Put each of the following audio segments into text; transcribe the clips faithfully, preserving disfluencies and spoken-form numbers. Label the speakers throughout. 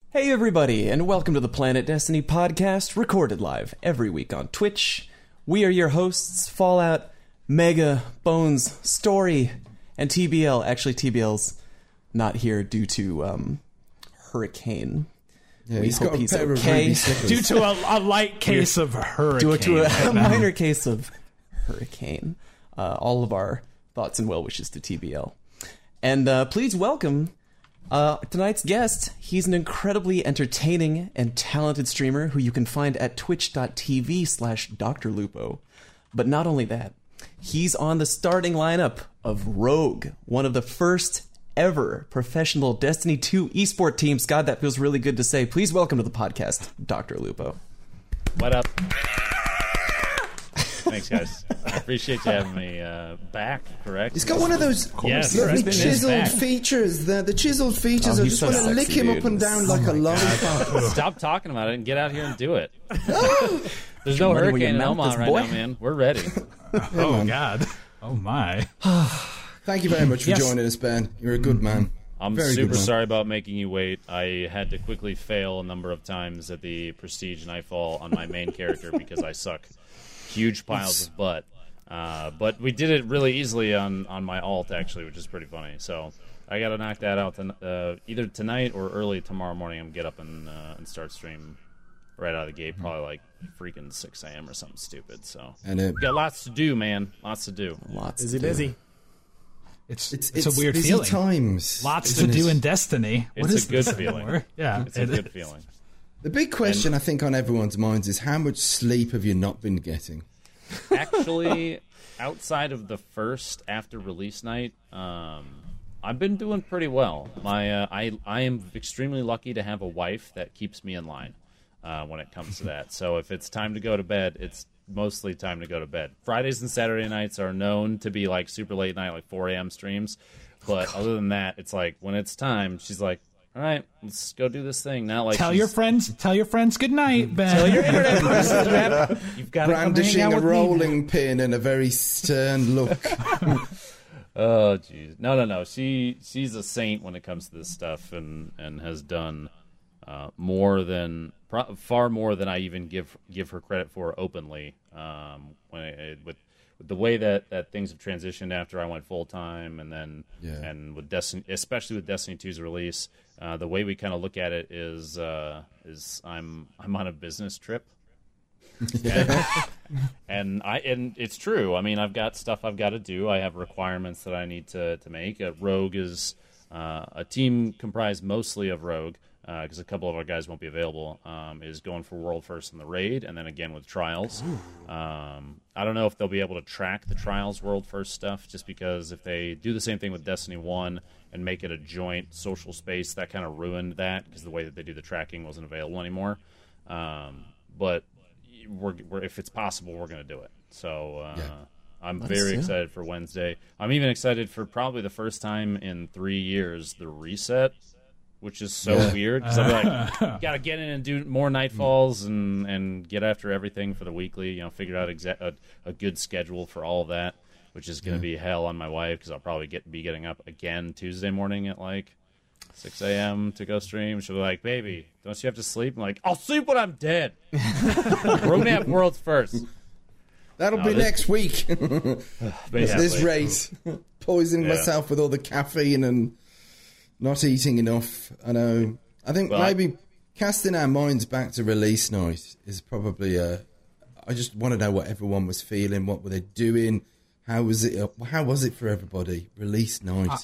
Speaker 1: Hey everybody, and welcome to the Planet Destiny podcast, recorded live every week on Twitch. We are your hosts, Fallout, Mega, Bones, Story, and T B L. Actually, T B L's not here due to um, hurricane.
Speaker 2: Yeah,
Speaker 1: we
Speaker 2: he's
Speaker 1: hope
Speaker 2: got a
Speaker 1: he's
Speaker 2: pair of
Speaker 1: okay.
Speaker 2: ruby slippers.
Speaker 3: Due to a, a light case of hurricane.
Speaker 1: Due to a, a minor case of hurricane. Uh, all of our thoughts and well wishes to T B L. And uh, please welcome uh, tonight's guest. He's an incredibly entertaining and talented streamer who you can find at twitch.tv slash Dr. Lupo. But not only that, he's on the starting lineup of Rogue, one of the first ever professional Destiny two esport teams. God, that feels really good to say. Please welcome to the podcast, Doctor Lupo.
Speaker 4: What up? Thanks, guys. I appreciate you having me uh, back, correct?
Speaker 2: He's got one of those
Speaker 4: Yes,
Speaker 2: lovely
Speaker 4: right.
Speaker 2: chiseled
Speaker 4: Back.
Speaker 2: features. The, the chiseled features,
Speaker 1: Oh,
Speaker 2: I
Speaker 1: he's
Speaker 2: just
Speaker 1: so
Speaker 2: want to
Speaker 1: sexy,
Speaker 2: lick him
Speaker 1: dude.
Speaker 2: up and down like a lollipop.
Speaker 4: Stop talking about it and get out here and do it. There's
Speaker 1: Your
Speaker 4: no
Speaker 1: money where your
Speaker 4: hurricane in
Speaker 1: mouth
Speaker 4: Omaha
Speaker 1: is,
Speaker 4: right
Speaker 1: boy.
Speaker 4: now, man. We're ready.
Speaker 3: Oh,
Speaker 2: man.
Speaker 3: God. Oh, my.
Speaker 2: Thank you very much for
Speaker 3: Yes.
Speaker 2: joining us, Ben. You're a good man.
Speaker 4: I'm
Speaker 2: Very
Speaker 4: super
Speaker 2: good, man.
Speaker 4: sorry about making you wait. I had to quickly fail a number of times at the Prestige Nightfall on my main character because I suck huge piles of butt. Uh, but we did it really easily on, on my alt, actually, which is pretty funny. So I got to knock that out to, uh, either tonight or early tomorrow morning. I'm going to get up and, uh, and start stream right out of the gate, probably like freaking six a.m. or something stupid. So
Speaker 2: And uh,
Speaker 4: we got lots to do, man. Lots to do.
Speaker 1: Lots
Speaker 5: Busy,
Speaker 1: to do.
Speaker 5: busy.
Speaker 3: It's,
Speaker 2: it's,
Speaker 3: it's,
Speaker 2: it's
Speaker 3: a weird
Speaker 2: busy
Speaker 3: feeling.
Speaker 2: times.
Speaker 3: Lots
Speaker 2: isn't
Speaker 3: to do
Speaker 2: it?
Speaker 3: in Destiny.
Speaker 4: It's
Speaker 3: what
Speaker 4: a
Speaker 3: is
Speaker 4: good
Speaker 3: this
Speaker 4: feeling.
Speaker 3: anymore? Yeah,
Speaker 4: It's a
Speaker 3: it-
Speaker 4: good feeling.
Speaker 2: The big question, I think, on everyone's minds is how much sleep have you not been getting?
Speaker 4: Actually, outside of the first after release night, um, I've been doing pretty well. My uh, I I am extremely lucky to have a wife that keeps me in line uh, when it comes to that. So if it's time to go to bed, it's mostly time to go to bed. Fridays and Saturday nights are known to be like super late night, like four a.m. streams. But other than that, it's like when it's time, she's like, "All right, let's go do this thing." Not like
Speaker 3: Tell
Speaker 4: she's-
Speaker 3: your friends. Tell your friends good night, Ben.
Speaker 4: Tell your internet friends, man. You've got to come hang
Speaker 2: Brandishing
Speaker 4: out
Speaker 2: a
Speaker 4: with me.
Speaker 2: rolling pin and a very stern look.
Speaker 4: Oh, jeez. No, no, no. She she's a saint when it comes to this stuff, and, and has done uh, more than pro- far more than I even give give her credit for openly. Um, when it, with, with the way that, that things have transitioned after I went full time, and then
Speaker 2: Yeah.
Speaker 4: and with Destiny, especially with Destiny two's release, uh, the way we kind of look at it is uh, is I'm I'm on a business trip. and, and I and it's true. I mean, I've got stuff I've got to do. I have requirements that I need to to make. Uh, Rogue is uh, a team comprised mostly of Rogue because a couple of our guys won't be available. Um, is going for World First in the raid, and then again with Trials. Um, I don't know if they'll be able to track the Trials World First stuff, just because if they do the same thing with Destiny one and make it a joint social space, that kind of ruined that because the way that they do the tracking wasn't available anymore. Um, but We're, we're, if it's possible, we're going to do it. So uh,
Speaker 2: Yeah.
Speaker 4: I'm
Speaker 1: Let's
Speaker 4: very
Speaker 1: do it.
Speaker 4: excited for Wednesday. I'm even excited for probably the first time in three years the reset, which is so
Speaker 2: Yeah.
Speaker 4: weird because I'm like, got to get in and do more nightfalls and, and get after everything for the weekly. You know, figure out exa- a, a good schedule for all of that, which is going to be hell on my wife because I'll probably get be getting up again Tuesday morning at like six a.m. to go stream. She'll be like, "Baby, don't you have to sleep?" I'm like, "I'll sleep when I'm dead." We're gonna have worlds first.
Speaker 2: That'll
Speaker 4: No,
Speaker 2: be
Speaker 4: this-
Speaker 2: next week.
Speaker 4: Basically.
Speaker 2: This race. Poisoning
Speaker 4: Yeah.
Speaker 2: myself with all the caffeine and not eating enough. I know. I think
Speaker 4: Well, I-
Speaker 2: maybe casting our minds back to release night is probably a... I just want to know what everyone was feeling. What were they doing? How was it? How was it for everybody? Release night.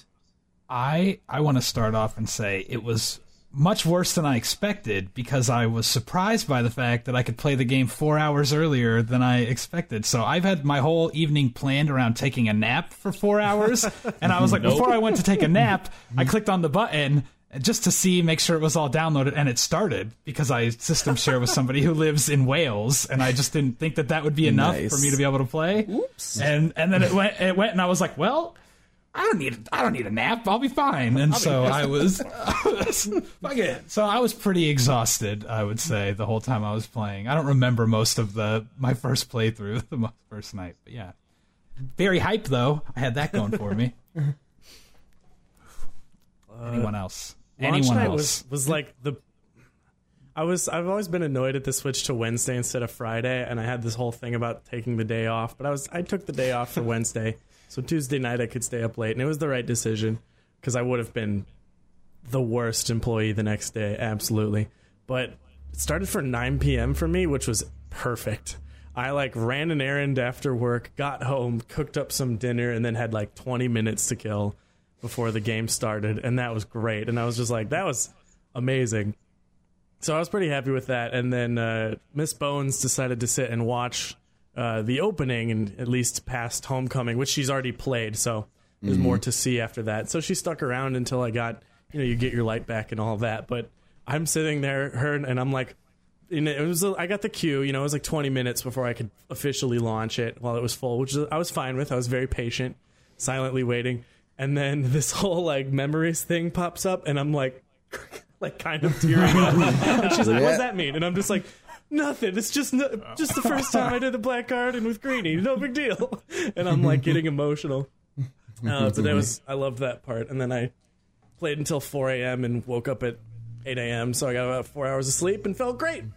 Speaker 3: I I want to start off and say it was much worse than I expected because I was surprised by the fact that I could play the game four hours earlier than I expected. So I've had my whole evening planned around taking a nap for four hours, and I was like,
Speaker 4: Nope.
Speaker 3: before I went to take a nap, I clicked on the button just to see, make sure it was all downloaded, and it started because I system share with somebody who lives in Wales, and I just didn't think that that would be enough
Speaker 1: Nice.
Speaker 3: for me to be able to play. Oops. And and then it went, it went, and I was like, well, I don't need I don't need a nap. I'll be fine. And so I was, I was fuck it. So I was pretty exhausted, I would say, the whole time I was playing. I don't remember most of the my first playthrough, the mo- first night. But yeah, very hyped though. I had that going for me. Anyone else?
Speaker 5: Launch
Speaker 3: Anyone
Speaker 5: night
Speaker 3: else?
Speaker 5: was was like the I was I've always been annoyed at the switch to Wednesday instead of Friday, and I had this whole thing about taking the day off. But I was I took the day off for Wednesday, so Tuesday night I could stay up late, and it was the right decision because I would have been the worst employee the next day, absolutely. But it started for nine p.m. for me, which was perfect. I like ran an errand after work, got home, cooked up some dinner, and then had like twenty minutes to kill before the game started, and that was great. And I was just like, that was amazing. So I was pretty happy with that. And then uh, Miss Bones decided to sit and watch uh, the opening and at least past Homecoming, which she's already played. So there's mm-hmm. more to see after that. So she stuck around until I got, you know, you get your light back and all that. But I'm sitting there, her, and I'm like, and it was. I got the queue. You know, it was like twenty minutes before I could officially launch it while it was full, which I was fine with. I was very patient, silently waiting. And then this whole like memories thing pops up, and I'm like. like kind of tearing up. And she's like, what does that mean? And I'm just like, nothing. It's just no, just the first time I did the Black Garden with Greenie. No big deal. And I'm like getting emotional. Uh, but that was, I loved that part. And then I played until four a.m. and woke up at eight a.m. So I got about four hours of sleep and felt great.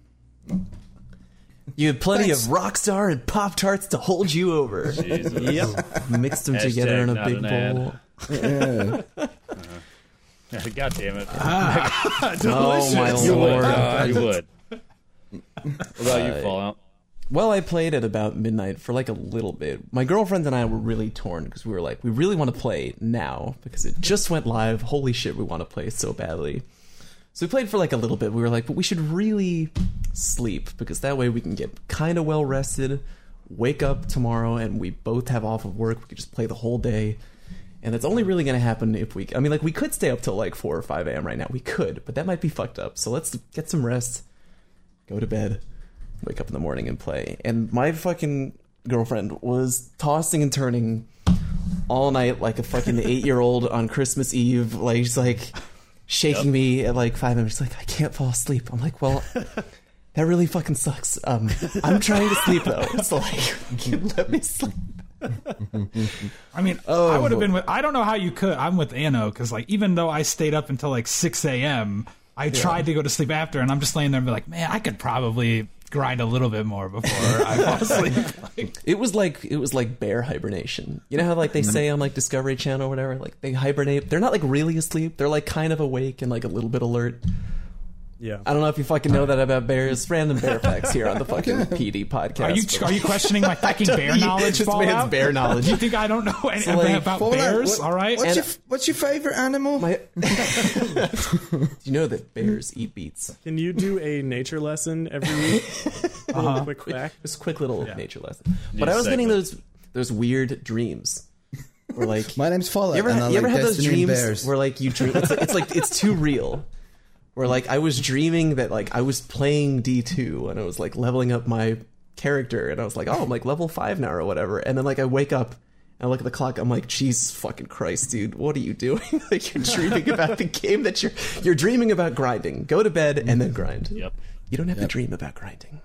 Speaker 1: You had plenty
Speaker 2: Thanks.
Speaker 1: of Rockstar and Pop-Tarts to hold you over.
Speaker 4: Jesus.
Speaker 1: Yep. Mixed them
Speaker 4: Hashtag
Speaker 1: together in a
Speaker 4: not
Speaker 1: big
Speaker 4: an ad.
Speaker 1: bowl.
Speaker 2: Yeah.
Speaker 4: God damn it.
Speaker 1: Oh, my
Speaker 4: You would.
Speaker 1: lord.
Speaker 4: You would. What about you, Fallout?
Speaker 1: Well, I played at about midnight for like a little bit. My girlfriend and I were really torn because we were like, we really want to play now because it just went live. Holy shit, we want to play so badly. So we played for like a little bit. We were like, but we should really sleep because that way we can get kind of well rested, wake up tomorrow, and we both have off of work. We could just play the whole day. And it's only really going to happen if we... I mean, like, we could stay up till, like, four or five a.m. right now. We could, but that might be fucked up. So let's get some rest, go to bed, wake up in the morning and play. And my fucking girlfriend was tossing and turning all night like a fucking eight-year-old on Christmas Eve. Like, she's, like, shaking yep. me at, like, five a.m. She's like, I can't fall asleep. I'm like, well... That really fucking sucks. Um, I'm trying to sleep, though. So, like, you let me sleep.
Speaker 3: I mean, oh, I would have been with. I don't know how you could. I'm with Anno because, like, even though I stayed up until like six a.m., I yeah. tried to go to sleep after, and I'm just laying there and be like, man, I could probably grind a little bit more before I fall asleep. Like,
Speaker 1: it was like it was like bear hibernation. You know how like they say on like Discovery Channel or whatever, like they hibernate. They're not like really asleep. They're like kind of awake and like a little bit alert.
Speaker 5: Yeah,
Speaker 1: I don't know if you fucking know that about bears. Random bear facts here on the fucking P D podcast.
Speaker 3: Are you are you questioning my fucking bear knowledge?
Speaker 1: Just man's bear knowledge.
Speaker 3: Do you think I don't know anything
Speaker 1: so, like,
Speaker 3: about
Speaker 2: Fallout,
Speaker 3: bears?
Speaker 2: What,
Speaker 3: all right.
Speaker 2: What's
Speaker 1: and,
Speaker 2: your What's your favorite animal?
Speaker 1: My, do you know that bears eat beets?
Speaker 5: Can you do a nature lesson every week? A
Speaker 3: uh-huh.
Speaker 5: quick fact.
Speaker 1: Just a quick little
Speaker 5: yeah.
Speaker 1: nature lesson. But I was getting those those weird dreams. Where like
Speaker 2: my name's Fallout.
Speaker 1: You ever,
Speaker 2: and I
Speaker 1: you ever
Speaker 2: like
Speaker 1: have those
Speaker 2: Destiny
Speaker 1: dreams
Speaker 2: bears.
Speaker 1: where like you dream? It's, it's like it's too real. Where like I was dreaming that like I was playing D two and I was like leveling up my character and I was like, oh, I'm like level five now or whatever. And then like I wake up and I look at the clock. I'm like, Jesus fucking Christ, dude, what are you doing? Like you're dreaming about the game that you're you're dreaming about grinding. Go to bed and then grind.
Speaker 4: Yep.
Speaker 1: You don't have
Speaker 2: yep.
Speaker 1: to dream about grinding.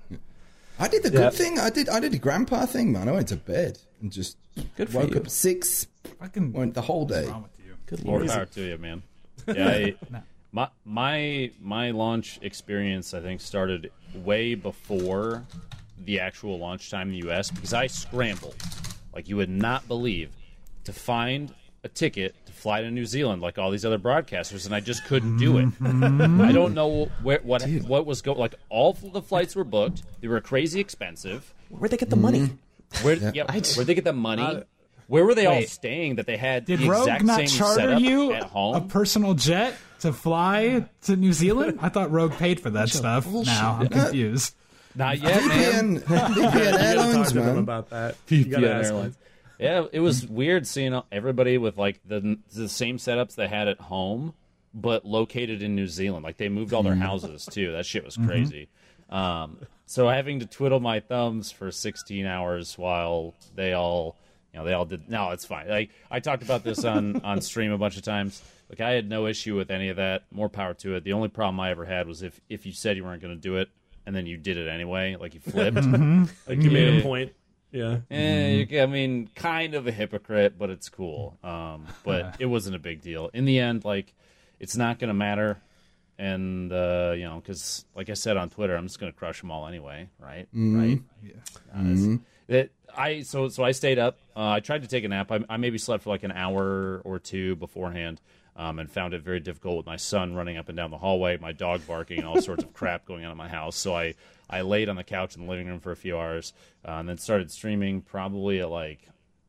Speaker 2: I did the good
Speaker 1: yep.
Speaker 2: thing. I did. I did a grandpa thing, man. I went to bed and just
Speaker 1: good for
Speaker 2: woke
Speaker 1: you.
Speaker 2: up six.
Speaker 3: Fucking
Speaker 2: went the whole day.
Speaker 3: What's wrong with you?
Speaker 1: Good
Speaker 4: More
Speaker 1: lord.
Speaker 4: power to you, man. Yeah. I, My my my launch experience, I think, started way before the actual launch time in the U S because I scrambled, like you would not believe, to find a ticket to fly to New Zealand like all these other broadcasters, and I just couldn't do it. I don't know where what Dude. what was going. Like all of the flights were booked, they were crazy expensive.
Speaker 1: Where'd they get the money?
Speaker 4: Where yeah, yeah where'd they get the money? Uh, Where were they
Speaker 3: Wait,
Speaker 4: all staying that they had
Speaker 3: did
Speaker 4: the
Speaker 3: Rogue
Speaker 4: exact
Speaker 3: not
Speaker 4: same
Speaker 3: charter
Speaker 4: setup
Speaker 3: you
Speaker 4: at home?
Speaker 3: a personal jet to fly to New Zealand? I thought Rogue paid for that stuff.
Speaker 1: bullshit.
Speaker 3: Now I'm confused.
Speaker 4: Not yet,
Speaker 2: V P N,
Speaker 4: man.
Speaker 2: V P N
Speaker 5: You gotta
Speaker 2: Airlines,
Speaker 5: talk to them
Speaker 2: man.
Speaker 5: about that.
Speaker 4: V
Speaker 5: You
Speaker 4: P
Speaker 5: gotta
Speaker 4: N
Speaker 5: ask
Speaker 4: Airlines.
Speaker 5: them.
Speaker 4: Yeah, it was weird seeing everybody with like the the same setups they had at home, but located in New Zealand. Like they moved all their houses too. That shit was crazy. Mm-hmm. Um, so having to twiddle my thumbs for sixteen hours while they all, you know, they all did. No, it's fine. Like I talked about this on on stream a bunch of times. Like I had no issue with any of that. More power to it. The only problem I ever had was if if you said you weren't going to do it and then you did it anyway, like you flipped.
Speaker 5: Like you made a point. Yeah.
Speaker 4: Eh, you, I mean, kind of a hypocrite, but it's cool. Um, but it wasn't a big deal. In the end, like, it's not going to matter. and uh, you know, because like I said on Twitter, I'm just gonna crush them all anyway, right?
Speaker 2: Mm-hmm.
Speaker 4: Right? Yeah. Uh, mm-hmm. It, I so so I stayed up. Uh, I tried to take a nap. I, I maybe slept for like an hour or two beforehand, um, and found it very difficult with my son running up and down the hallway, my dog barking, and all sorts of crap going on in my house. So I I laid on the couch in the living room for a few hours, uh, and then started streaming probably at like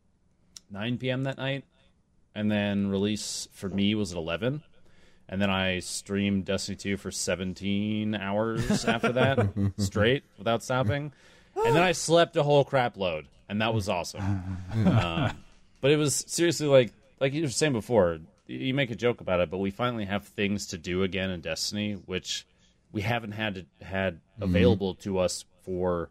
Speaker 4: nine p.m. that night, and then release for me was at eleven. And then I streamed Destiny two for seventeen hours after that, straight, without stopping. And then I slept a whole crap load, and that was awesome. um, but it was seriously like, like you were saying before, you make a joke about it, but we finally have things to do again in Destiny, which we haven't had to, had available to us for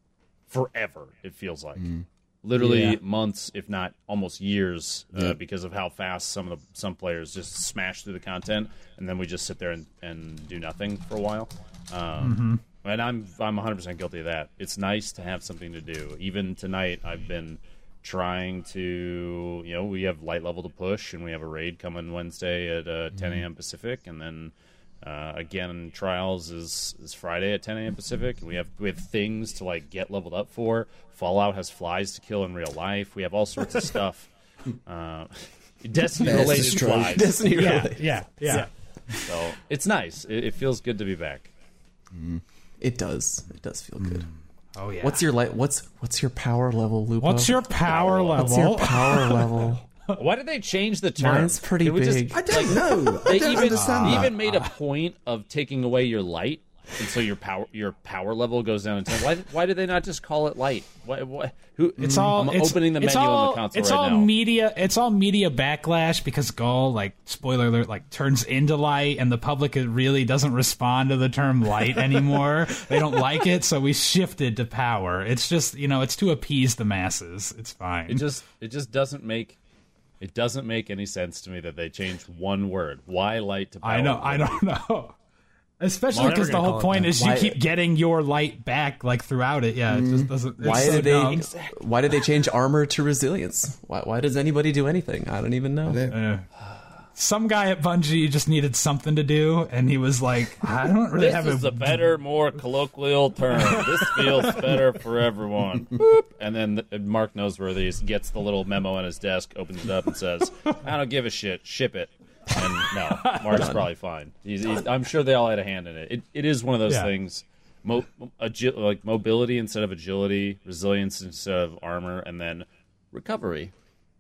Speaker 4: forever, it feels like. Mm. Literally yeah. months, if not almost years, uh, yeah. because of how fast some of the some players just smash through the content, and then we just sit there and, and do nothing for a while. Um, mm-hmm. And I'm I'm one hundred percent guilty of that. It's nice to have something to do. Even tonight, I've been trying to, you know, we have light level to push, and we have a raid coming Wednesday at uh, ten a.m. Pacific, and then uh, again, Trials is, is Friday at ten a.m. Pacific, and we have we have things to like get leveled up for. Fallout has flies to kill in real life. We have all sorts of stuff. Uh, Destiny related flies.
Speaker 1: Destiny
Speaker 3: yeah,
Speaker 1: related.
Speaker 3: Yeah, yeah, yeah.
Speaker 4: So it's nice. It, it feels good to be back.
Speaker 1: Mm. It does. It does feel good.
Speaker 3: Oh yeah.
Speaker 1: What's your li- What's What's your power level, Lupo?
Speaker 3: What's your power level?
Speaker 1: What's your power level?
Speaker 4: Why did they change the term?
Speaker 1: Mine's pretty big.
Speaker 2: I don't know. I
Speaker 4: They
Speaker 2: don't
Speaker 4: even,
Speaker 2: understand
Speaker 4: they
Speaker 2: that.
Speaker 4: even made a point of taking away your light, and so your power your power level goes down in ten. Why why did they not just call it light? Why, why, who?
Speaker 3: It's all.
Speaker 4: I'm
Speaker 3: it's,
Speaker 4: opening the
Speaker 3: it's
Speaker 4: menu
Speaker 3: all,
Speaker 4: on the console
Speaker 3: It's
Speaker 4: right
Speaker 3: all
Speaker 4: now.
Speaker 3: media. It's all media backlash because Gull, like spoiler alert, like turns into light, and the public really doesn't respond to the term light anymore. They don't like it, so we shifted to power. It's just you know, it's to appease the masses. It's fine.
Speaker 4: It just it just doesn't make it doesn't make any sense to me that they changed one word. Why light to power?
Speaker 3: I know. I don't know. Especially
Speaker 5: Well,
Speaker 3: because the
Speaker 5: never gonna
Speaker 3: whole
Speaker 5: call it
Speaker 3: point
Speaker 5: that.
Speaker 3: is you
Speaker 1: Why-
Speaker 3: keep getting your light back like throughout it. Yeah, it just doesn't. It's
Speaker 1: Why
Speaker 3: so
Speaker 1: did they?
Speaker 3: dumb.
Speaker 1: Why did they change armor to resilience? Why, why does anybody do anything? I don't even know.
Speaker 3: Uh, some guy at Bungie just needed something to do, and he was like, "I don't really
Speaker 4: This
Speaker 3: have
Speaker 4: is
Speaker 3: a."
Speaker 4: a better, more colloquial term. This feels better for everyone. Boop. And then the, Mark Noseworthy gets the little memo on his desk, opens it up, and says, "I don't give a shit. Ship it." And no, Mark's probably fine. He's, he's, I'm sure they all had a hand in it. It, it is one of those
Speaker 3: Yeah.
Speaker 4: things, mo, agi, like mobility instead of agility, resilience instead of armor, and then recovery.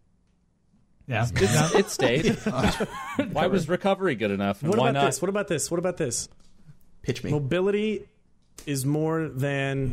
Speaker 3: Yeah,
Speaker 4: It's, it stayed. Why was recovery good enough? And
Speaker 5: What
Speaker 4: why
Speaker 5: about
Speaker 4: not?
Speaker 5: this? What about this? What about this?
Speaker 1: Pitch me.
Speaker 5: Mobility is more than.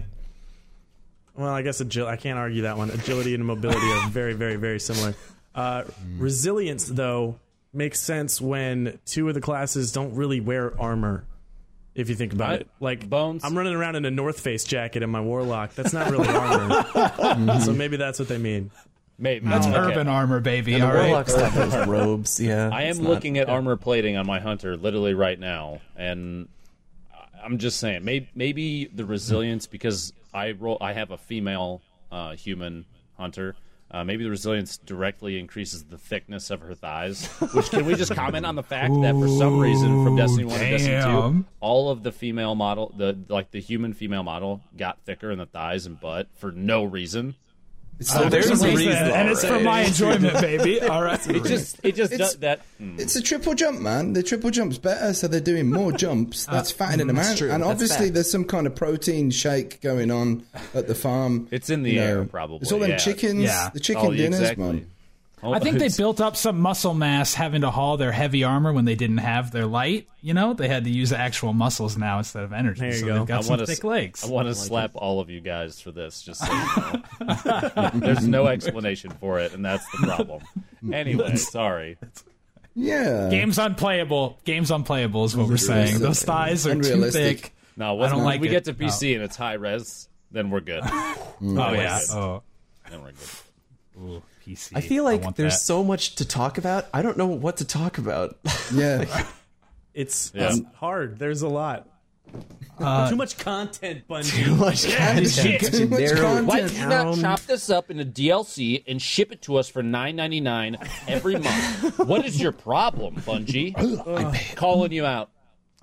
Speaker 5: Well, I guess agil- I can't argue that one. Agility and mobility are very, very, very similar. Uh, resilience, though, makes sense when two of the classes don't really wear armor. If you think about
Speaker 4: I-
Speaker 5: it, like
Speaker 4: Bones.
Speaker 5: I'm running around in a North Face jacket and my Warlock. That's not really armor. So maybe that's what they mean.
Speaker 4: Maybe.
Speaker 3: that's
Speaker 4: Okay.
Speaker 3: urban armor, baby.
Speaker 1: And the
Speaker 3: all right.
Speaker 1: Warlock stuff has robes. Yeah,
Speaker 4: I
Speaker 1: it's
Speaker 4: am
Speaker 1: not-
Speaker 4: looking at armor plating on my Hunter literally right now, and I'm just saying, maybe, maybe the resilience, because I roll, I have a female uh, human Hunter. Uh, maybe the resilience directly increases the thickness of her thighs. Which, can we just comment on the fact that for some reason from Destiny one to Destiny two,
Speaker 3: Damn.
Speaker 4: all of the female model, the like the human female model, got thicker in the thighs and butt for no reason.
Speaker 1: So
Speaker 3: There's
Speaker 1: there's
Speaker 3: a
Speaker 1: a
Speaker 3: reason,
Speaker 1: reason,
Speaker 3: and it's for my enjoyment, baby. All right.
Speaker 4: It just, it just
Speaker 2: It's-
Speaker 4: does that. mm.
Speaker 2: It's a triple jump, man. The triple jump's better, so they're doing more jumps. That's fattening them out.
Speaker 1: true.
Speaker 2: And
Speaker 1: That's
Speaker 2: obviously,
Speaker 1: fact.
Speaker 2: there's some kind of protein shake going on at the farm.
Speaker 4: It's in the
Speaker 2: You
Speaker 4: air,
Speaker 2: know,
Speaker 4: probably,
Speaker 2: It's all them
Speaker 4: yeah.
Speaker 2: chickens,
Speaker 3: Yeah.
Speaker 2: the chicken
Speaker 4: Oh, yeah,
Speaker 2: dinners,
Speaker 4: exactly.
Speaker 2: man.
Speaker 3: I think they
Speaker 4: It's-
Speaker 3: built up some muscle mass having to haul their heavy armor when they didn't have their light. You know, they had to use actual muscles now instead of energy.
Speaker 5: There you
Speaker 3: so
Speaker 5: go.
Speaker 3: they've got
Speaker 4: I
Speaker 3: some
Speaker 4: wanna
Speaker 3: thick
Speaker 4: s-
Speaker 3: legs.
Speaker 4: I want to slap all of you guys for this. Just so you know. There's no explanation for it, and that's the problem. Anyway, sorry.
Speaker 2: Yeah.
Speaker 3: Game's unplayable. Game's unplayable is what we're saying.
Speaker 2: Unrealistic.
Speaker 3: Those thighs are too
Speaker 2: Unrealistic.
Speaker 3: thick.
Speaker 4: No,
Speaker 3: I
Speaker 4: when,
Speaker 3: don't
Speaker 4: when
Speaker 3: like
Speaker 4: we
Speaker 3: it.
Speaker 4: get to P
Speaker 3: No.
Speaker 4: C and it's high res, then we're good.
Speaker 3: Oh
Speaker 4: we're
Speaker 3: yeah.
Speaker 4: good.
Speaker 3: Oh,
Speaker 4: Then we're good.
Speaker 3: Ooh, P C.
Speaker 1: I feel like
Speaker 3: want
Speaker 1: there's
Speaker 3: that.
Speaker 1: so much to talk about. I don't know what to talk about.
Speaker 2: Yeah.
Speaker 5: It's,
Speaker 4: Yeah.
Speaker 5: it's hard. There's a lot.
Speaker 3: Uh,
Speaker 5: Too much content,
Speaker 1: Too
Speaker 5: Bungie.
Speaker 1: much content.
Speaker 2: Too much
Speaker 1: Narrow-
Speaker 2: content.
Speaker 4: Why did you not
Speaker 5: Down.
Speaker 4: chop this up in a D L C and ship it to us for nine ninety-nine every month? What is your problem, Bungie? I'm calling you out.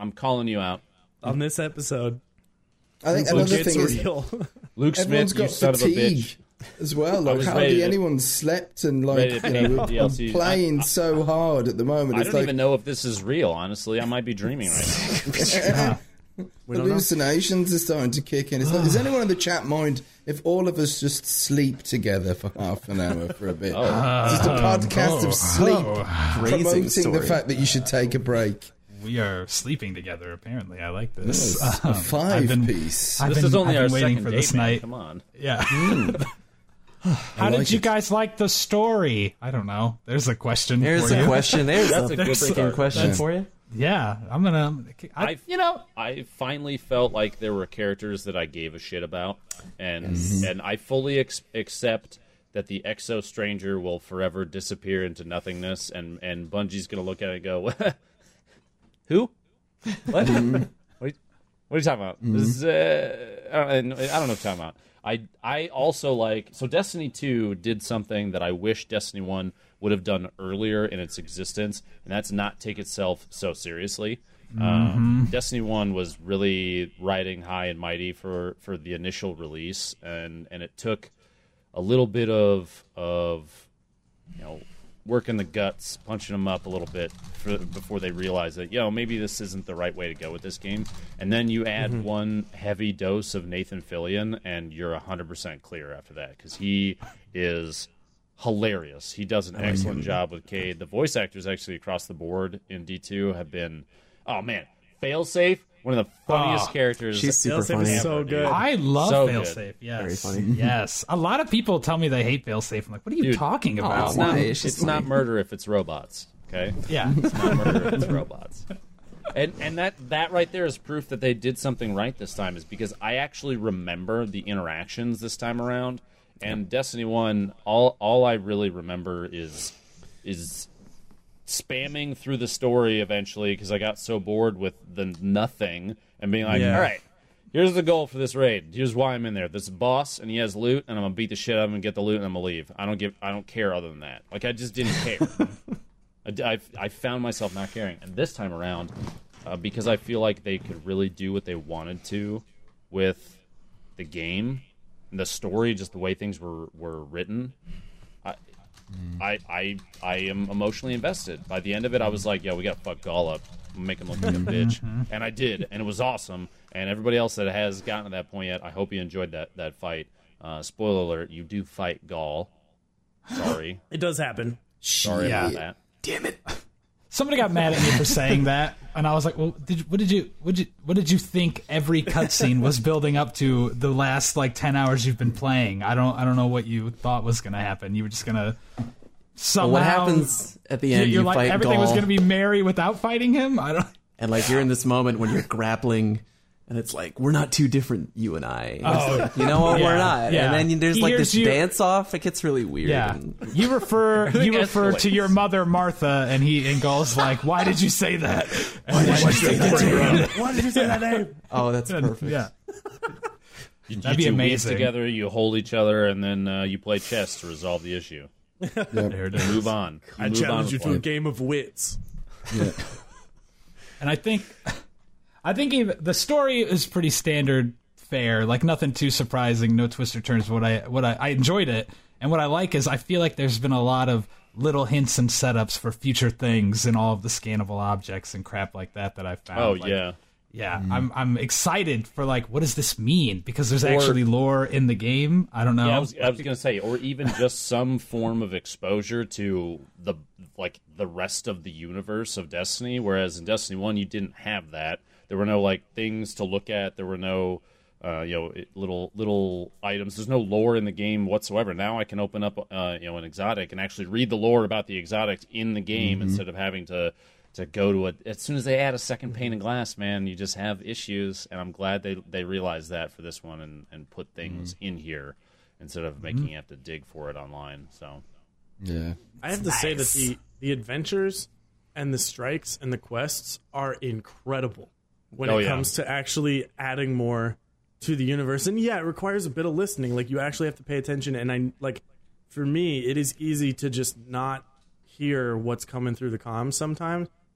Speaker 4: I'm calling you out.
Speaker 5: On this episode,
Speaker 2: I think
Speaker 5: Luke,
Speaker 2: another
Speaker 5: it's
Speaker 2: thing is
Speaker 5: real.
Speaker 4: Luke
Speaker 2: everyone's
Speaker 4: Smith, you
Speaker 2: got
Speaker 4: son of a
Speaker 2: fatigue
Speaker 4: bitch.
Speaker 2: as well.
Speaker 4: I
Speaker 2: Like,
Speaker 4: was
Speaker 2: hardly
Speaker 4: ready to-
Speaker 2: anyone slept and like
Speaker 4: ready to
Speaker 2: you
Speaker 4: pay
Speaker 2: know,
Speaker 4: for D L C.
Speaker 2: I'm playing
Speaker 4: I- I-
Speaker 2: so hard at the moment.
Speaker 4: I
Speaker 2: It's
Speaker 4: don't
Speaker 2: like
Speaker 4: even know if this is real, honestly. I might be dreaming right now.
Speaker 5: We don't know.
Speaker 2: hallucinations are starting to kick in. It's like, does anyone in the chat mind if all of us just sleep together for half an hour for a bit?
Speaker 4: Oh.
Speaker 2: Just a podcast of sleep,
Speaker 1: Grazing
Speaker 2: promoting
Speaker 1: story.
Speaker 2: the fact that you should take a break.
Speaker 3: We are sleeping together. Apparently, I like this.
Speaker 2: Yes, a
Speaker 3: Um,
Speaker 2: five
Speaker 3: I've been-
Speaker 2: piece.
Speaker 3: I've
Speaker 4: This
Speaker 3: been,
Speaker 4: is only
Speaker 3: I've
Speaker 4: our
Speaker 3: been waiting
Speaker 4: second
Speaker 3: for
Speaker 4: date,
Speaker 3: this
Speaker 4: man.
Speaker 3: night.
Speaker 4: Come on.
Speaker 3: Yeah. How
Speaker 2: like
Speaker 3: did you
Speaker 2: it.
Speaker 3: guys like the story? I don't know. There's a question.
Speaker 1: There's
Speaker 3: for
Speaker 1: a
Speaker 3: you.
Speaker 1: question. There's
Speaker 4: That's
Speaker 1: a
Speaker 4: a good
Speaker 1: freaking
Speaker 4: start.
Speaker 1: question
Speaker 2: That's-
Speaker 1: for you.
Speaker 3: Yeah, I'm gonna. I,
Speaker 4: I've-
Speaker 3: you know,
Speaker 4: I finally felt like there were characters that I gave a shit about, and
Speaker 2: Mm-hmm.
Speaker 4: and I fully ex- accept that the Exo Stranger will forever disappear into nothingness, and and Bungie's gonna look at it and go, "Who? What? what, are you, what are you talking about? This is, uh, I, don't, I don't know what you're talking about." I I also like so Destiny two did something that I wish Destiny one would have done earlier in its existence, and that's not take itself so seriously. Um, Destiny one was really riding high and mighty for, for the initial release, and, and it took a little bit of of you know working the guts, punching them up a little bit for, before they realize that, yo, maybe this isn't the right way to go with this game. And then you add one heavy dose of Nathan Fillion, and you're one hundred percent clear after that, because he is hilarious. He does an excellent job with Cade. The voice actors actually across the board in D two have been, oh man, Failsafe, one of the funniest
Speaker 3: Oh,
Speaker 4: characters.
Speaker 1: she's super
Speaker 5: Failsafe
Speaker 1: funny.
Speaker 5: is so
Speaker 4: ever,
Speaker 5: good.
Speaker 4: dude.
Speaker 3: I love
Speaker 4: So good.
Speaker 3: Failsafe. Yes,
Speaker 1: Very funny.
Speaker 3: yes. A lot of people tell me they hate Failsafe. I'm like, what are you
Speaker 4: Dude.
Speaker 3: talking
Speaker 1: Oh,
Speaker 3: about?
Speaker 4: It's not,
Speaker 1: Why? It's
Speaker 4: it's
Speaker 1: just
Speaker 4: not
Speaker 1: funny.
Speaker 4: murder if it's robots. Okay,
Speaker 3: Yeah,
Speaker 4: it's not murder if it's robots. And and that that right there is proof that they did something right this time, is because I actually remember the interactions this time around. And Destiny one, all all I really remember is is spamming through the story eventually, because I got so bored with the nothing, and being like,
Speaker 5: Yeah.
Speaker 4: all right, here's the goal for this raid. Here's why I'm in there. This is a boss, and he has loot, and I'm gonna beat the shit out of him and get the loot, and I'm gonna leave. I don't give. I don't care other than that. Like, I just didn't care. I, I, I found myself not caring, and this time around, uh, because I feel like they could really do what they wanted to with the game, and the story, just the way things were were written. I, I, I, I am emotionally invested. By the end of it, I was like, "Yo, we gotta fuck Gaul up, make him look like a bitch," and I did, and it was awesome. And everybody else that has gotten to that point yet, I hope you enjoyed that that fight. Uh, spoiler alert: you do fight Gaul. Sorry,
Speaker 5: It does happen.
Speaker 4: sorry
Speaker 3: Yeah.
Speaker 4: about that.
Speaker 1: Damn it.
Speaker 3: somebody got mad at me for saying that, and I was like, "Well, did what did you what did you what did you think every cutscene was building up to the last like ten hours you've been playing? I don't I don't know what you thought was going to happen. You were just gonna somehow.
Speaker 1: What happens at the end?
Speaker 3: You're
Speaker 1: You
Speaker 3: like
Speaker 1: fight
Speaker 3: everything was
Speaker 1: Gaul,
Speaker 3: going to be merry without fighting him. I don't.
Speaker 1: and like you're in this moment when you're grappling, and it's like we're not too different, you and I. And it's
Speaker 3: Oh,
Speaker 1: like, you know what?
Speaker 3: yeah,
Speaker 1: We're not.
Speaker 3: yeah.
Speaker 1: And then you- there's
Speaker 3: He
Speaker 1: like
Speaker 3: hears
Speaker 1: this
Speaker 3: you-
Speaker 1: dance off. It gets really weird.
Speaker 3: Yeah,
Speaker 1: and-
Speaker 3: you refer you refer to
Speaker 4: escalates.
Speaker 3: your mother Martha, and he and Gaul's like, "Why did you say that? Why did you say that to her?"
Speaker 5: Why did you say that name?
Speaker 1: oh, that's perfect.
Speaker 3: Yeah,
Speaker 4: You,
Speaker 3: That'd
Speaker 4: you
Speaker 3: be
Speaker 4: two weave
Speaker 3: amazing.
Speaker 4: together, you hold each other, and then uh, you play chess to resolve the issue.
Speaker 3: there it is.
Speaker 4: Move on.
Speaker 5: I
Speaker 4: Move
Speaker 5: challenge
Speaker 4: on
Speaker 5: you
Speaker 4: with
Speaker 5: to a
Speaker 4: life.
Speaker 5: game of wits.
Speaker 2: Yeah.
Speaker 3: And I think, I think even, the story is pretty standard fare, like nothing too surprising, no twists or turns. What I what I, I enjoyed it, and what I like is I feel like there's been a lot of little hints and setups for future things in all of the scannable objects and crap like that that I found.
Speaker 4: Oh,
Speaker 3: Like,
Speaker 4: yeah.
Speaker 3: yeah. I'm I'm excited for like what does this mean, because there's
Speaker 4: Or-
Speaker 3: actually lore in the game. I don't know.
Speaker 4: Yeah, I was, I was going to say, or even just some form of exposure to the like the rest of the universe of Destiny. Whereas in Destiny One, you didn't have that. There were no like things to look at. There were no, uh, you know, it- little little items. There's no lore in the game whatsoever. Now I can open up, uh, you know, an exotic and actually read the lore about the exotics in the game instead of having to. To go to a, as soon as they add a second pane of glass, man, you just have issues. And I'm glad they they realized that for this one and, and put things in here instead of making you have to dig for it online. So
Speaker 2: Yeah.
Speaker 5: I have to say that the, the adventures and the strikes and the quests are incredible when
Speaker 4: Oh,
Speaker 5: it
Speaker 4: yeah.
Speaker 5: comes to actually adding more to the universe. And yeah, it requires a bit of listening. Like, you actually have to pay attention. And I like, for me, it is easy to just not hear what's coming through the comms sometimes.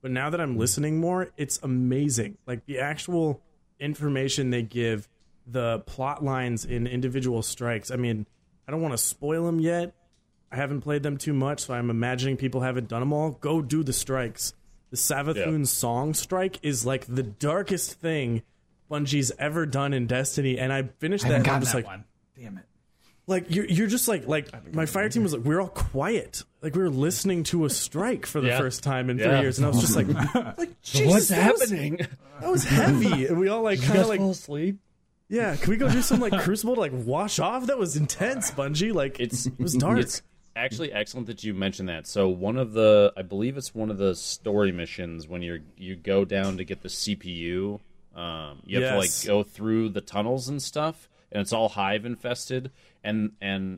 Speaker 5: but now that I'm listening more, it's amazing. Like the actual information they give, the plot lines in individual strikes. I mean, I don't want to spoil them yet. I haven't played them too much, so I'm imagining people haven't done them all. Go do the strikes. The Savathûn yeah. song strike is like the darkest thing Bungie's ever done in Destiny, and I finished
Speaker 3: I
Speaker 5: that and
Speaker 3: I'm
Speaker 5: just
Speaker 3: that
Speaker 5: like,
Speaker 3: one. Damn it.
Speaker 5: Like you're you're just like like my fire team was like we were all quiet, like we were listening to a strike for the
Speaker 4: yeah.
Speaker 5: first time in
Speaker 4: yeah.
Speaker 5: three years, and I was just like, like Jesus,
Speaker 4: what's
Speaker 5: that
Speaker 4: happening?
Speaker 5: Was, that was heavy, and we all like kind of like
Speaker 4: fall asleep.
Speaker 5: Yeah, can we go do some like Crucible to like wash off? That was intense, Bungie. Like
Speaker 4: it's
Speaker 5: it was dark.
Speaker 4: It's actually excellent that you mentioned that. So one of the, I believe it's one of the story missions when you're you go down to get the C P U. Um, you have
Speaker 5: yes.
Speaker 4: to like go through the tunnels and stuff, and it's all hive infested. And and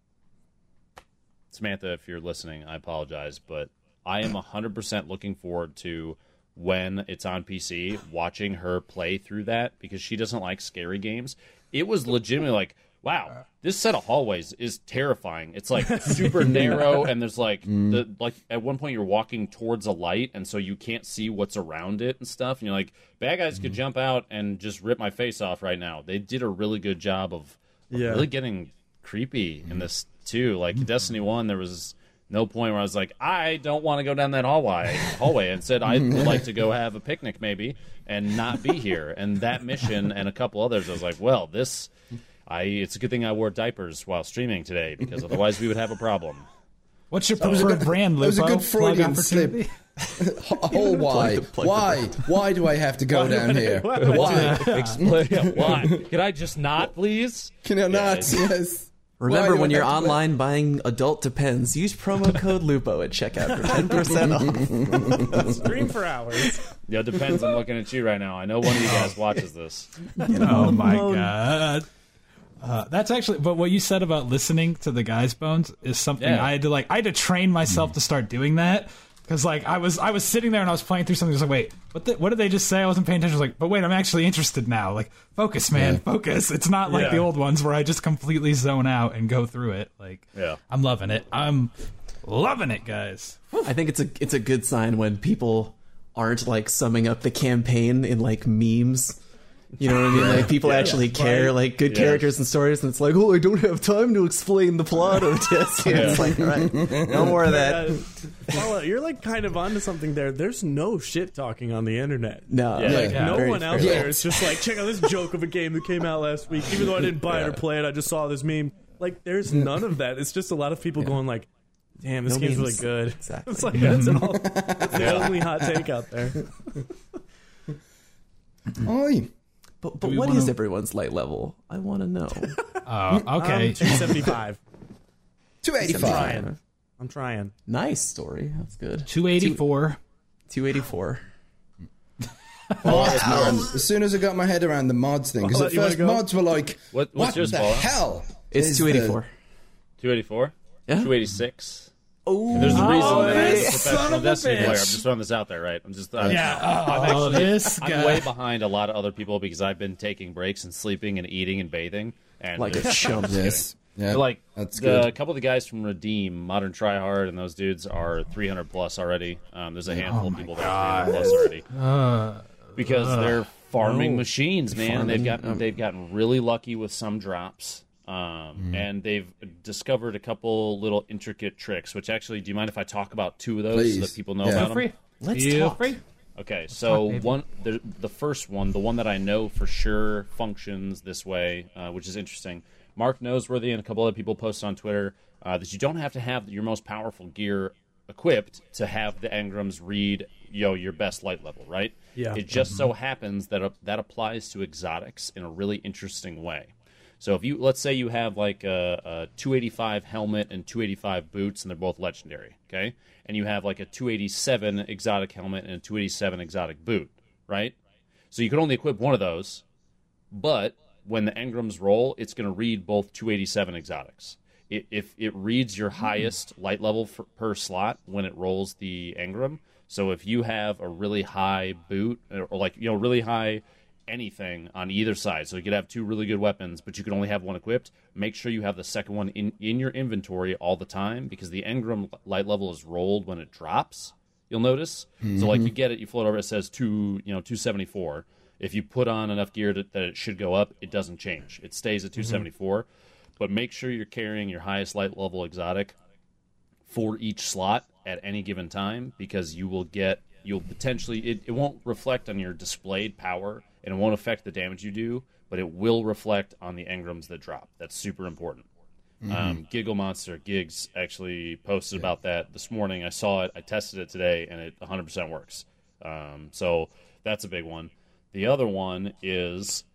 Speaker 4: Samantha, if you're listening, I apologize, but I am one hundred percent looking forward to when it's on P C, watching her play through that, because she doesn't like scary games. It was legitimately like, wow, this set of hallways is terrifying. It's like super narrow, and there's like mm. the like at one point you're walking towards a light, and so you can't see what's around it and stuff. And you're like, bad guys mm. could jump out and just rip my face off right now. They did a really good job of, of
Speaker 5: yeah.
Speaker 4: really getting creepy in this too. Like mm. Destiny one, there was no point where I was like, I don't want to go down that hallway. Hallway. Instead, I'd like to go have a picnic maybe and not be here. And that mission and a couple others, I was like, well, this. I it's a good thing I wore diapers while streaming today, because otherwise we would have a problem.
Speaker 3: What's your preferred
Speaker 2: good,
Speaker 3: brand, Lupo?
Speaker 2: That was a good Freudian slip. Oh, why? Why? Why do I have to go down here? Why?
Speaker 4: Explain. Why? Can I just not, please?
Speaker 2: Can I not? Yeah. Yes.
Speaker 1: Remember, when you're online buying adult Depends, use promo code Lupo at checkout for ten percent off.
Speaker 5: Stream for hours.
Speaker 4: Yeah, it depends. I'm looking at you right now. I know one of you guys watches this.
Speaker 3: Oh, my God. Uh, that's actually, but what you said about listening to the guys' bones is something
Speaker 4: yeah.
Speaker 3: I had to like. I had to train myself to start doing that, because like I was, I was sitting there and I was playing through something. I was like, wait, what? The, what did they just say? I wasn't paying attention. I was like, but wait, I'm actually interested now. Like, focus, man, yeah. focus. It's not like
Speaker 4: yeah.
Speaker 3: the old ones where I just completely zone out and go through it. Like,
Speaker 4: yeah.
Speaker 3: I'm loving it. I'm loving it, guys.
Speaker 1: I think it's a it's a good sign when people aren't like summing up the campaign in like memes. You know what I mean? Like, people yeah, actually yeah, care, right. like, good yeah. characters and stories, and it's like, oh, I don't have time to explain the plot of this. Yeah. It's like, all right, no more of that.
Speaker 5: Paula, you're, like, kind of onto something there. There's no shit-talking on the internet.
Speaker 1: No.
Speaker 5: Yeah. Like,
Speaker 3: yeah.
Speaker 5: no
Speaker 1: Very
Speaker 5: one out
Speaker 1: fair.
Speaker 5: there is just like, check out this joke of a game that came out last week. Even though I didn't buy it or play it, I just saw this meme. Like, there's none of that. It's just a lot of people yeah. going like, damn, this
Speaker 1: no
Speaker 5: game's
Speaker 1: memes.
Speaker 5: really good.
Speaker 1: Exactly.
Speaker 5: It's like, that's, all, that's the yeah. only hot take out there.
Speaker 2: Oi.
Speaker 1: But, but what
Speaker 3: wanna...
Speaker 1: is everyone's light level? I want to know.
Speaker 3: Oh, uh, okay.
Speaker 5: Um, two seventy-five.
Speaker 2: two eighty-five.
Speaker 5: I'm trying. I'm trying.
Speaker 1: Nice story. That's good.
Speaker 3: two eighty-four.
Speaker 1: two eighty-four.
Speaker 2: Wow. As soon as I got my head around the mods thing, because at first mods were like,
Speaker 4: what,
Speaker 2: what
Speaker 4: yours,
Speaker 2: the
Speaker 4: Paula?
Speaker 2: hell?
Speaker 1: It's two eighty-four.
Speaker 4: two eighty-four?
Speaker 1: Yeah.
Speaker 4: two eighty-six.
Speaker 1: Oh,
Speaker 4: there's a reason
Speaker 5: oh,
Speaker 4: that I'm a
Speaker 5: son
Speaker 4: professional
Speaker 5: of a
Speaker 4: Destiny player. I'm
Speaker 5: bitch.
Speaker 4: just throwing this out there, right? I'm just I'm,
Speaker 3: Yeah.
Speaker 4: I'm
Speaker 3: Oh,
Speaker 4: actually
Speaker 3: this
Speaker 4: I'm
Speaker 3: guy.
Speaker 4: way behind a lot of other people because I've been taking breaks and sleeping and eating and bathing. And
Speaker 1: like a chump.
Speaker 2: Yes. Yeah,
Speaker 4: but like
Speaker 2: that's
Speaker 4: the,
Speaker 2: good.
Speaker 4: a couple of the guys from Redeem, Modern Tryhard, and those dudes are three hundred plus already. Um, there's a handful
Speaker 3: oh
Speaker 4: of people that are three hundred plus already
Speaker 3: Uh,
Speaker 4: because
Speaker 3: uh,
Speaker 4: they're farming
Speaker 1: no.
Speaker 4: machines, man.
Speaker 1: Farming,
Speaker 4: And they've gotten
Speaker 1: um,
Speaker 4: they've gotten really lucky with some drops. Um,
Speaker 2: Mm.
Speaker 4: and they've discovered a couple little intricate tricks. Which actually, do you mind if I talk about two of those
Speaker 2: Please.
Speaker 4: so that people know
Speaker 2: Yeah.
Speaker 4: about
Speaker 3: feel free.
Speaker 4: them?
Speaker 1: Let's
Speaker 3: Feel
Speaker 1: talk.
Speaker 3: free.
Speaker 4: Okay, so
Speaker 3: talk, baby.
Speaker 4: one the, the first one, the one that I know for sure functions this way, uh, which is interesting. Mark Noseworthy and a couple other people posted on Twitter uh, that you don't have to have your most powerful gear equipped to have the engrams read, you know, your best light level, right?
Speaker 5: Yeah.
Speaker 4: It just so happens that uh, that applies to exotics in a really interesting way. So if you, let's say you have like a, a two eighty-five helmet and two eighty-five boots, and they're both legendary, okay? And you have like a two eighty-seven exotic helmet and a two eighty-seven exotic boot, right? So you can only equip one of those, but when the engrams roll, it's going to read both two eighty-seven exotics. It, if it reads your highest light level for, per slot when it rolls the engram, so if you have a really high boot, or, or like, you know, really high anything on either side, so you could have two really good weapons but you can only have one equipped, make sure you have the second one in in your inventory all the time, because the engram light level is rolled when it drops, You'll notice. Mm-hmm. So like you get it, you float over. It says two, you know, two seventy-four. If you put on enough gear to, that it should go up, it doesn't change. It stays at two seventy-four. Mm-hmm. But make sure you're carrying your highest light level exotic for each slot at any given time, because you will get, you'll potentially, it, it won't reflect on your displayed power, and it won't affect the damage you do, but it will reflect on the engrams that drop. That's super important. Mm-hmm. Um, Giggle Monster, Gigs, actually posted yeah. about that this morning. I saw it, I tested it today, and it one hundred percent works. Um, so that's a big one. The other one is,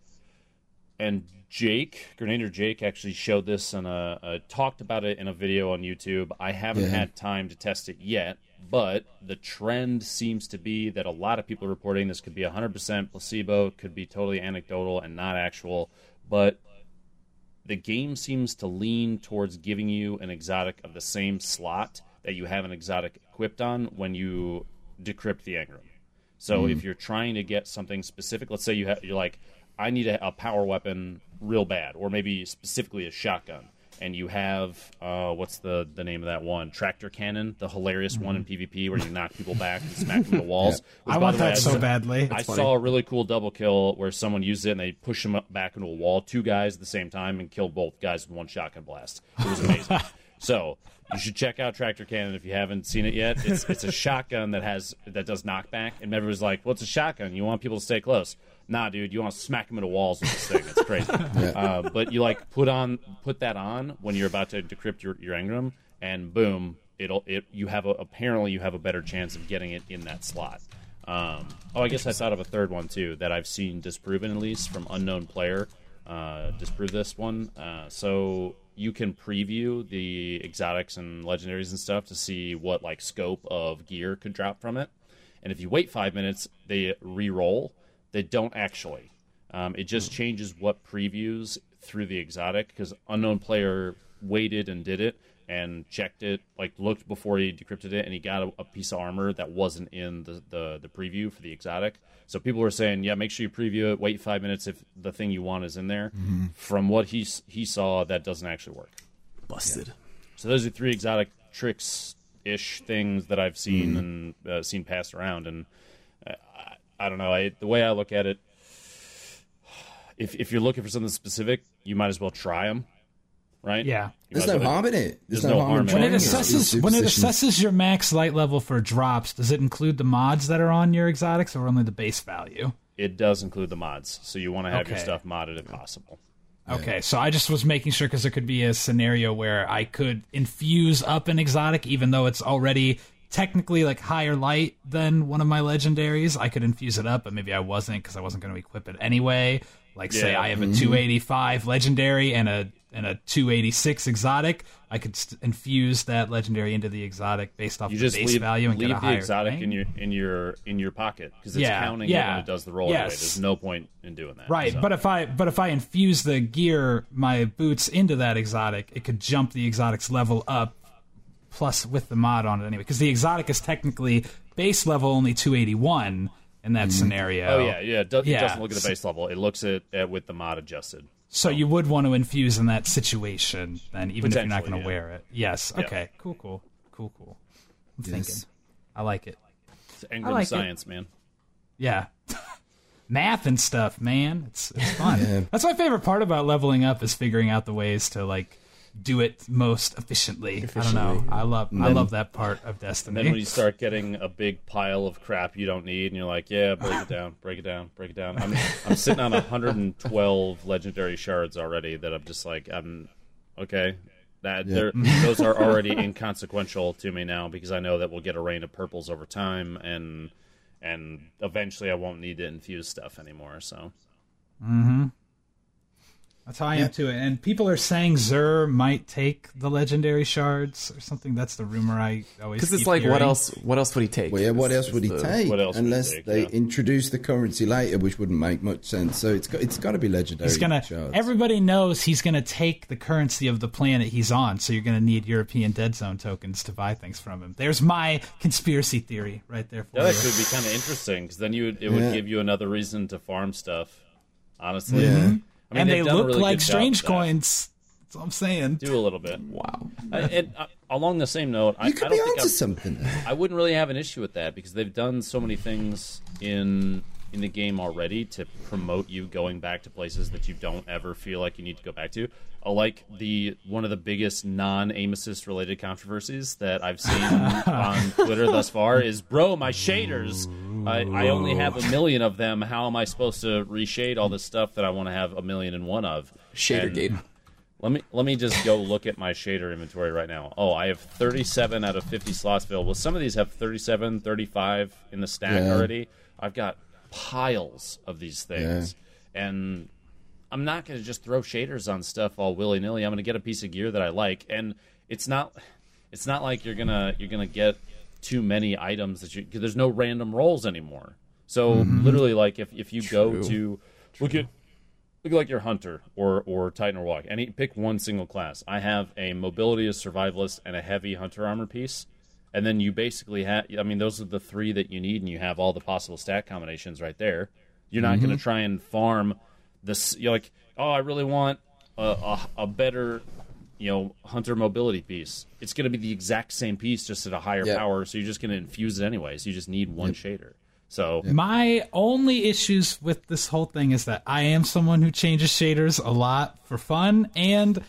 Speaker 4: and Jake, Grenadier Jake, actually showed this and uh, talked about it in a video on YouTube. I haven't yeah. had time to test it yet, but the trend seems to be that a lot of people are reporting this could be one hundred percent placebo, could be totally anecdotal and not actual, but the game seems to lean towards giving you an exotic of the same slot that you have an exotic equipped on when you decrypt the engram. So mm. if you're trying to get something specific, let's say you have, you're like, I need a, a power weapon real bad, or maybe specifically a shotgun, and you have, uh, what's the, the name of that one? Tractor Cannon, the hilarious mm-hmm. one in PvP where you knock people back and smack them to the walls.
Speaker 3: yeah. Which, I want that way, so I saw, badly.
Speaker 4: That's I funny. saw a really cool double kill where someone used it and they pushed them back into a wall, two guys at the same time, and killed both guys with one shotgun blast. It was amazing. So you should check out Tractor Cannon if you haven't seen it yet. It's it's a shotgun that has that does knockback, and everyone's like, "What's a shotgun? You want people to stay close?" Nah, dude, you want to smack them into walls with this thing. It's crazy. yeah. uh, but you like put on put that on when you're about to decrypt your, your engram, and boom, it'll it you have a, apparently you have a better chance of getting it in that slot. Um, oh, I guess I thought of a third one too that I've seen disproven, at least from unknown player. Uh, disprove this one. Uh, so you can preview the exotics and legendaries and stuff to see what like scope of gear could drop from it. And if you wait five minutes, they re-roll. They don't actually. Um, it just changes what previews through the exotic, because unknown player waited and did it and checked it, like looked before he decrypted it, and he got a, a piece of armor that wasn't in the, the, the preview for the exotic. So people were saying, yeah, make sure you preview it, wait five minutes if the thing you want is in there. Mm-hmm. From what he he saw, that doesn't actually work.
Speaker 1: Busted.
Speaker 4: Yeah. So those are three exotic tricks-ish things that I've seen mm-hmm. and uh, seen passed around, and uh, I, I don't know. I, the way I look at it, if if you're looking for something specific, you might as well try them. Right?
Speaker 3: Yeah.
Speaker 2: There's no harm in it.
Speaker 4: There's, There's no, no harm in it.
Speaker 3: When it assesses when it assesses your max light level for drops, does it include the mods that are on your exotics or only the base value?
Speaker 4: It does include the mods, so you want to have
Speaker 3: okay.
Speaker 4: your stuff modded if possible.
Speaker 3: Okay, yeah. So I just was making sure, because there could be a scenario where I could infuse up an exotic even though it's already technically like higher light than one of my legendaries. I could infuse it up, but maybe I wasn't, because I wasn't going to equip it anyway. Like, yeah. say I have a two eighty-five legendary and a and a two eighty-six exotic, I could st- infuse that legendary into the exotic based off
Speaker 4: you
Speaker 3: the
Speaker 4: just
Speaker 3: base
Speaker 4: leave,
Speaker 3: value and
Speaker 4: leave
Speaker 3: get a
Speaker 4: the
Speaker 3: higher
Speaker 4: exotic
Speaker 3: rank.
Speaker 4: in your in your in your pocket, because it's
Speaker 3: yeah,
Speaker 4: counting
Speaker 3: yeah.
Speaker 4: it when it does the roll.
Speaker 3: Yes.
Speaker 4: Anyway. There's no point in doing that.
Speaker 3: Right,
Speaker 4: so.
Speaker 3: but if I but if I infuse the gear, my boots into that exotic, it could jump the exotic's level up, plus with the mod on it anyway. Because the exotic is technically base level only two eighty-one in that mm. scenario.
Speaker 4: Oh yeah, yeah. It, do-
Speaker 3: yeah.
Speaker 4: it doesn't look at the base level. It looks at, at with the mod adjusted.
Speaker 3: So you would want to infuse in that situation, then, even if you're not going to
Speaker 4: yeah.
Speaker 3: wear it. Yes.
Speaker 4: Yeah.
Speaker 3: Okay. Cool. Cool. Cool. Cool. I'm
Speaker 2: Yes.
Speaker 3: thinking. I like it.
Speaker 4: It's Engram
Speaker 3: I like
Speaker 4: science, man.
Speaker 3: Yeah. Math and stuff, man. It's it's fun.
Speaker 2: Yeah.
Speaker 3: That's my favorite part about leveling up, is figuring out the ways to like do it most efficiently.
Speaker 1: Efficiently,
Speaker 3: I don't know.
Speaker 1: yeah.
Speaker 3: I love I
Speaker 2: then-
Speaker 3: love that part of
Speaker 4: And
Speaker 3: Destiny.
Speaker 4: then when you start getting a big pile of crap you don't need, and you're like, yeah, break it down, break it down, break it down. I'm I'm sitting on one hundred twelve legendary shards already that I'm just like, I'm okay. That
Speaker 2: Yeah.
Speaker 4: they're those are already inconsequential to me now, because I know that we'll get a rain of purples over time, and and eventually I won't need to infuse stuff anymore. So
Speaker 3: Mm-hmm. That's how I am to it. And people are saying Xur might take the legendary shards or something. That's the rumor I always
Speaker 1: Because it's
Speaker 3: keep
Speaker 1: like,
Speaker 3: hearing.
Speaker 1: what else? What else would he take?
Speaker 2: Well, yeah, what
Speaker 1: It's-
Speaker 2: else would he
Speaker 1: it's the-
Speaker 2: take?
Speaker 4: What else would he
Speaker 2: Unless
Speaker 4: take,
Speaker 2: they
Speaker 4: yeah.
Speaker 2: introduce the currency later, which wouldn't make much sense. So it's got it's got to be legendary.
Speaker 3: He's gonna.
Speaker 2: shards.
Speaker 3: Everybody knows he's gonna take the currency of the planet he's on. So you're gonna need European Dead Zone tokens to buy things from him. There's my conspiracy theory right there for
Speaker 4: yeah, that
Speaker 3: you.
Speaker 4: could be kind of interesting, because then you would, it would
Speaker 2: Yeah.
Speaker 4: give you another reason to farm stuff. Honestly,
Speaker 2: Yeah.
Speaker 4: I mean,
Speaker 3: and they
Speaker 4: they've done a
Speaker 3: look
Speaker 4: really
Speaker 3: like
Speaker 4: good job
Speaker 3: strange
Speaker 4: with that.
Speaker 3: coins. That's all I'm saying.
Speaker 4: Do a little bit.
Speaker 1: Wow.
Speaker 4: I, and uh, along the same note, I,
Speaker 2: You
Speaker 4: I
Speaker 2: could
Speaker 4: don't
Speaker 2: be
Speaker 4: think
Speaker 2: onto
Speaker 4: I'm,
Speaker 2: something.
Speaker 4: I wouldn't really have an issue with that because they've done so many things in in the game already to promote you going back to places that you don't ever feel like you need to go back to. Uh, like the one of the biggest non-aim assist related controversies that I've seen on Twitter thus far is, bro, my shaders. I, I only have a million of them. How am I supposed to reshade all this stuff that I want to have a million and one of?
Speaker 1: Shadergate.
Speaker 4: And Let me let me just go look at my shader inventory right now. Oh, I have thirty-seven out of fifty slots filled. Well, some of these have thirty-seven, thirty-five in the stack
Speaker 2: Yeah.
Speaker 4: already. I've got piles of these things. Yeah. And I'm not going to just throw shaders on stuff all willy-nilly. I'm going to get a piece of gear that I like. And it's not it's not like you're going to you're going to get too many items that you cause there's no random rolls anymore. So mm-hmm. literally like if if you True. go to look at Look at like your Hunter or or Titan or Walk. Any pick one single class. I have a mobility, a survivalist, and a heavy Hunter armor piece. And then you basically have, I mean, those are the three that you need, and you have all the possible stat combinations right there. You're not mm-hmm. going to try and farm this. You're like, oh, I really want a, a, a better, you know, Hunter mobility piece. It's going to be the exact same piece, just at a higher yep. power. So you're just going to infuse it anyways. You just need one yep. shader. So
Speaker 3: my only issues with this whole thing is that I am someone who changes shaders a lot for fun, and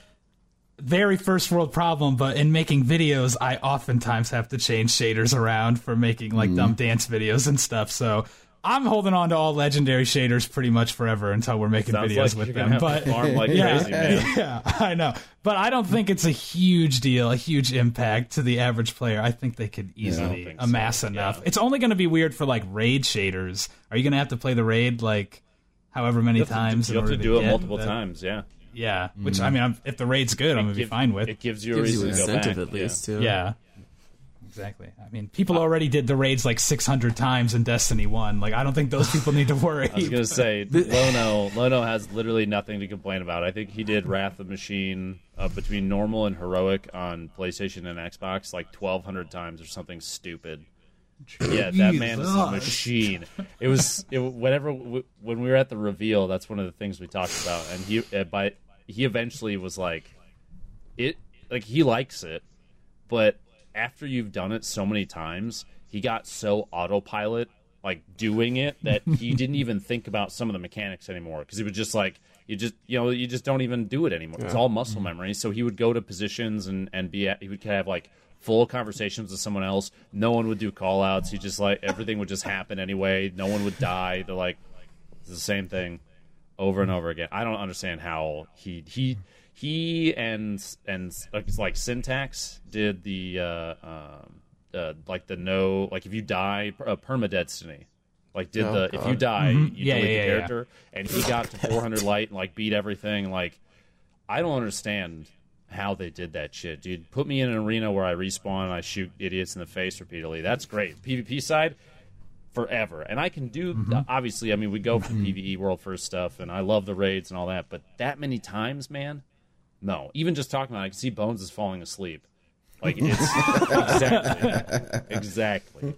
Speaker 3: very first world problem, but in making videos, I oftentimes have to change shaders around for making like mm. dumb dance videos and stuff. So I'm holding on to all legendary shaders pretty much forever until we're making
Speaker 4: Sounds
Speaker 3: videos
Speaker 4: like
Speaker 3: with
Speaker 4: you're
Speaker 3: them.
Speaker 4: Have
Speaker 3: but
Speaker 4: to farm like
Speaker 3: yeah,
Speaker 4: crazy, man.
Speaker 3: yeah, I know. But I don't think it's a huge deal, a huge impact to the average player. I think they could easily yeah, amass so. enough. Yeah. It's only going to be weird for like raid shaders. Are you going to have to play the raid like however many
Speaker 4: you
Speaker 3: times?
Speaker 4: To, you have to do
Speaker 3: to
Speaker 4: it multiple
Speaker 3: that?
Speaker 4: times. Yeah.
Speaker 3: Yeah, which mm. I mean, I'm, if the raid's good, I'm gonna
Speaker 4: give,
Speaker 3: be fine with.
Speaker 4: It gives you a
Speaker 1: gives
Speaker 4: reason
Speaker 1: you
Speaker 4: to go
Speaker 1: incentive
Speaker 4: back.
Speaker 1: at least
Speaker 4: yeah.
Speaker 1: too.
Speaker 3: Yeah, exactly. I mean, people already did the raids like six hundred times in Destiny one. Like, I don't think those people need to worry.
Speaker 4: I was gonna say, Lono, Lono has literally nothing to complain about. I think he did Wrath of Machine uh, between normal and heroic on PlayStation and Xbox like twelve hundred times or something stupid. Yeah, that man is a machine. It was it, whenever when we were at the reveal. That's one of the things we talked about, and he uh, by he eventually was like, it like he likes it, but after you've done it so many times, he got so autopilot like doing it that he didn't even think about some of the mechanics anymore because he was just like you just you know you just don't even do it anymore. Yeah. It's all muscle memory. So he would go to positions and and be at, he would have like full conversations with someone else. No one would do call outs. He just like everything would just happen anyway. No one would die. They're like it's the same thing over and over again. I don't understand how he he he and and like, like Syntax did the uh, um, uh, like the no like if you die uh, permadestiny. Like did oh, the God. If you die
Speaker 3: mm-hmm.
Speaker 4: you
Speaker 3: yeah,
Speaker 4: delete
Speaker 3: yeah,
Speaker 4: the character
Speaker 3: yeah.
Speaker 4: and he got to four hundred light and like beat everything. Like I don't understand how they did that shit, dude. Put me in an arena where I respawn and I shoot idiots in the face repeatedly. That's great. PvP side, forever. And I can do, mm-hmm. obviously, I mean, we go for mm-hmm. PvE world first stuff, and I love the raids and all that, but that many times, man, no. Even just talking about it, I can see Bones is falling asleep. Like, it's exactly. Exactly.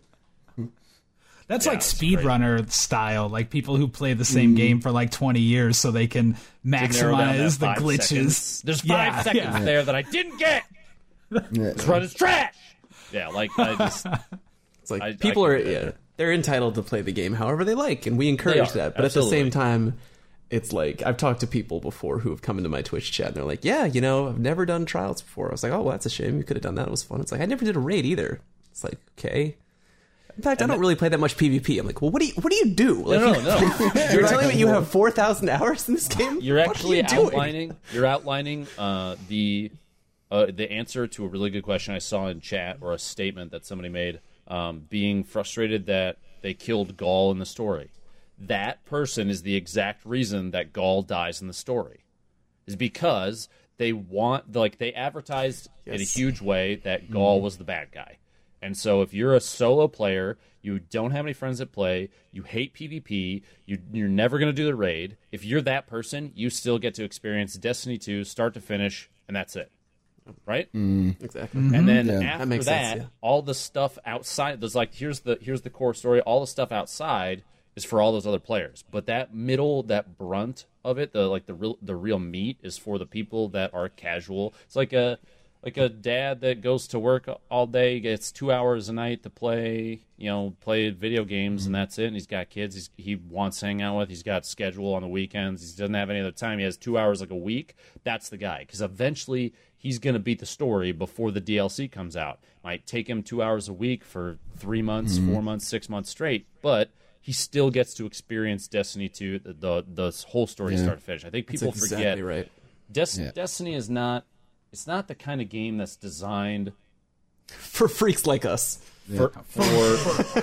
Speaker 3: That's
Speaker 4: yeah,
Speaker 3: like speedrunner style, like people who play the same mm. game for like twenty years so they can maximize the glitches.
Speaker 4: Seconds. There's five
Speaker 3: yeah,
Speaker 4: seconds
Speaker 3: yeah.
Speaker 4: there that I didn't get. Yeah. This run is trash. Yeah, like I just.
Speaker 1: It's like
Speaker 4: I,
Speaker 1: people
Speaker 4: I
Speaker 1: are yeah, they're entitled to play the game however they like, and we encourage
Speaker 4: are,
Speaker 1: that. But
Speaker 4: absolutely.
Speaker 1: at the same time, it's like I've talked to people before who have come into my Twitch chat and they're like, "Yeah, you know, I've never done trials before." I was like, "Oh, well, that's a shame. You could have done that. It was fun." It's like I never did a raid either. It's like okay. In fact, and I don't really play that much PvP. I'm like, well, what do you what do you do? Like,
Speaker 4: no, no, no.
Speaker 1: You're telling me you have four thousand hours in this game?
Speaker 4: You're actually
Speaker 1: you
Speaker 4: outlining. You're outlining uh, the uh, the answer to a really good question I saw in chat, or a statement that somebody made, um, being frustrated that they killed Gaul in the story. That person is the exact reason that Gaul dies in the story, is because they want like they advertised yes. in a huge way that Gaul mm. was the bad guy. And so if you're a solo player, you don't have any friends that play, you hate PvP, you, you're never going to do the raid, if you're that person, you still get to experience Destiny two start to finish, and that's it. Right?
Speaker 1: Mm. Exactly.
Speaker 3: Mm-hmm.
Speaker 4: And then
Speaker 1: yeah.
Speaker 4: after
Speaker 1: that,
Speaker 4: that
Speaker 1: sense, yeah.
Speaker 4: all the stuff outside, there's like, here's the here's the core story, all the stuff outside is for all those other players. But that middle, that brunt of it, the like the real the real meat is for the people that are casual. It's like a like a dad that goes to work all day, gets two hours a night to play, you know, play video games, and that's it. And he's got kids he's, he wants to hang out with. He's got schedule on the weekends. He doesn't have any other time. He has two hours like a week. That's the guy, because eventually he's going to beat the story before the D L C comes out. Might take him two hours a week for three months, mm-hmm. four months, six months straight, but he still gets to experience Destiny two, the the, the whole story
Speaker 2: yeah.
Speaker 4: start to finish. I think people
Speaker 1: that's exactly
Speaker 4: forget.
Speaker 1: Right.
Speaker 4: Des-
Speaker 2: yeah.
Speaker 4: Destiny is not. It's not the kind of game that's designed
Speaker 1: for freaks like us.
Speaker 4: For for,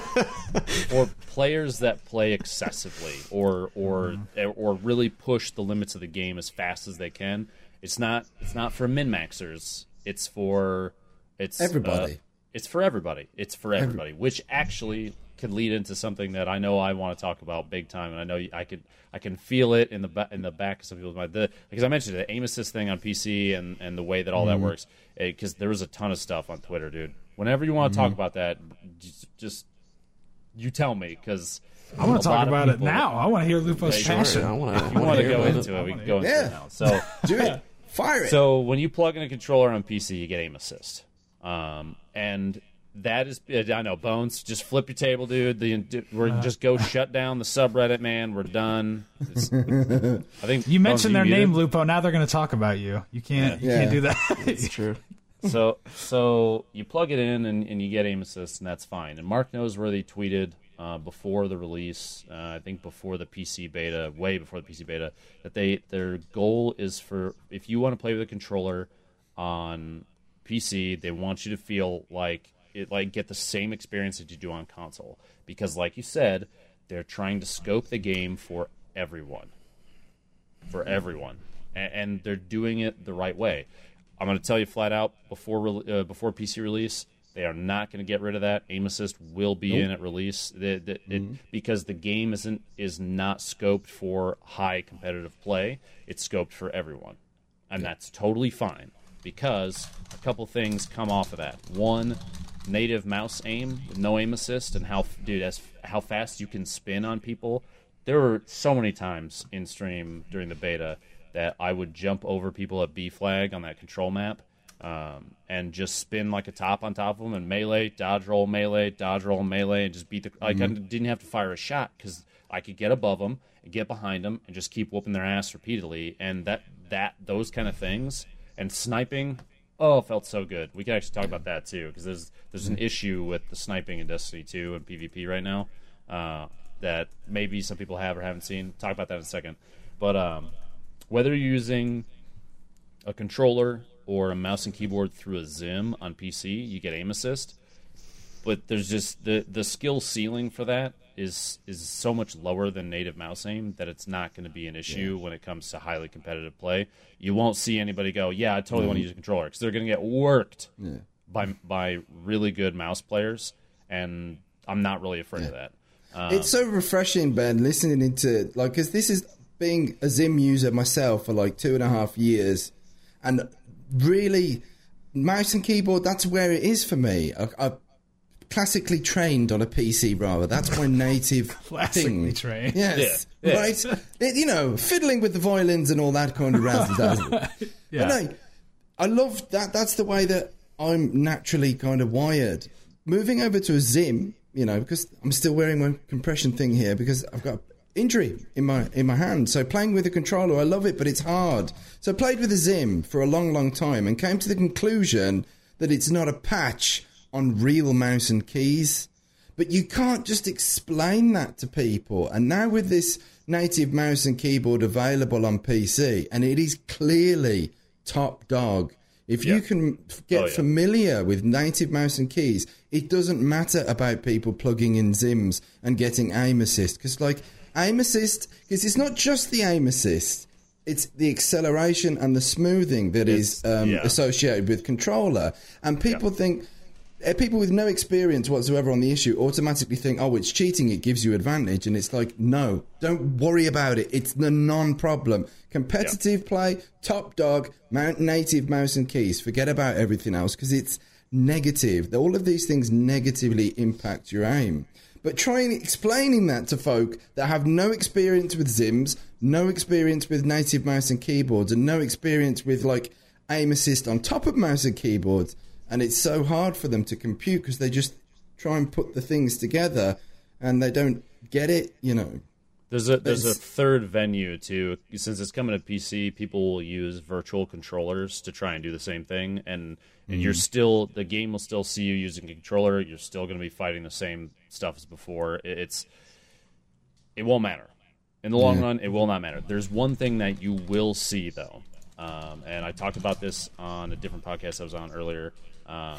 Speaker 4: for players that play excessively or or or really push the limits of the game as fast as they can. It's not. It's not for min-maxers. It's for. It's
Speaker 2: everybody.
Speaker 4: Uh, it's for everybody. It's for everybody, Every- which actually could lead into something that I know I want to talk about big time, and I know I could I can feel it in the ba- in the back of some people's mind. The, because I mentioned the aim assist thing on P C and, and the way that all mm-hmm. that works, because there was a ton of stuff on Twitter, dude. Whenever you want to mm-hmm. talk about that, just, just you tell me, because
Speaker 3: I want to talk about people, it now. I want to hear Lupo's
Speaker 1: sure,
Speaker 3: passion.
Speaker 1: I wanna,
Speaker 4: if you want to go into it, we can go into
Speaker 2: yeah.
Speaker 4: it now. So
Speaker 2: do it, fire it.
Speaker 4: So when you plug in a controller on P C, you get aim assist, um, and that is, I know, Bones, just flip your table, dude. The, we're uh, just go shut down the subreddit, man. We're done. It's, I think
Speaker 3: you mentioned
Speaker 4: Bones,
Speaker 3: their
Speaker 4: you
Speaker 3: name, Lupo. Now they're going to talk about you. You can't.
Speaker 2: Yeah.
Speaker 3: You can't do that.
Speaker 1: It's true.
Speaker 4: So, so you plug it in and, and you get aim assist, and that's fine. And Mark Noseworthy tweeted uh, before the release, uh, I think before the P C beta, way before the P C beta, that they their goal is for, if you want to play with a controller on P C, they want you to feel like it, like get the same experience that you do on console, because like you said, they're trying to scope the game for everyone for everyone and, and they're doing it the right way. I'm going to tell you flat out, before uh, before P C release, they are not going to get rid of that. Aim assist will be nope. in at release the, the, mm-hmm. it, because the game isn't is not scoped for high competitive play. It's scoped for everyone, and yeah. that's totally fine, because a couple things come off of that. One, native mouse aim with no aim assist, and how dude as how fast you can spin on people. There were so many times in stream during the beta that I would jump over people at B flag on that control map um, and just spin like a top on top of them and melee, dodge roll, melee, dodge roll, melee, and just beat the. Mm-hmm. Like I didn't have to fire a shot because I could get above them and get behind them and just keep whooping their ass repeatedly. And that that those kind of things and sniping. Oh, it felt so good. We can actually talk about that too, because there's there's an issue with the sniping in Destiny two and PvP right now uh, that maybe some people have or haven't seen. Talk about that in a second. But um, whether you're using a controller or a mouse and keyboard through a Zim on P C, you get aim assist. But there's just the the skill ceiling for that is is so much lower than native mouse aim that it's not going to be an issue yeah. when it comes to highly competitive play. You won't see anybody go, yeah, I totally mm-hmm. want to use a controller, because they're going to get worked yeah. by by really good mouse players, and I'm not really afraid yeah. of that. Um,
Speaker 2: it's so refreshing, Ben, listening into, like, because this is being a Zim user myself for like two and a half years, and really, mouse and keyboard, that's where it is for me. I, I classically trained on a P C, rather. That's my native
Speaker 3: classically
Speaker 2: thing.
Speaker 3: trained.
Speaker 2: Yes,
Speaker 4: yeah. Yeah.
Speaker 2: right. It, you know, fiddling with the violins and all that kind of razzle dazzle.
Speaker 3: Yeah.
Speaker 2: But no, I love that. That's the way that I'm naturally kind of wired. Moving over to a Zim, you know, because I'm still wearing my compression thing here because I've got injury in my in my hand. So playing with a controller, I love it, but it's hard. So I played with a Zim for a long, long time and came to the conclusion that it's not a patch on real mouse and keys. But you can't just explain that to people. And now with this native mouse and keyboard available on P C, and it is clearly top dog. If yeah. you can get oh, yeah. familiar with native mouse and keys, it doesn't matter about people plugging in Zims and getting aim assist. Because, like, aim assist, because it's not just the aim assist, it's the acceleration and the smoothing that it's, is um, yeah. associated with controller. And people yeah. think... People with no experience whatsoever on the issue automatically think, oh, it's cheating, it gives you advantage. And it's like, no, don't worry about it. It's the non-problem. Competitive yeah. play, top dog, mount native mouse and keys. Forget about everything else because it's negative. All of these things negatively impact your aim. But trying explaining that to folk that have no experience with Zims, no experience with native mouse and keyboards, and no experience with like aim assist on top of mouse and keyboards, and it's so hard for them to compute because they just try and put the things together and they don't get it, you know.
Speaker 4: There's a there's a third venue too. Since it's coming to P C, people will use virtual controllers to try and do the same thing, and, and mm. you're still the game will still see you using a controller. You're still going to be fighting the same stuff as before. It's it won't matter in the long yeah. run. It will not matter. There's one thing that you will see though, um, and I talked about this on a different podcast I was on earlier. Um,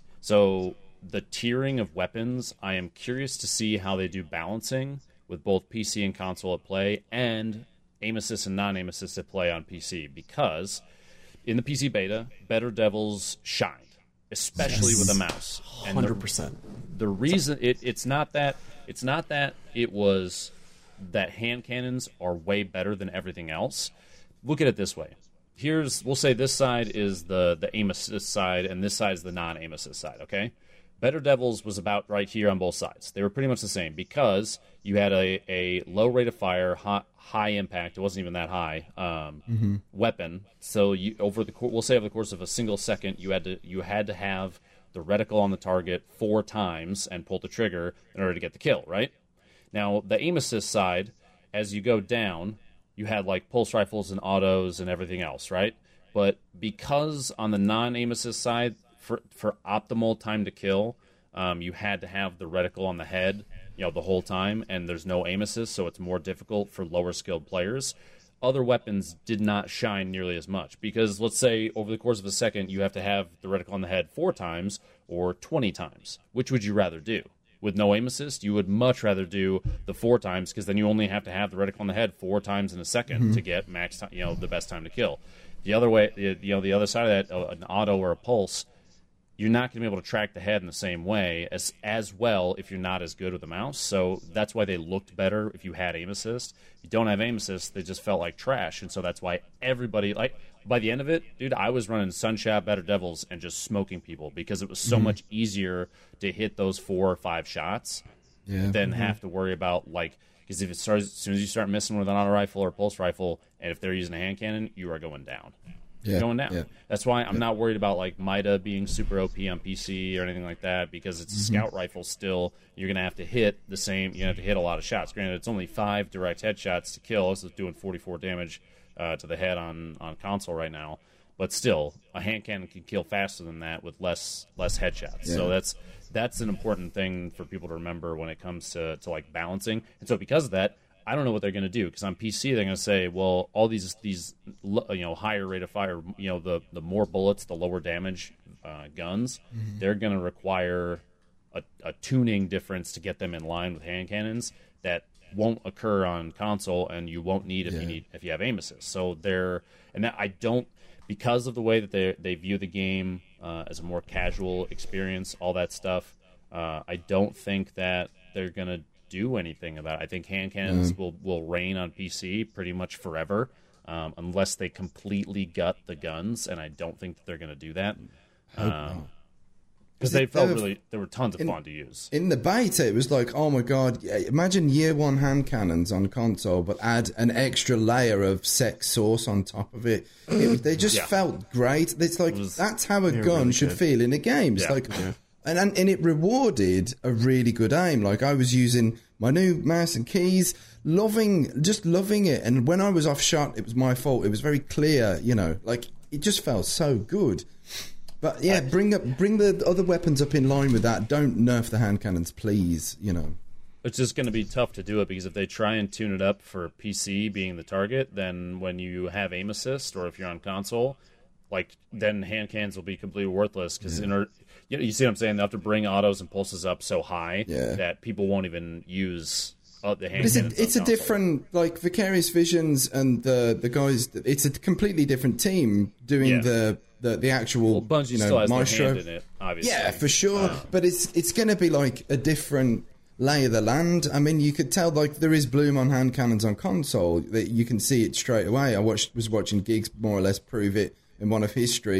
Speaker 4: so the tiering of weapons, I am curious to see how they do balancing with both P C and console at play, and aim assist and non-aim assist at play on P C, because in the P C beta, Better Devils shined, especially yes. with a mouse.
Speaker 1: And one hundred percent.
Speaker 4: The, the reason it, it's not that it's not that it was that hand cannons are way better than everything else. Look at it this way. Here's we'll say this side is the the aim assist side, and this side is the non-aim assist side. Okay. Better Devils was about right here on both sides. They were pretty much the same because you had a, a low rate of fire, high, high impact. It wasn't even that high um, mm-hmm. weapon. So you over the we'll say over the course of a single second, you had to you had to have the reticle on the target four times and pull the trigger in order to get the kill. Right now, the aim assist side, as you go down, you had like pulse rifles and autos and everything else. Right, but because on the non-aim assist side, For, for optimal time to kill, um, you had to have the reticle on the head, you know, the whole time, and there's no aim assist, so it's more difficult for lower skilled players. Other weapons did not shine nearly as much because, let's say, over the course of a second, you have to have the reticle on the head four times or twenty times. Which would you rather do? With no aim assist, you would much rather do the four times because then you only have to have the reticle on the head four times in a second mm-hmm. to get max time, you know, the best time to kill. The other way, you know, the other side of that, an auto or a pulse, you're not going to be able to track the head in the same way as as well if you're not as good with the mouse. So that's why they looked better if you had aim assist. If you don't have aim assist, they just felt like trash. And so that's why everybody, like, by the end of it, dude, I was running Sunshot Better Devils and just smoking people because it was so mm-hmm. much easier to hit those four or five shots yeah. than mm-hmm. have to worry about, like, because if it starts, as soon as you start missing with an auto rifle or a pulse rifle, and if they're using a hand cannon, you are going down. Yeah, going down. Yeah. That's why I'm yeah. not worried about like Mida being super O P on P C or anything like that because it's a mm-hmm. scout rifle still. You're going to have to hit the same. You have to hit a lot of shots. Granted, it's only five direct headshots to kill. This is doing forty-four damage uh, to the head on, on console right now. But still, a hand cannon can kill faster than that with less less headshots. Yeah. So that's that's an important thing for people to remember when it comes to, to like balancing. And so because of that, I don't know what they're going to do because on P C they're going to say, well, all these these you know higher rate of fire, you know the the more bullets, the lower damage uh, guns, mm-hmm. they're going to require a, a tuning difference to get them in line with hand cannons that won't occur on console, and you won't need if yeah. you need if you have aim assist. So they're and that I don't because of the way that they they view the game uh, as a more casual experience, all that stuff. Uh, I don't think that they're going to do anything about it. I think hand cannons mm. will, will reign on P C pretty much forever um, unless they completely gut the guns, and I don't think that they're going to do that. Because um, they felt really, they were tons of
Speaker 2: in,
Speaker 4: fun to use.
Speaker 2: In the beta, it was like, oh my god, imagine year one hand cannons on console, but add an extra layer of sex sauce on top of it. it they just yeah. felt great. It's like, it was, that's how a gun really should good. feel in a game. It's yeah. like... Yeah. And, and and it rewarded a really good aim. Like I was using my new mouse and keys, loving, just loving it. And when I was off shot, it was my fault. It was very clear, you know, like it just felt so good. But yeah, bring up, bring the other weapons up in line with that. Don't nerf the hand cannons, please. You know,
Speaker 4: it's just going to be tough to do it because if they try and tune it up for P C being the target, then when you have aim assist or if you're on console, like then hand cannons will be completely worthless because yeah. in order. You, know, you see what I'm saying? They have to bring autos and pulses up so high yeah. that people won't even use uh, the hand
Speaker 2: cannons.
Speaker 4: It's,
Speaker 2: a, it's a different, like Vicarious Visions and the the guys. It's a completely different team doing yeah. the, the the actual.
Speaker 4: Well, Bungie
Speaker 2: you know,
Speaker 4: still has
Speaker 2: Maestro.
Speaker 4: their hand in it, obviously.
Speaker 2: Yeah, for sure.
Speaker 4: Uh,
Speaker 2: but it's it's going to be like a different lay of the land. I mean, you could tell like there is bloom on hand cannons on console. That you can see it straight away. I watched was watching Giggs more or less prove it in one of his streams.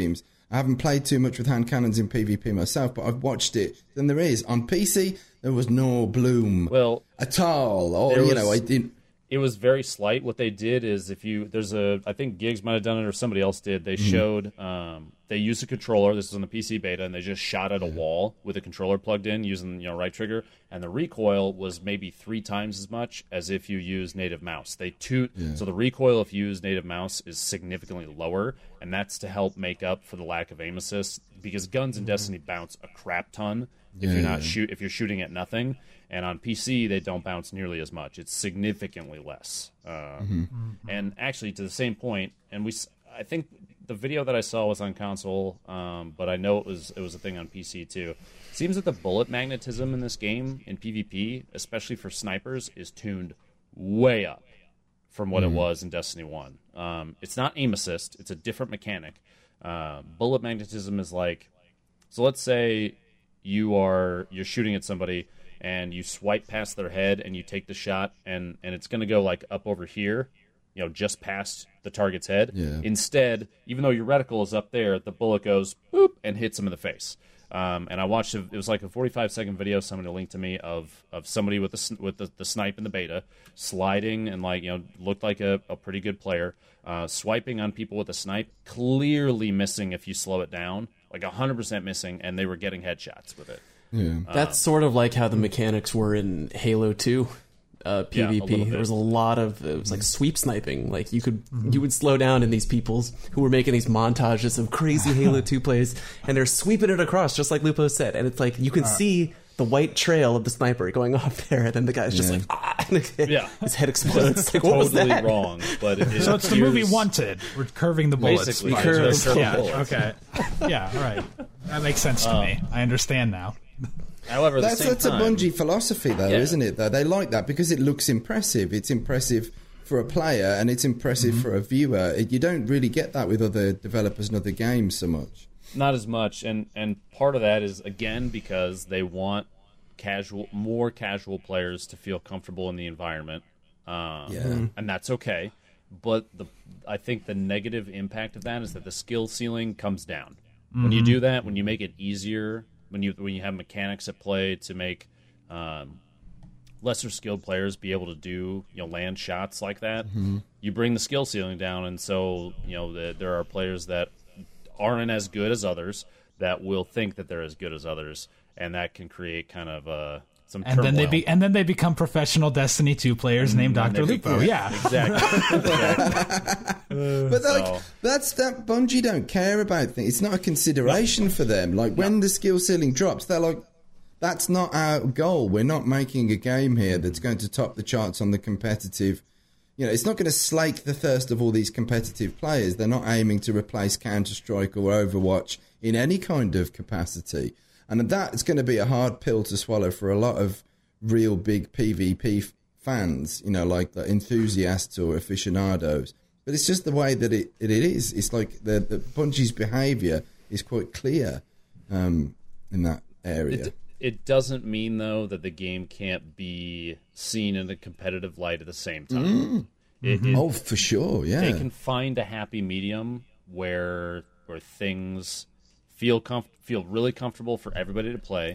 Speaker 2: I haven't played too much with hand cannons in PvP myself, but I've watched it. Then there is on P C. There was no bloom
Speaker 4: Well,
Speaker 2: at all, or
Speaker 4: there
Speaker 2: you
Speaker 4: was-
Speaker 2: know, I didn't.
Speaker 4: It was very slight. What they did is, if you there's a, I think Giggs might have done it or somebody else did. They
Speaker 2: Mm-hmm.
Speaker 4: showed um, they used a controller. This is on the P C beta, and they just shot at a wall with a controller plugged in using you know right trigger, and the recoil was maybe three times as much as if you use native mouse. They toot so the recoil if you use native mouse is significantly lower, and that's to help make up for the lack of aim assist because guns in Destiny bounce a crap ton if
Speaker 2: Yeah,
Speaker 4: you're not
Speaker 2: yeah.
Speaker 4: shoot if you're shooting at nothing. And on P C, they don't bounce nearly as much. It's significantly less. Uh, And actually, to the same point, and we, s- I think the video that I saw was on console, um, but I know it was it was a thing on P C too. Seems that the bullet magnetism in this game in PvP, especially for snipers, is tuned way up from what it was in Destiny one. Um, it's not aim assist; it's a different mechanic. Uh, bullet magnetism is like, so let's say you are you're shooting at somebody and you swipe past their head and you take the shot and and it's going to go like up over here, you know, just past the target's head.
Speaker 2: Yeah.
Speaker 4: Instead, even though your reticle is up there, the bullet goes boop and hits them in the face. Um, and I watched a, it was like a forty-five second video somebody linked to me of of somebody with the sn- with the, the snipe in the beta sliding and like you know looked like a, a pretty good player uh, swiping on people with a snipe, clearly missing if you slow it down, like one hundred percent missing, and they were getting headshots with it.
Speaker 2: Yeah.
Speaker 1: That's sort of like how the mechanics were in Halo two uh,
Speaker 4: Yeah, a little
Speaker 1: PvP.
Speaker 4: bit.
Speaker 1: There was a lot of it was like sweep sniping. Like you could you would slow down in these peoples who were making these montages of crazy Halo two plays, and they're sweeping it across just like Lupo said. And it's like you can see the white trail of the sniper going off there, and then the guy's just
Speaker 2: Yeah.
Speaker 1: like ah, and
Speaker 4: Yeah.
Speaker 1: his head explodes. It's like, what was
Speaker 4: Totally
Speaker 1: that?
Speaker 4: wrong, but it, it
Speaker 3: So it's the movie
Speaker 4: appears-
Speaker 3: Wanted. We're curving the bullets.
Speaker 4: Basically,
Speaker 3: Fine.
Speaker 1: curve-
Speaker 4: it's just
Speaker 3: yeah.
Speaker 4: bullets.
Speaker 3: Okay. Yeah. All right. That makes sense to me. I understand now.
Speaker 4: However, at the
Speaker 2: That's
Speaker 4: same
Speaker 2: that's a
Speaker 4: time,
Speaker 2: Bungie philosophy, though,
Speaker 4: Yeah.
Speaker 2: isn't it? Though they like that because it looks impressive. It's impressive for a player, and it's impressive for a viewer. It, you don't really get that with other developers and other games so much.
Speaker 4: not as much, and and part of that is again because they want casual, more casual players to feel comfortable in the environment, um,
Speaker 2: Yeah.
Speaker 4: and that's okay. But the I think the negative impact of that is that the skill ceiling comes down when you do that. When you make it easier, when you when you have mechanics at play to make um, lesser skilled players be able to do you know land shots like that, you bring the skill ceiling down, and so you know the, there are players that aren't as good as others that will think that they're as good as others, and that can create kind of uh, some
Speaker 3: And then they
Speaker 4: turmoil.
Speaker 3: be and then they become professional Destiny two players named
Speaker 4: And
Speaker 3: Doctor
Speaker 4: they
Speaker 3: Lupo.
Speaker 4: be-
Speaker 3: Yeah.
Speaker 4: exactly. exactly.
Speaker 2: But they're like,
Speaker 4: So-
Speaker 2: that's that Bungie don't care about things. It's not a consideration for them. Like when the skill ceiling drops, they're like, that's not our goal. We're not making a game here that's going to top the charts on the competitive. You know, it's not going to slake the thirst of all these competitive players. They're not aiming to replace Counter-Strike or Overwatch in any kind of capacity. And that's going to be a hard pill to swallow for a lot of real big PvP f- fans, you know, like the enthusiasts or aficionados. But it's just the way that it, it is. It's like the, the Bungie's behaviour is quite clear um, in that area.
Speaker 4: It, it doesn't mean though that the game can't be seen in a competitive light at the same time. It, it,
Speaker 2: oh, for sure, yeah.
Speaker 4: They can find a happy medium where where things feel comf- feel really comfortable for everybody to play.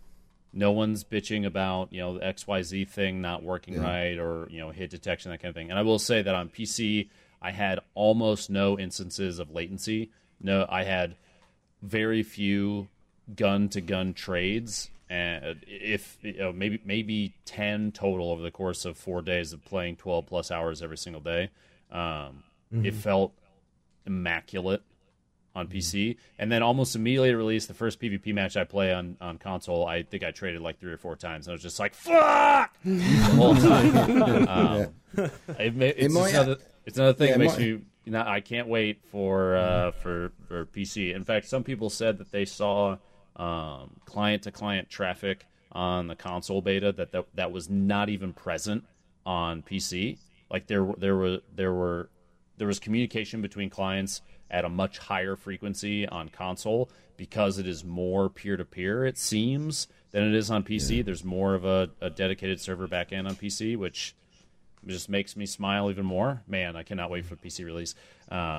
Speaker 4: No one's bitching about you know the X Y Z thing not working right or you know hit detection, that kind of thing. And I will say that on P C, I had almost no instances of latency. No, I had very few gun to gun trades, and if you know, maybe maybe ten total over the course of four days of playing twelve plus hours every single day. Um,
Speaker 2: Mm-hmm.
Speaker 4: It felt immaculate on P C, and then almost immediately released the first PvP match I play on, on console. I think I traded like three or four times, and I was just like, "Fuck!" the whole time. um, it ma- it's,
Speaker 2: might-
Speaker 4: just another, it's another thing
Speaker 2: yeah,
Speaker 4: that
Speaker 2: it
Speaker 4: makes
Speaker 2: might-
Speaker 4: me. You know, I can't wait for uh, for for P C. In fact, some people said that they saw um, client-to-client traffic on the console beta that, that that was not even present on P C. Like there there were there were there was communication between clients at a much higher frequency on console because it is more peer-to-peer, it seems, than it is on P C. Yeah. There's more of a, a dedicated server backend on P C, which just makes me smile even more. Man, I cannot wait for the P C release. Um,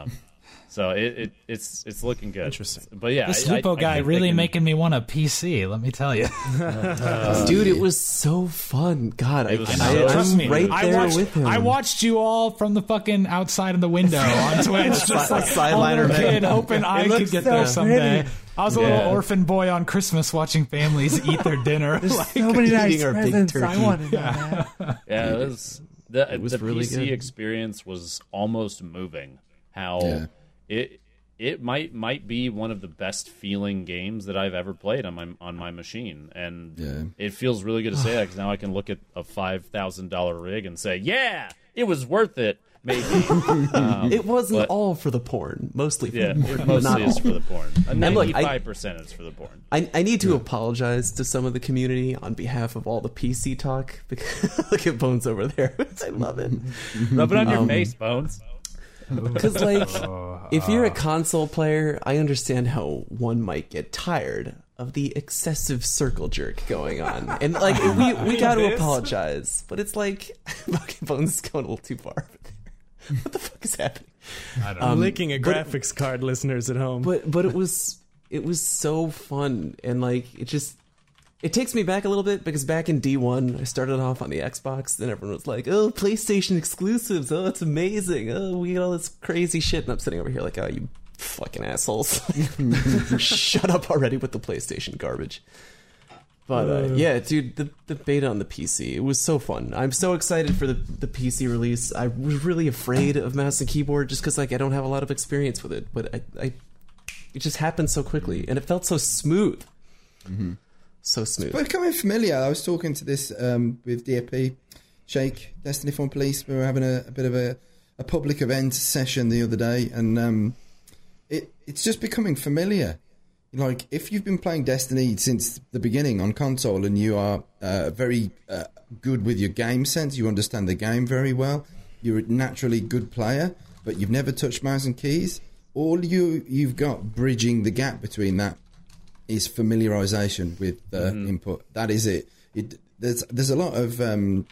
Speaker 4: So it, it it's it's looking good.
Speaker 5: Interesting.
Speaker 4: But yeah,
Speaker 3: This
Speaker 4: I- I-
Speaker 3: Lupo
Speaker 4: I
Speaker 3: guy
Speaker 4: keep
Speaker 3: really
Speaker 4: thinking-
Speaker 3: making me want a P C. Let me tell you.
Speaker 1: Dude, it was so fun. God, I,
Speaker 4: was
Speaker 1: I,
Speaker 4: so
Speaker 1: I'm
Speaker 3: Trust me,
Speaker 1: right
Speaker 3: I
Speaker 1: there
Speaker 3: watched,
Speaker 1: with him.
Speaker 3: I watched you all from the fucking outside of the window on Twitch, just like a
Speaker 1: Sideliner
Speaker 3: little
Speaker 1: man.
Speaker 3: kid, hoping I could
Speaker 1: looks
Speaker 3: get
Speaker 1: so
Speaker 3: there someday.
Speaker 1: pretty.
Speaker 3: I was a
Speaker 4: Yeah.
Speaker 3: little orphan boy on Christmas watching families eat their dinner. Like,
Speaker 5: So many nice
Speaker 1: eating our big
Speaker 5: presents. I
Speaker 1: turkey.
Speaker 5: wanted that.
Speaker 4: Yeah, it was the,
Speaker 1: was
Speaker 4: the
Speaker 1: really
Speaker 4: P C
Speaker 1: good.
Speaker 4: experience was almost moving. How
Speaker 2: Yeah.
Speaker 4: it it might might be one of the best feeling games that I've ever played on my on my machine, and
Speaker 2: Yeah.
Speaker 4: it feels really good to say that because now I can look at a five thousand dollar rig and say, yeah, it was worth it. Maybe um,
Speaker 1: It wasn't
Speaker 4: but-
Speaker 1: all for the porn, mostly for
Speaker 4: yeah,
Speaker 1: the porn.
Speaker 4: it
Speaker 1: but not
Speaker 4: mostly is
Speaker 1: all.
Speaker 4: for the porn.
Speaker 1: look, I-
Speaker 4: ninety-five percent is for the porn.
Speaker 1: I, I need to apologize to some of the community on behalf of all the P C talk. Because look at Bones over there. I love it.
Speaker 4: Rub it on your
Speaker 1: Um,
Speaker 4: face, Bones.
Speaker 1: Because, like, if you're a console player, I understand how one might get tired of the excessive circle jerk going on. And, like, we, we got to
Speaker 5: This?
Speaker 1: apologize. But it's like, fucking Bones is going a little too far over there. What the fuck is happening?
Speaker 3: I don't
Speaker 1: Um,
Speaker 3: know.
Speaker 5: I'm licking a
Speaker 1: but-
Speaker 5: graphics card, listeners at home.
Speaker 1: But but it was it was so fun, and like it just it takes me back a little bit because back in D one I started off on the Xbox, then everyone was like, oh, PlayStation exclusives, oh, it's amazing, oh, we get all this crazy shit, and I'm sitting over here like, oh, you fucking assholes, shut up already with the PlayStation garbage. But uh, yeah, dude, the, the beta on the P C, it was so fun. I'm so excited for the, the P C release. I was really afraid of mouse and keyboard just because like I don't have a lot of experience with it. But I, I it just happened so quickly, and it felt so smooth, so smooth.
Speaker 2: But becoming familiar, I was talking to this um, with D A P, Shake, Destiny Fun Police. We were having a, a bit of a, a public event session the other day, and um, it it's just becoming familiar. Like, if you've been playing Destiny since the beginning on console and you are uh, very uh, good with your game sense, you understand the game very well, you're a naturally good player, but you've never touched mouse and keys, all you, you've got bridging the gap between that is familiarization with the
Speaker 4: Mm-hmm.
Speaker 2: input. That is it. it there's, there's a lot of, um,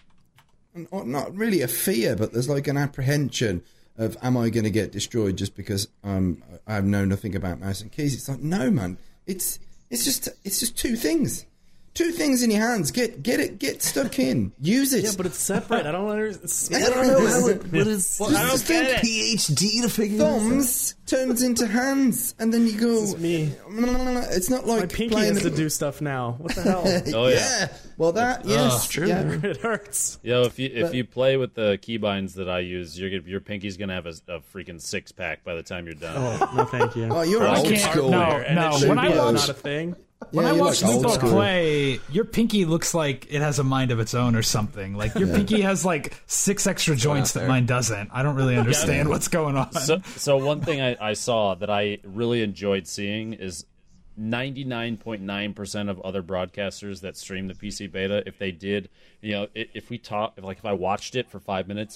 Speaker 2: not really a fear, but there's like an apprehension of, am I going to get destroyed just because um, I know nothing about mouse and keys? It's like, no, man. It's it's just it's just two things, two things in your hands. Get get it, get stuck in. Use it.
Speaker 5: yeah, but it's separate. I don't understand.
Speaker 2: I don't know how it.
Speaker 1: What is
Speaker 2: Well, I don't
Speaker 1: just
Speaker 2: get it.
Speaker 1: PhD to figure this out?
Speaker 2: Thumbs turns into hands, and then you go.
Speaker 5: This is me.
Speaker 2: It's not like
Speaker 5: My pinky
Speaker 2: playing
Speaker 5: has
Speaker 2: the-
Speaker 5: to do stuff now. What the hell?
Speaker 4: Oh yeah.
Speaker 2: Well, that yes,
Speaker 1: true.
Speaker 2: yeah.
Speaker 5: It hurts.
Speaker 4: Yo, if you if
Speaker 2: But-
Speaker 4: you play with the keybinds that I use, you're gonna, your pinky's gonna have a, a freaking six pack by the time you're done.
Speaker 5: Oh, no, thank you.
Speaker 2: Oh, you're
Speaker 4: I
Speaker 2: old
Speaker 3: can't-
Speaker 2: school.
Speaker 3: no,
Speaker 5: And
Speaker 3: no.
Speaker 5: it should
Speaker 3: When I
Speaker 5: be
Speaker 2: watch-
Speaker 5: not a thing.
Speaker 3: When
Speaker 2: Yeah,
Speaker 3: I
Speaker 2: you're
Speaker 3: watch
Speaker 2: like old
Speaker 3: Lupo
Speaker 2: school.
Speaker 3: play, your pinky looks like it has a mind of its own or something. Like your pinky has like six extra joints that
Speaker 1: there.
Speaker 3: mine doesn't. I don't really understand what's going on.
Speaker 4: So, so one thing I, I saw that I really enjoyed seeing is ninety-nine point nine percent of other broadcasters that stream the P C beta, if they did, you know, i- if we talk, like if I watched it for five minutes,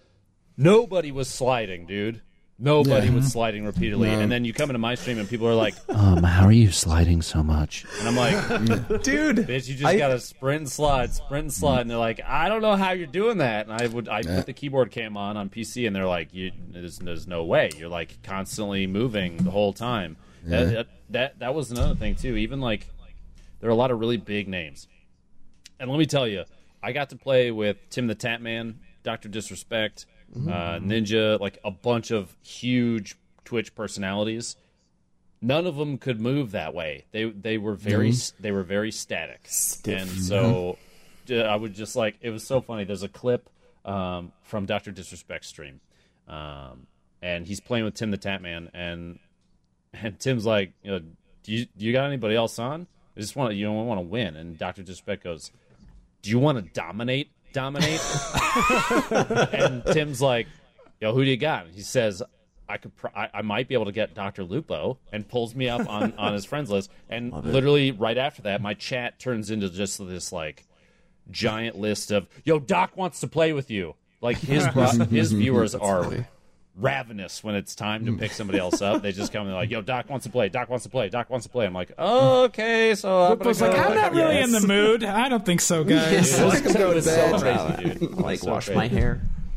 Speaker 4: nobody was sliding, dude. Nobody was sliding repeatedly. And then you come into my stream and people are like,
Speaker 6: Um, how are you sliding so much?
Speaker 4: and I'm like,
Speaker 1: Dude,
Speaker 4: bitch, you just
Speaker 1: I-
Speaker 4: gotta sprint and slide, sprint and slide. And they're like, I don't know how you're doing that. And I would, I put the keyboard cam on on P C, and they're like, you, there's, there's no way. You're like constantly moving the whole time. That, that that that was another thing too. Even like, there are a lot of really big names. And let me tell you, I got to play with Tim the Tatman, Doctor Disrespect, uh, Ninja, like a bunch of huge Twitch personalities. None of them could move that way. They they were very they were very static.
Speaker 1: Stiff.
Speaker 4: And so uh, I would just like, it was so funny. There's a clip um, from Doctor Disrespect's stream, um, and he's playing with Tim the Tatman, and and Tim's like, you know, do you do you got anybody else on? I just want to, you don't want to win. And Doctor Disrespect goes, do you want to dominate? Dominate? And Tim's like, yo, who do you got? And he says, I could, pr- I, I might be able to get Doctor Lupo, and pulls me up on, on his friends list. And literally right after that, my chat turns into just this like giant list of, yo, Doc wants to play with you. Like his bro- his viewers are
Speaker 1: funny.
Speaker 4: ravenous when it's time to pick somebody else up. They just come and they're like, yo, Doc wants to play, Doc wants to play, Doc wants to play. I'm like, oh, okay, so I'm gonna
Speaker 3: Lupo's
Speaker 4: go.
Speaker 3: like, I'm not really
Speaker 1: Yes.
Speaker 3: in the mood. I don't think so, guys.
Speaker 4: It was,
Speaker 2: I can go
Speaker 4: it
Speaker 2: to
Speaker 4: was
Speaker 2: bed.
Speaker 4: so crazy, dude. It was
Speaker 1: like
Speaker 4: so
Speaker 1: wash
Speaker 4: crazy.
Speaker 1: my hair.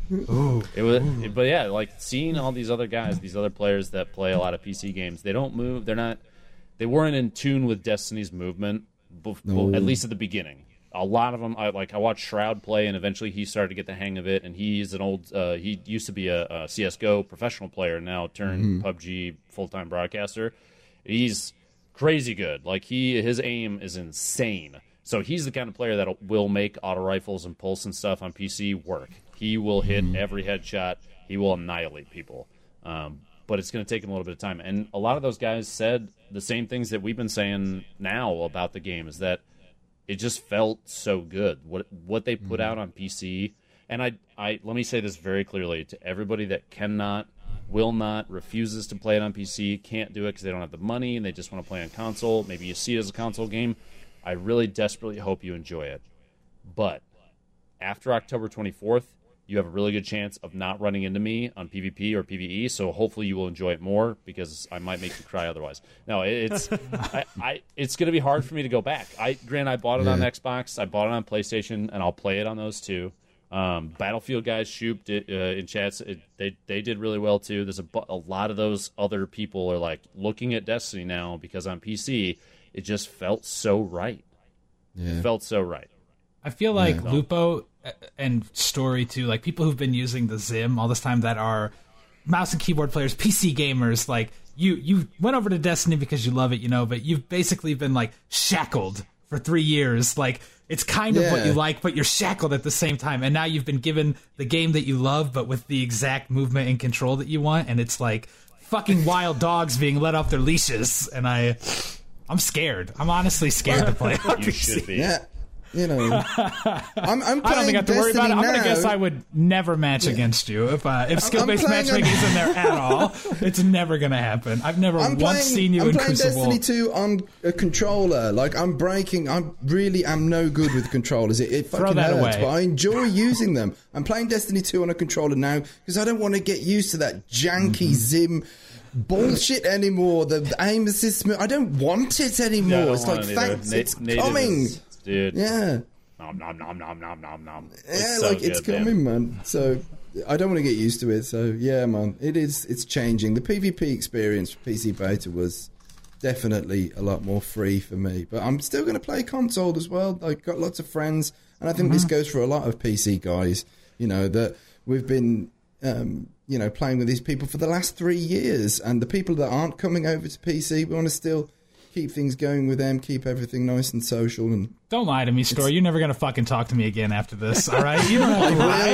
Speaker 3: Ooh.
Speaker 4: It was, it- but yeah, like seeing all these other guys, these other players that play a lot of P C games, they don't move. They're not. They weren't in tune with Destiny's movement, bef-
Speaker 2: No.
Speaker 4: at least at the beginning. A lot of them, I like. I watched Shroud play, and eventually he started to get the hang of it. And he's an old. Uh, he used to be a, a C S G O professional player, now turned P U B G full time broadcaster. He's crazy good. Like he, his aim is insane. So he's the kind of player that will make auto rifles and pulse and stuff on P C work. He will hit every headshot. He will annihilate people. Um, but it's going to take him a little bit of time. And a lot of those guys said the same things that we've been saying now about the game, is that it just felt so good. What what they put out on P C, and I, I let me say this very clearly to everybody that cannot, will not, refuses to play it on P C, can't do it because they don't have the money and they just want to play on console. Maybe you see it as a console game. I really desperately hope you enjoy it. But after October twenty-fourth, you have a really good chance of not running into me on PvP or PvE, so hopefully you will enjoy it more, because I might make you cry otherwise. No, it's I, I, it's going to be hard for me to go back. I Grant, I bought it
Speaker 2: Yeah.
Speaker 4: on Xbox, I bought it on PlayStation, and I'll play it on those too. Um, Battlefield guys, Shoop did, uh, in chats, it, they they did really well too. There's a, bu- a lot of those other people are like looking at Destiny now, because on P C it just felt so right.
Speaker 2: Yeah.
Speaker 4: It felt so right.
Speaker 3: I feel like
Speaker 2: Yeah.
Speaker 3: Lupo and Story too, like people who've been using the Zim all this time that are mouse and keyboard players, P C gamers, like you you went over to Destiny because you love it, you know, but you've basically been like shackled for three years. Like it's kind of what
Speaker 2: Yeah.
Speaker 3: you like, but you're shackled at the same time. And now you've been given the game that you love, but with the exact movement and control that you want, and it's like fucking wild dogs being let off their leashes. And I I'm scared. I'm honestly scared to play on
Speaker 4: You
Speaker 3: P C.
Speaker 4: should be.
Speaker 2: Yeah. You know, I'm, I'm playing
Speaker 3: I don't think I have to worry about
Speaker 2: Destiny
Speaker 3: it. I'm going
Speaker 2: now.
Speaker 3: to guess I would never match against you. If uh, if skill-based
Speaker 2: playing
Speaker 3: matchmaking
Speaker 2: on-
Speaker 3: is in there at all, it's never going to happen. I've never
Speaker 2: I'm
Speaker 3: once
Speaker 2: playing,
Speaker 3: seen you
Speaker 2: I'm
Speaker 3: in
Speaker 2: playing
Speaker 3: Crucible.
Speaker 2: Destiny two on a controller. Like, I'm breaking. I really am no good with controllers. It, it
Speaker 3: Throw
Speaker 2: fucking
Speaker 3: that
Speaker 2: hurts,
Speaker 3: away.
Speaker 2: but I enjoy using them. I'm playing Destiny two on a controller now because I don't want to get used to that janky
Speaker 3: Mm-hmm.
Speaker 2: Zim bullshit anymore. The, the aim assist. I don't want it anymore.
Speaker 4: Yeah, I don't
Speaker 2: it's
Speaker 4: want
Speaker 2: like,
Speaker 4: it either.
Speaker 2: thanks,
Speaker 4: Na-
Speaker 2: it's
Speaker 4: native
Speaker 2: coming.
Speaker 4: is- dude.
Speaker 2: Yeah.
Speaker 4: Nom nom nom nom nom nom nom.
Speaker 2: Yeah,
Speaker 4: It's so
Speaker 2: like it's
Speaker 4: good, man.
Speaker 2: coming, man. So I don't want to get used to it. So yeah, man, it is. It's changing. The PvP experience for P C beta was definitely a lot more free for me. But I'm still going to play console as well. I've got lots of friends, and I think this goes for a lot of P C guys. You know that we've been, um, you know, playing with these people for the last three years, and the people that aren't coming over to P C, we want to still keep things going with them, keep everything nice and social and.
Speaker 3: Don't lie to me, Story. You're never going to fucking talk to me again after this, all right? You don't have to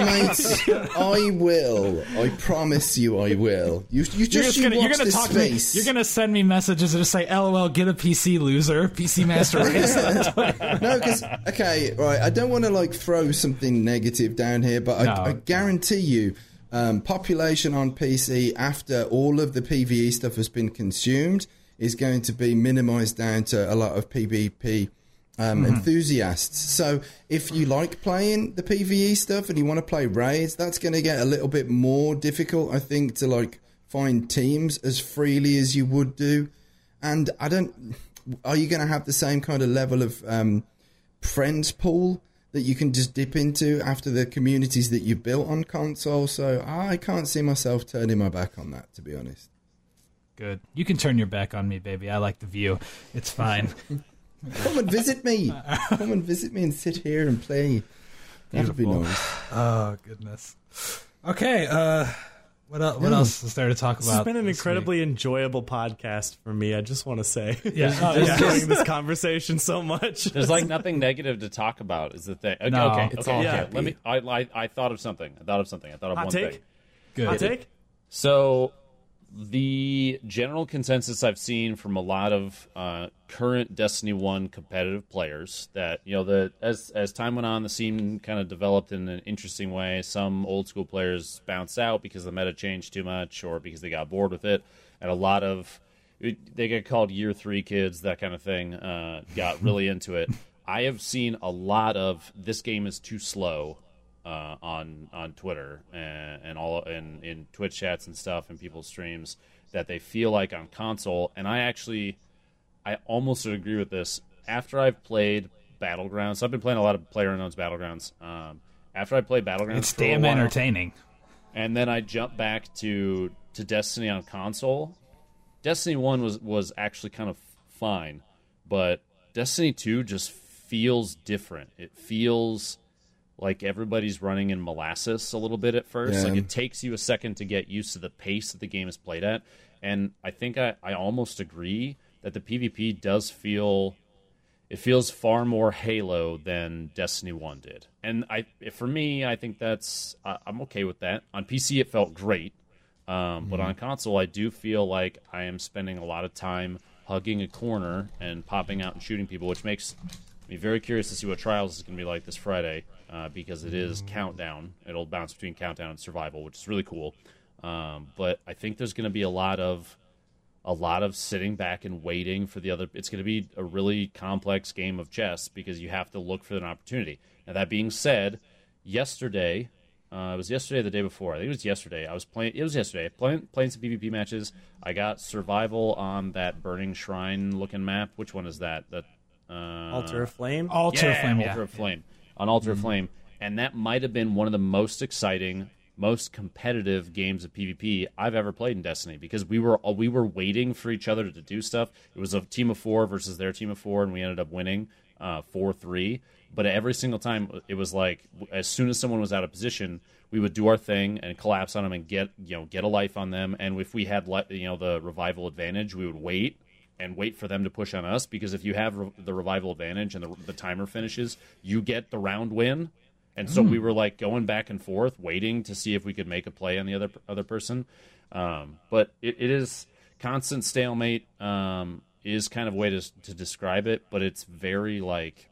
Speaker 3: lie.
Speaker 2: Well, mate, I will. I promise you, I will. You, you
Speaker 3: You're
Speaker 2: just
Speaker 3: just
Speaker 2: you
Speaker 3: gonna, you're
Speaker 2: watch
Speaker 3: gonna
Speaker 2: this
Speaker 3: talk to me.
Speaker 2: space.
Speaker 3: You're gonna send me messages and just say, "L O L, get a P C, loser." P C Master Race.
Speaker 2: No, because okay, right. I don't want to like throw something negative down here, but I,
Speaker 3: No.
Speaker 2: I guarantee you, um, population on P C after all of the PvE stuff has been consumed is going to be minimised down to a lot of PvP. Um,
Speaker 3: Mm-hmm.
Speaker 2: enthusiasts. So if you like playing the PvE stuff and you want to play raids, that's going to get a little bit more difficult, I think, to like find teams as freely as you would do. And I don't. Are you going to have the same kind of level of um, friends pool that you can just dip into after the communities that you built on console? So I can't see myself turning my back on that, to be honest.
Speaker 3: Good. You can turn your back on me, baby. I like the view. It's fine.
Speaker 2: Come and visit me. Come and visit me and sit here and play. That'd be
Speaker 3: Beautiful.
Speaker 2: nice.
Speaker 3: Oh goodness. Okay. Uh, what else? What
Speaker 2: Yeah.
Speaker 3: else is there to talk
Speaker 5: This
Speaker 3: about?
Speaker 5: has been an
Speaker 3: this
Speaker 5: incredibly enjoyable podcast for me. I just want to say,
Speaker 3: Yeah. Oh,
Speaker 5: I'm
Speaker 3: yeah.
Speaker 5: enjoying this conversation so much.
Speaker 4: There's like nothing negative to talk about. Is the thing? Okay,
Speaker 3: No,
Speaker 4: okay,
Speaker 3: it's
Speaker 4: okay.
Speaker 5: all
Speaker 4: okay.
Speaker 5: happy.
Speaker 4: Let me. I, I I thought of something. I thought of something. I thought of
Speaker 5: Hot
Speaker 4: one
Speaker 5: take?
Speaker 4: thing.
Speaker 3: Good.
Speaker 5: Hot take?
Speaker 4: So, the general consensus I've seen from a lot of uh, current Destiny one competitive players that, you know, the as as time went on, the scene kind of developed in an interesting way. Some old school players bounced out because the meta changed too much or because they got bored with it, and a lot of they get called year three kids, that kind of thing, uh, got really into it. I have seen a lot of this game is too slow. Uh, on on Twitter and, and all in in Twitch chats and stuff and people's streams that they feel like on console, and I actually I almost would agree with this. After I've played Battlegrounds, so I've been playing a lot of PlayerUnknown's Battlegrounds, um, after I played Battlegrounds,
Speaker 3: It's
Speaker 4: for a
Speaker 3: damn
Speaker 4: while,
Speaker 3: entertaining.
Speaker 4: and then I jumped back to to Destiny on console. Destiny one was was actually kind of fine, but Destiny two just feels different. It feels like everybody's running in molasses a little bit at first.
Speaker 2: Yeah.
Speaker 4: Like it takes you a second to get used to the pace that the game is played at. And I think I, I almost agree that the PvP does feel it feels far more Halo than Destiny one did. And I for me, I think that's I, I'm okay with that. On P C it felt great. Um, mm-hmm. But on console I do feel like I am spending a lot of time hugging a corner and popping out and shooting people, which makes me very curious to see what Trials is going to be like this Friday, uh, because it is Countdown. It'll bounce between Countdown and Survival, which is really cool. Um, but I think there's going to be a lot of a lot of sitting back and waiting for the other. It's going to be a really complex game of chess because you have to look for an opportunity. Now, that being said, yesterday, uh, it was yesterday or the day before. I think it was yesterday. I was playing. It was yesterday. Playing playing some PvP matches. I got Survival on that Burning Shrine looking map. Which one is that? That uh,
Speaker 5: Altar of Flame?
Speaker 3: Altar
Speaker 4: yeah,
Speaker 3: Flame,
Speaker 4: Altar
Speaker 3: yeah.
Speaker 4: of Flame. On Altar
Speaker 3: Mm-hmm.
Speaker 4: of Flame. And that might have been one of the most exciting, most competitive games of PvP I've ever played in Destiny, because we were we were waiting for each other to do stuff. It was a team of four versus their team of four, and we ended up winning uh, four three. But every single time, it was like as soon as someone was out of position, we would do our thing and collapse on them and get you know get a life on them. And if we had you know the revival advantage, we would wait and wait for them to push on us, because if you have re- the revival advantage and the, the timer finishes, you get the round win. And so mm. we were like going back and forth, waiting to see if we could make a play on the other other person. Um, but it, it is constant stalemate. Um, is kind of a way to to describe it, but it's very like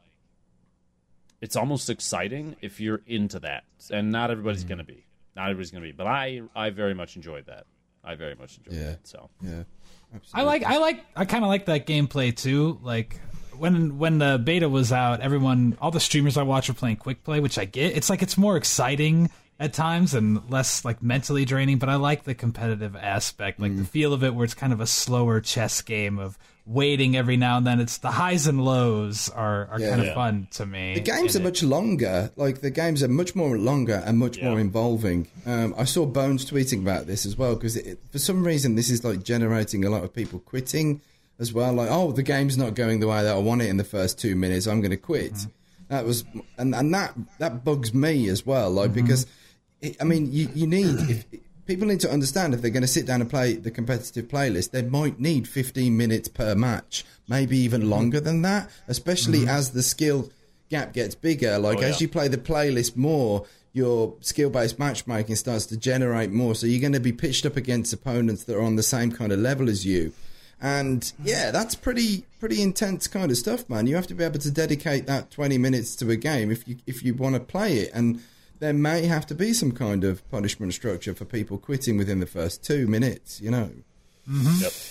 Speaker 4: it's almost exciting if you're into that, and not everybody's mm. going to be. Not everybody's going to be, but I I very much enjoyed that. I very much enjoyed
Speaker 2: yeah.
Speaker 4: that. So
Speaker 2: yeah,
Speaker 3: absolutely. I like I like I kind of like that gameplay too. Like. When when the beta was out, everyone, all the streamers I watch were playing quick play, which I get. It's like it's more exciting at times and less like mentally draining, but I like the competitive aspect, like mm. the feel of it where it's kind of a slower chess game of waiting every now and then. It's the highs and lows are, are yeah. kind of yeah. fun to me.
Speaker 2: The games are it. much longer. Like the games are much more longer and much yeah. more involving. Um, I saw Bones tweeting about this as well, because for some reason this is like generating a lot of people quitting as well, like, oh, the game's not going the way that I want it in the first two minutes, I'm going to quit. Mm-hmm. That was, and, and that that bugs me as well, like mm-hmm. because, it, I mean, you, you need if people need to understand if they're going to sit down and play the competitive playlist, they might need fifteen minutes per match, maybe even longer than that, especially mm-hmm. as the skill gap gets bigger. Like oh, as yeah. you play the playlist more, your skill-based matchmaking starts to generate more, so you're going to be pitched up against opponents that are on the same kind of level as you. And yeah, that's pretty pretty intense kind of stuff, man. You have to be able to dedicate that twenty minutes to a game if you if you want to play it. And there may have to be some kind of punishment structure for people quitting within the first two minutes, you know.
Speaker 3: Mm-hmm. Yep.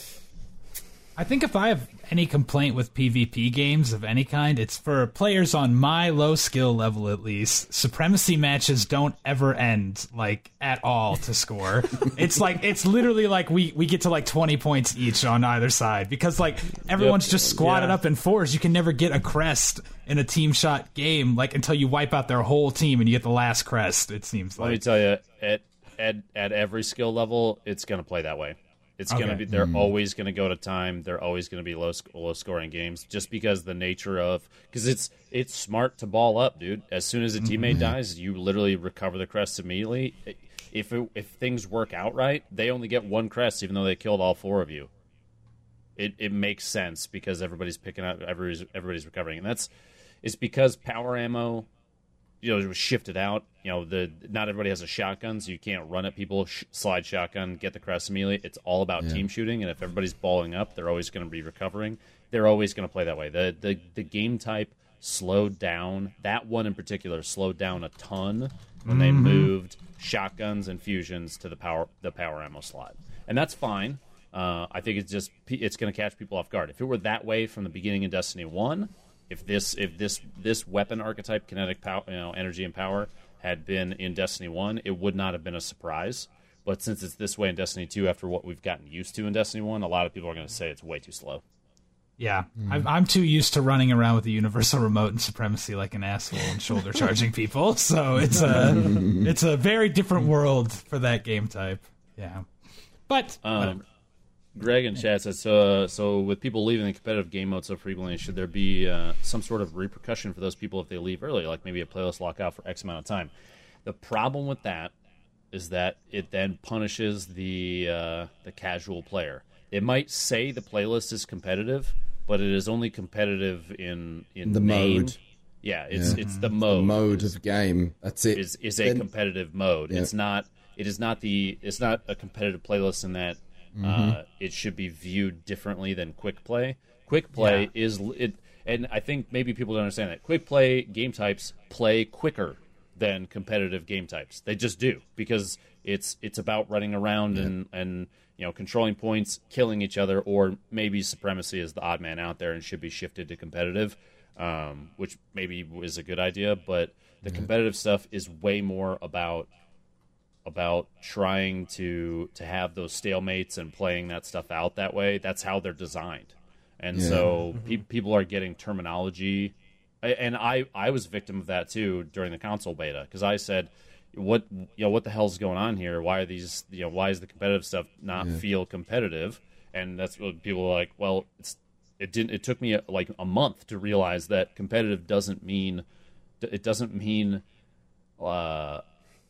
Speaker 3: I think if I have any complaint with PvP games of any kind, it's for players on my low skill level at least. Supremacy matches don't ever end, like, at all to score. It's like, it's literally like we, we get to like twenty points each on either side, because like everyone's yep. just squatted yeah. up in fours. You can never get a crest in a team shot game, like until you wipe out their whole team and you get the last crest, it seems like.
Speaker 4: Let me tell you, at, at, at every skill level, it's going to play that way. It's okay. going to be. They're mm. always going to go to time. They're always going to be low low scoring games, just because the nature of because it's it's smart to ball up, dude. As soon as a teammate mm-hmm. dies, you literally recover the crest immediately. If it, if things work out right, they only get one crest, even though they killed all four of you. It it makes sense because everybody's picking up, everybody's everybody's recovering, and that's it's because power ammo, you know, it was shifted out. You know, the not everybody has a shotgun, so you can't run at people, sh- slide shotgun, get the crest immediately. It's all about yeah. team shooting, and if everybody's balling up, they're always going to be recovering. They're always going to play that way. The, the the game type slowed down. That one in particular slowed down a ton when mm-hmm. they moved shotguns and fusions to the power the power ammo slot, and that's fine. Uh, I think it's just it's going to catch people off guard. If it were that way from the beginning in Destiny one, if this if this this weapon archetype, kinetic power, you know, energy and power, had been in Destiny one, it would not have been a surprise. But since it's this way in Destiny two, after what we've gotten used to in Destiny one, a lot of people are going to say it's way too slow.
Speaker 3: Yeah,
Speaker 2: Hmm.
Speaker 3: I'm, I'm too used to running around with the universal remote and Supremacy like an asshole and shoulder charging people. So it's a it's a very different world for that game type. Yeah, but
Speaker 4: Um, Greg in chat says, so, so with people leaving the competitive game mode so frequently, should there be uh, some sort of repercussion for those people if they leave early, like maybe a playlist lockout for X amount of time? The problem with that is that it then punishes the uh, the casual player. It might say the playlist is competitive, but it is only competitive in in
Speaker 2: The
Speaker 4: name.
Speaker 2: mode.
Speaker 4: Yeah, it's
Speaker 2: Yeah.
Speaker 4: it's the mode.
Speaker 2: The mode of game. That's it.
Speaker 4: is is a
Speaker 2: Then-
Speaker 4: competitive mode.
Speaker 2: Yeah.
Speaker 4: It's not. It is not the. It's not a competitive playlist in that uh, it should be viewed differently than quick play. Quick play
Speaker 3: Yeah.
Speaker 4: is it, and I think maybe people don't understand that. Quick play game types play quicker than competitive game types. They just do because it's it's about running around and and you know controlling points, killing each other, or maybe Supremacy is the odd man out there and should be shifted to competitive, um, which maybe is a good idea. But the competitive stuff is way more about about trying to to have those stalemates and playing that stuff out that way. That's how they're designed, and
Speaker 2: Yeah.
Speaker 4: so pe- people are getting terminology. And I, I was a victim of that too during the console beta because I said, "What you know? What the hell's going on here? Why are these? You know, why is the competitive stuff not feel competitive?" And that's what people are like. Well, it's it didn't. It took me a, like a month to realize that competitive doesn't mean it doesn't mean uh,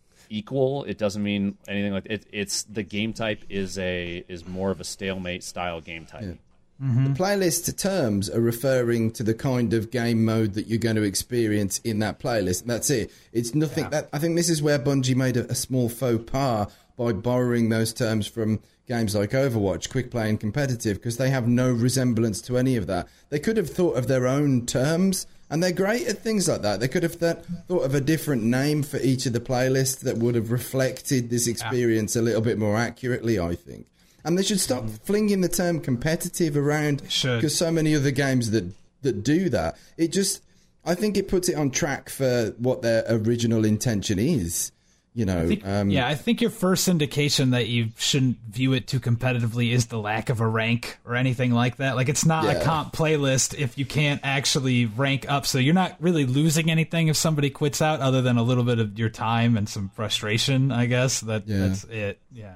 Speaker 4: equal. It doesn't mean anything like it. It's the game type is a is more of a stalemate style game type.
Speaker 2: Yeah. The playlist terms are referring to the kind of game mode that you're going to experience in that playlist. That's it. It's nothing.
Speaker 3: Yeah.
Speaker 2: That I think this is where Bungie made a, a small faux pas by borrowing those terms from games like Overwatch, quick play and competitive, because they have no resemblance to any of that. They could have thought of their own terms, and they're great at things like that. They could have th- thought of a different name for each of the playlists that would have reflected this experience a little bit more accurately, I think. And they should stop flinging the term competitive around
Speaker 3: Should.
Speaker 2: because so many other games that that do that. It just, I think it puts it on track for what their original intention is. You know,
Speaker 3: I think,
Speaker 2: um,
Speaker 3: yeah, I think your first indication that you shouldn't view it too competitively is the lack of a rank or anything like that. Like, it's not
Speaker 2: Yeah.
Speaker 3: a comp playlist if you can't actually rank up. So you're not really losing anything if somebody quits out, other than a little bit of your time and some frustration. I guess that
Speaker 2: Yeah.
Speaker 3: that's it. Yeah.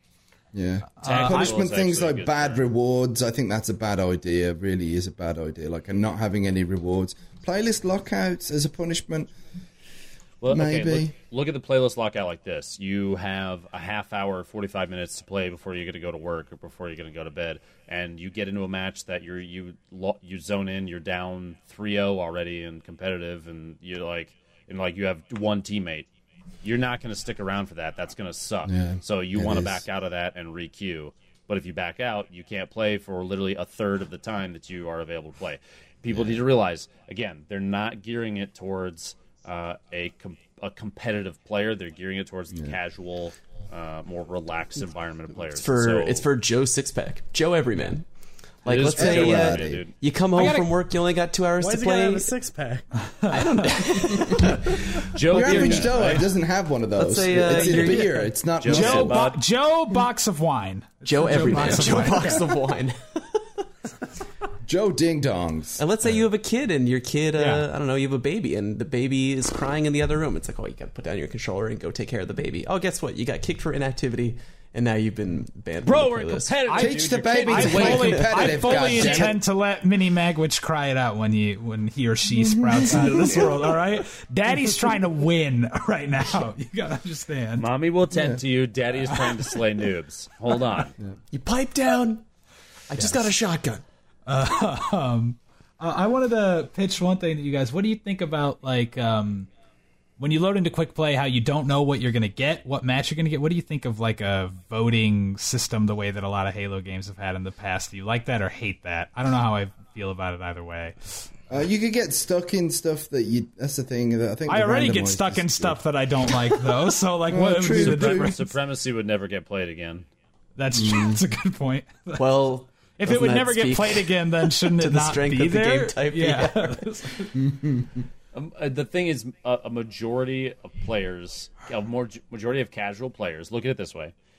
Speaker 2: Yeah.
Speaker 4: Tactical
Speaker 2: Punishment
Speaker 4: is
Speaker 2: things
Speaker 4: actually a
Speaker 2: like
Speaker 4: good
Speaker 2: bad
Speaker 4: term.
Speaker 2: rewards, I think that's a bad idea. Really is a bad idea. Like, and not having any rewards. Playlist lockouts as a punishment.
Speaker 4: Well,
Speaker 2: Maybe.
Speaker 4: okay, look, look at the playlist lockout like this. You have a half hour, forty-five minutes to play before you're going to go to work or before you're going to go to bed, and you get into a match that you're you lo- you zone in, you're down three oh already in competitive, and you're like, and like you have one teammate. You're not going to stick around for that. That's going to suck.
Speaker 2: Yeah,
Speaker 4: so you
Speaker 2: it
Speaker 4: want to
Speaker 2: is.
Speaker 4: back out of that and re-queue. But if you back out, you can't play for literally a third of the time that you are available to play. People need to realize, again, they're not gearing it towards uh, a com- a competitive player. They're gearing it towards the casual, uh, more relaxed environment of players.
Speaker 1: It's for
Speaker 4: So-
Speaker 1: it's for Joe Sixpack, Joe Everyman. Like,
Speaker 4: It is
Speaker 1: let's
Speaker 4: for
Speaker 1: say
Speaker 4: Joe
Speaker 1: uh,
Speaker 4: Everyman, dude.
Speaker 1: you come home
Speaker 3: gotta-
Speaker 1: from work, you only got two hours
Speaker 5: Why
Speaker 1: to
Speaker 5: is he gonna
Speaker 1: play.
Speaker 5: have a six pack?
Speaker 1: I don't know.
Speaker 4: Joe
Speaker 2: Your average
Speaker 4: Beer
Speaker 2: Joe
Speaker 4: Guy, right?
Speaker 2: doesn't have one of those.
Speaker 1: Let's say, uh,
Speaker 2: it's in
Speaker 1: you're-
Speaker 2: beer. It's not
Speaker 4: Joe-
Speaker 2: muscle.
Speaker 3: Joe,
Speaker 4: Bob.
Speaker 3: Bo- Joe box of wine.
Speaker 1: Joe Everyman,
Speaker 3: box of
Speaker 1: Joe
Speaker 3: wine.
Speaker 1: box of wine.
Speaker 2: Joe Ding Dongs.
Speaker 1: And let's say you have a kid, and your kid, uh,
Speaker 3: Yeah.
Speaker 1: I don't know, you have a baby, and the baby is crying in the other room. It's like, oh, you got to put down your controller and go take care of the baby. Oh, guess what? You got kicked for inactivity, and now you've been banned
Speaker 4: Bro,
Speaker 1: from
Speaker 4: we're
Speaker 1: the playlist.
Speaker 4: competitive.
Speaker 2: Teach
Speaker 4: dude.
Speaker 2: the
Speaker 4: Your
Speaker 2: baby
Speaker 4: kid-
Speaker 2: to
Speaker 3: I
Speaker 2: way
Speaker 3: fully, I
Speaker 2: competitive,
Speaker 3: fully
Speaker 2: goddammit.
Speaker 3: intend to let Mini Magwitch cry it out when you when he or she sprouts into this world. All right, Daddy's trying to win right now. You gotta understand.
Speaker 4: Mommy will tend to you. Daddy is trying to slay noobs. Hold on.
Speaker 1: You pipe down. I just got a shotgun.
Speaker 3: Um, uh, I wanted to pitch one thing to you guys. What do you think about like um, when you load into quick play, how you don't know what you're gonna get, what match you're gonna get? What do you think of like a voting system, the way that a lot of Halo games have had in the past? Do you like that or hate that? I don't know how I feel about it either way.
Speaker 2: Uh, you could get stuck in stuff that you. That's the thing. That I think
Speaker 3: I
Speaker 2: the
Speaker 3: already get
Speaker 2: randomised
Speaker 3: stuck
Speaker 2: is
Speaker 3: in
Speaker 2: good.
Speaker 3: stuff that I don't like, though. So, like,
Speaker 2: Oh,
Speaker 3: what would
Speaker 2: true,
Speaker 3: be the
Speaker 2: true.
Speaker 3: difference?
Speaker 4: Supremacy would never get played again.
Speaker 3: That's true. That's a good point.
Speaker 1: Well,
Speaker 3: If it
Speaker 1: doesn't
Speaker 3: would
Speaker 1: that
Speaker 3: never get
Speaker 1: speak
Speaker 3: played again, then shouldn't
Speaker 1: to
Speaker 3: it
Speaker 1: the
Speaker 3: not
Speaker 1: strength
Speaker 3: be
Speaker 1: of the
Speaker 3: there?
Speaker 1: game type?
Speaker 3: Yeah.
Speaker 4: Um, uh, the thing is, a, a majority of players, a more majority of casual players, look at it this way: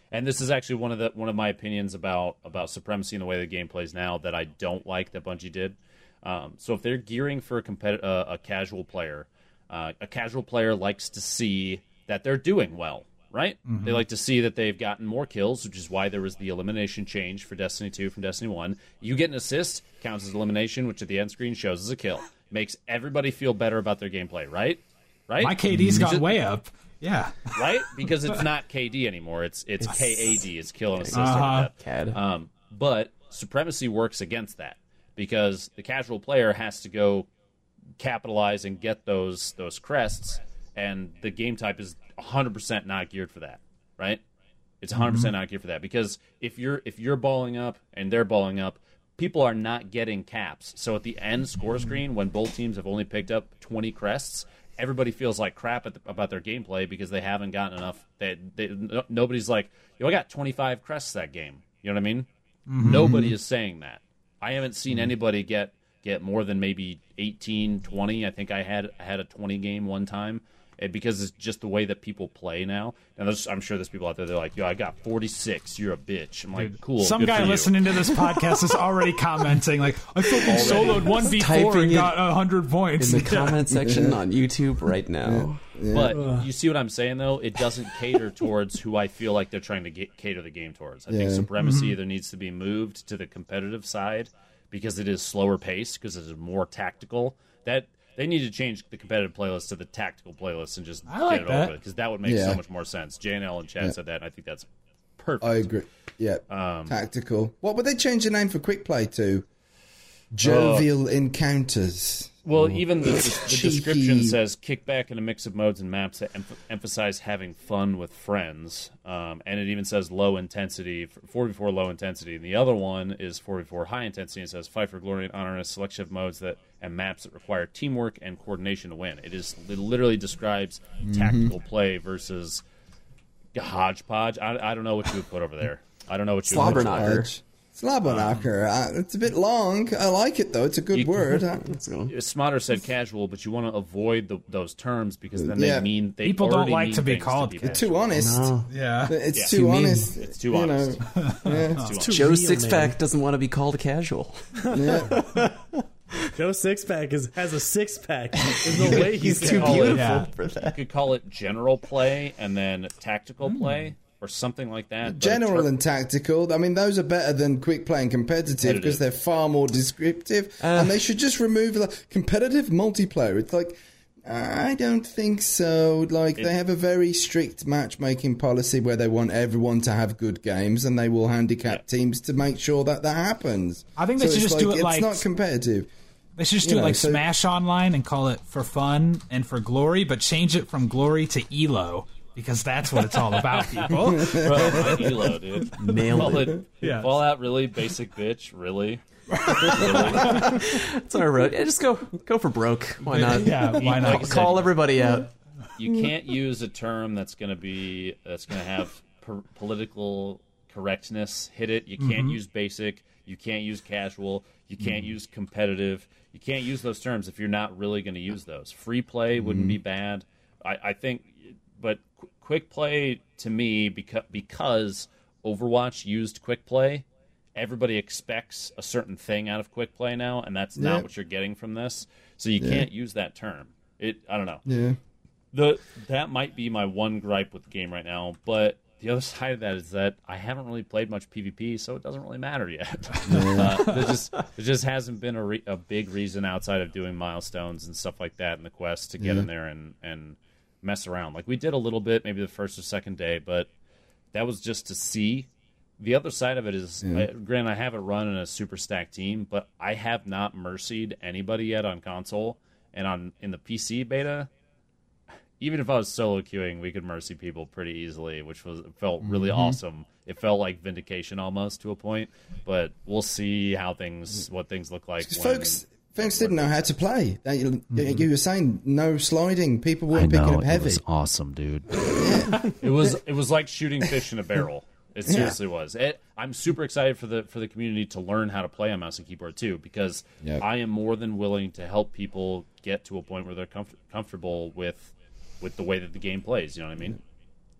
Speaker 4: And this is actually one of the one of my opinions about about Supremacy and the way the game plays now that I don't like that Bungie did. Um, so if they're gearing for a competi- uh, a casual player, uh, a casual player likes to see that they're doing well, right? Mm-hmm. They like to see that they've gotten more kills, which is why there was the elimination change for Destiny two from Destiny one. You get an assist, counts as elimination, which at the end screen shows as a kill. Makes everybody feel better about their gameplay, right? Right?
Speaker 3: My K D's gone
Speaker 4: just,
Speaker 3: way up. Yeah.
Speaker 4: Right? Because it's not K D anymore. It's it's K A D. It's kill and assist.
Speaker 3: Uh-huh.
Speaker 1: Cad.
Speaker 4: Um, but Supremacy works against that because the casual player has to go capitalize and get those those crests, and the game type is one hundred percent not geared for that, right? It's one hundred percent mm-hmm. not geared for that because if you're if you're balling up and they're balling up, people are not getting caps. So at the end score screen, when both teams have only picked up twenty crests, everybody feels like crap at the, about their gameplay because they haven't gotten enough. They, they, no, nobody's like, yo, I got twenty-five crests that game. You know what I mean? Mm-hmm. Nobody is saying that. I haven't seen mm-hmm. anybody get get more than maybe eighteen, twenty. I think I had I had a twenty game one time. Because it's just the way that people play now. And there's, I'm sure there's people out there that are like, yo, I got forty-six. You're a bitch. I'm like, cool.
Speaker 3: Some
Speaker 4: good
Speaker 3: guy
Speaker 4: for you.
Speaker 3: listening to this podcast is already commenting, like, I fucking soloed one v four and got one hundred points.
Speaker 1: In the comment section on YouTube right now.
Speaker 2: Yeah.
Speaker 4: But you see what I'm saying, though? It doesn't cater towards who I feel like they're trying to get, cater the game towards. I
Speaker 2: Yeah.
Speaker 4: think Supremacy
Speaker 3: Mm-hmm.
Speaker 4: either needs to be moved to the competitive side because it is slower paced, because it is more tactical. That They need to change the competitive playlist to the tactical playlist and just
Speaker 3: I like
Speaker 4: get it
Speaker 3: that.
Speaker 4: over with, because that would make
Speaker 2: Yeah.
Speaker 4: so much more sense. J N L and Chad
Speaker 2: Yeah.
Speaker 4: said that, and I think that's perfect.
Speaker 2: I agree. Yeah,
Speaker 4: Um,
Speaker 2: tactical. What would they change the name for quick play to? Jovial
Speaker 4: Uh,
Speaker 2: encounters.
Speaker 4: Well, even the, the, the
Speaker 2: Cheeky.
Speaker 4: description says kickback in a mix of modes and maps that em- emphasize having fun with friends, um, and it even says low intensity, four v four low intensity. And the other one is four v four high intensity. And it says fight for glory and honor in a selection of modes that and maps that require teamwork and coordination to win. It is it literally describes tactical play versus hodgepodge. I, I don't know what you would put over there. I don't know what you would put.
Speaker 1: Slobberknocker.
Speaker 2: Edge. Slobberknocker. Uh, it's a bit long. I like it though. It's a good
Speaker 4: You-
Speaker 2: word. Uh,
Speaker 1: Let's go.
Speaker 4: Smarter said casual, but you want to avoid the, those terms because then
Speaker 2: Yeah.
Speaker 4: they mean they
Speaker 3: People don't
Speaker 4: already
Speaker 3: like
Speaker 4: mean
Speaker 3: to be
Speaker 4: things
Speaker 3: called
Speaker 4: people.
Speaker 2: too honest.
Speaker 1: No.
Speaker 3: Yeah.
Speaker 2: It's
Speaker 4: Yeah.
Speaker 2: too,
Speaker 1: Too mean.
Speaker 2: honest.
Speaker 4: It's too
Speaker 2: you
Speaker 4: honest.
Speaker 2: Know. Yeah.
Speaker 4: It's too honest.
Speaker 1: Joe
Speaker 5: real,
Speaker 1: Sixpack
Speaker 5: man.
Speaker 1: doesn't want to be called casual.
Speaker 2: yeah.
Speaker 5: Joe Sixpack is has a six pack. There's no way he's
Speaker 1: He's too
Speaker 5: casual.
Speaker 1: beautiful
Speaker 3: Yeah.
Speaker 1: for
Speaker 4: You
Speaker 1: that.
Speaker 4: could call it general play and then tactical play or something like that. but
Speaker 2: General
Speaker 4: ter-
Speaker 2: and tactical. I mean, those are better than quick play and competitive
Speaker 4: Competitive.
Speaker 2: because they're far more descriptive. and they should just remove the competitive multiplayer. It's like, I don't think so. Like, they have a very strict matchmaking policy where they want everyone to have good games, and they will handicap
Speaker 4: Yeah.
Speaker 2: teams to make sure that that happens.
Speaker 3: I think they
Speaker 2: So
Speaker 3: should
Speaker 2: it's
Speaker 3: just do it
Speaker 2: it's
Speaker 3: like-
Speaker 2: not competitive.
Speaker 3: They should just
Speaker 2: You
Speaker 3: do it
Speaker 2: know,
Speaker 3: like
Speaker 2: so-
Speaker 3: Smash Online and call it for fun and for glory, but change it from glory to E L O because that's what it's all about, people.
Speaker 4: Bro, my Elo, dude.
Speaker 1: Nailed
Speaker 4: Call
Speaker 1: it.
Speaker 4: it
Speaker 3: Yeah.
Speaker 4: Fallout, really? Basic bitch? Really?
Speaker 1: It's our road. Yeah, just go go for broke. Why not?
Speaker 3: Yeah, why
Speaker 4: Like I
Speaker 3: not?
Speaker 4: said,
Speaker 1: Call everybody out.
Speaker 4: You can't use a term that's going to be that's going to have per- political correctness hit it. You can't use basic. You can't use casual. You can't use competitive. You can't use those terms if you're not really going to use those. Free play wouldn't be bad. I, I think, but qu- quick play to me because because Overwatch used quick play. Everybody expects a certain thing out of quick play now, and that's not
Speaker 2: Yeah.
Speaker 4: what you're getting from this. So you can't use that term. It. I don't know.
Speaker 2: Yeah.
Speaker 4: The that might be my one gripe with the game right now, but the other side of that is that I haven't really played much PvP, so it doesn't really matter yet. uh, there just there just hasn't been a, re- a big reason outside of doing milestones and stuff like that in the quest to get
Speaker 2: Yeah.
Speaker 4: in there and and mess around. Like we did a little bit, maybe the first or second day, but that was just to see. The other side of it is,
Speaker 2: Yeah.
Speaker 4: I, granted, I haven't run in a super stacked team, but I have not mercied anybody yet on console, and on in the P C beta. Even if I was solo queuing, we could mercy people pretty easily, which was felt really
Speaker 2: Mm-hmm.
Speaker 4: awesome. It felt like vindication almost to a point, but we'll see how things, what things look like.
Speaker 2: Because
Speaker 4: when-
Speaker 2: folks, folks didn't know how to play. They- You, you were saying no sliding. People weren't
Speaker 6: I
Speaker 2: picking
Speaker 6: know,
Speaker 2: up
Speaker 6: it
Speaker 2: heavy.
Speaker 6: was awesome, dude.
Speaker 4: It was it was like shooting fish in a barrel. It seriously was. It, I'm super excited for the for the community to learn how to play on mouse and keyboard too, because
Speaker 2: Yep.
Speaker 4: I am more than willing to help people get to a point where they're comf- comfortable with with the way that the game plays. You know what I mean?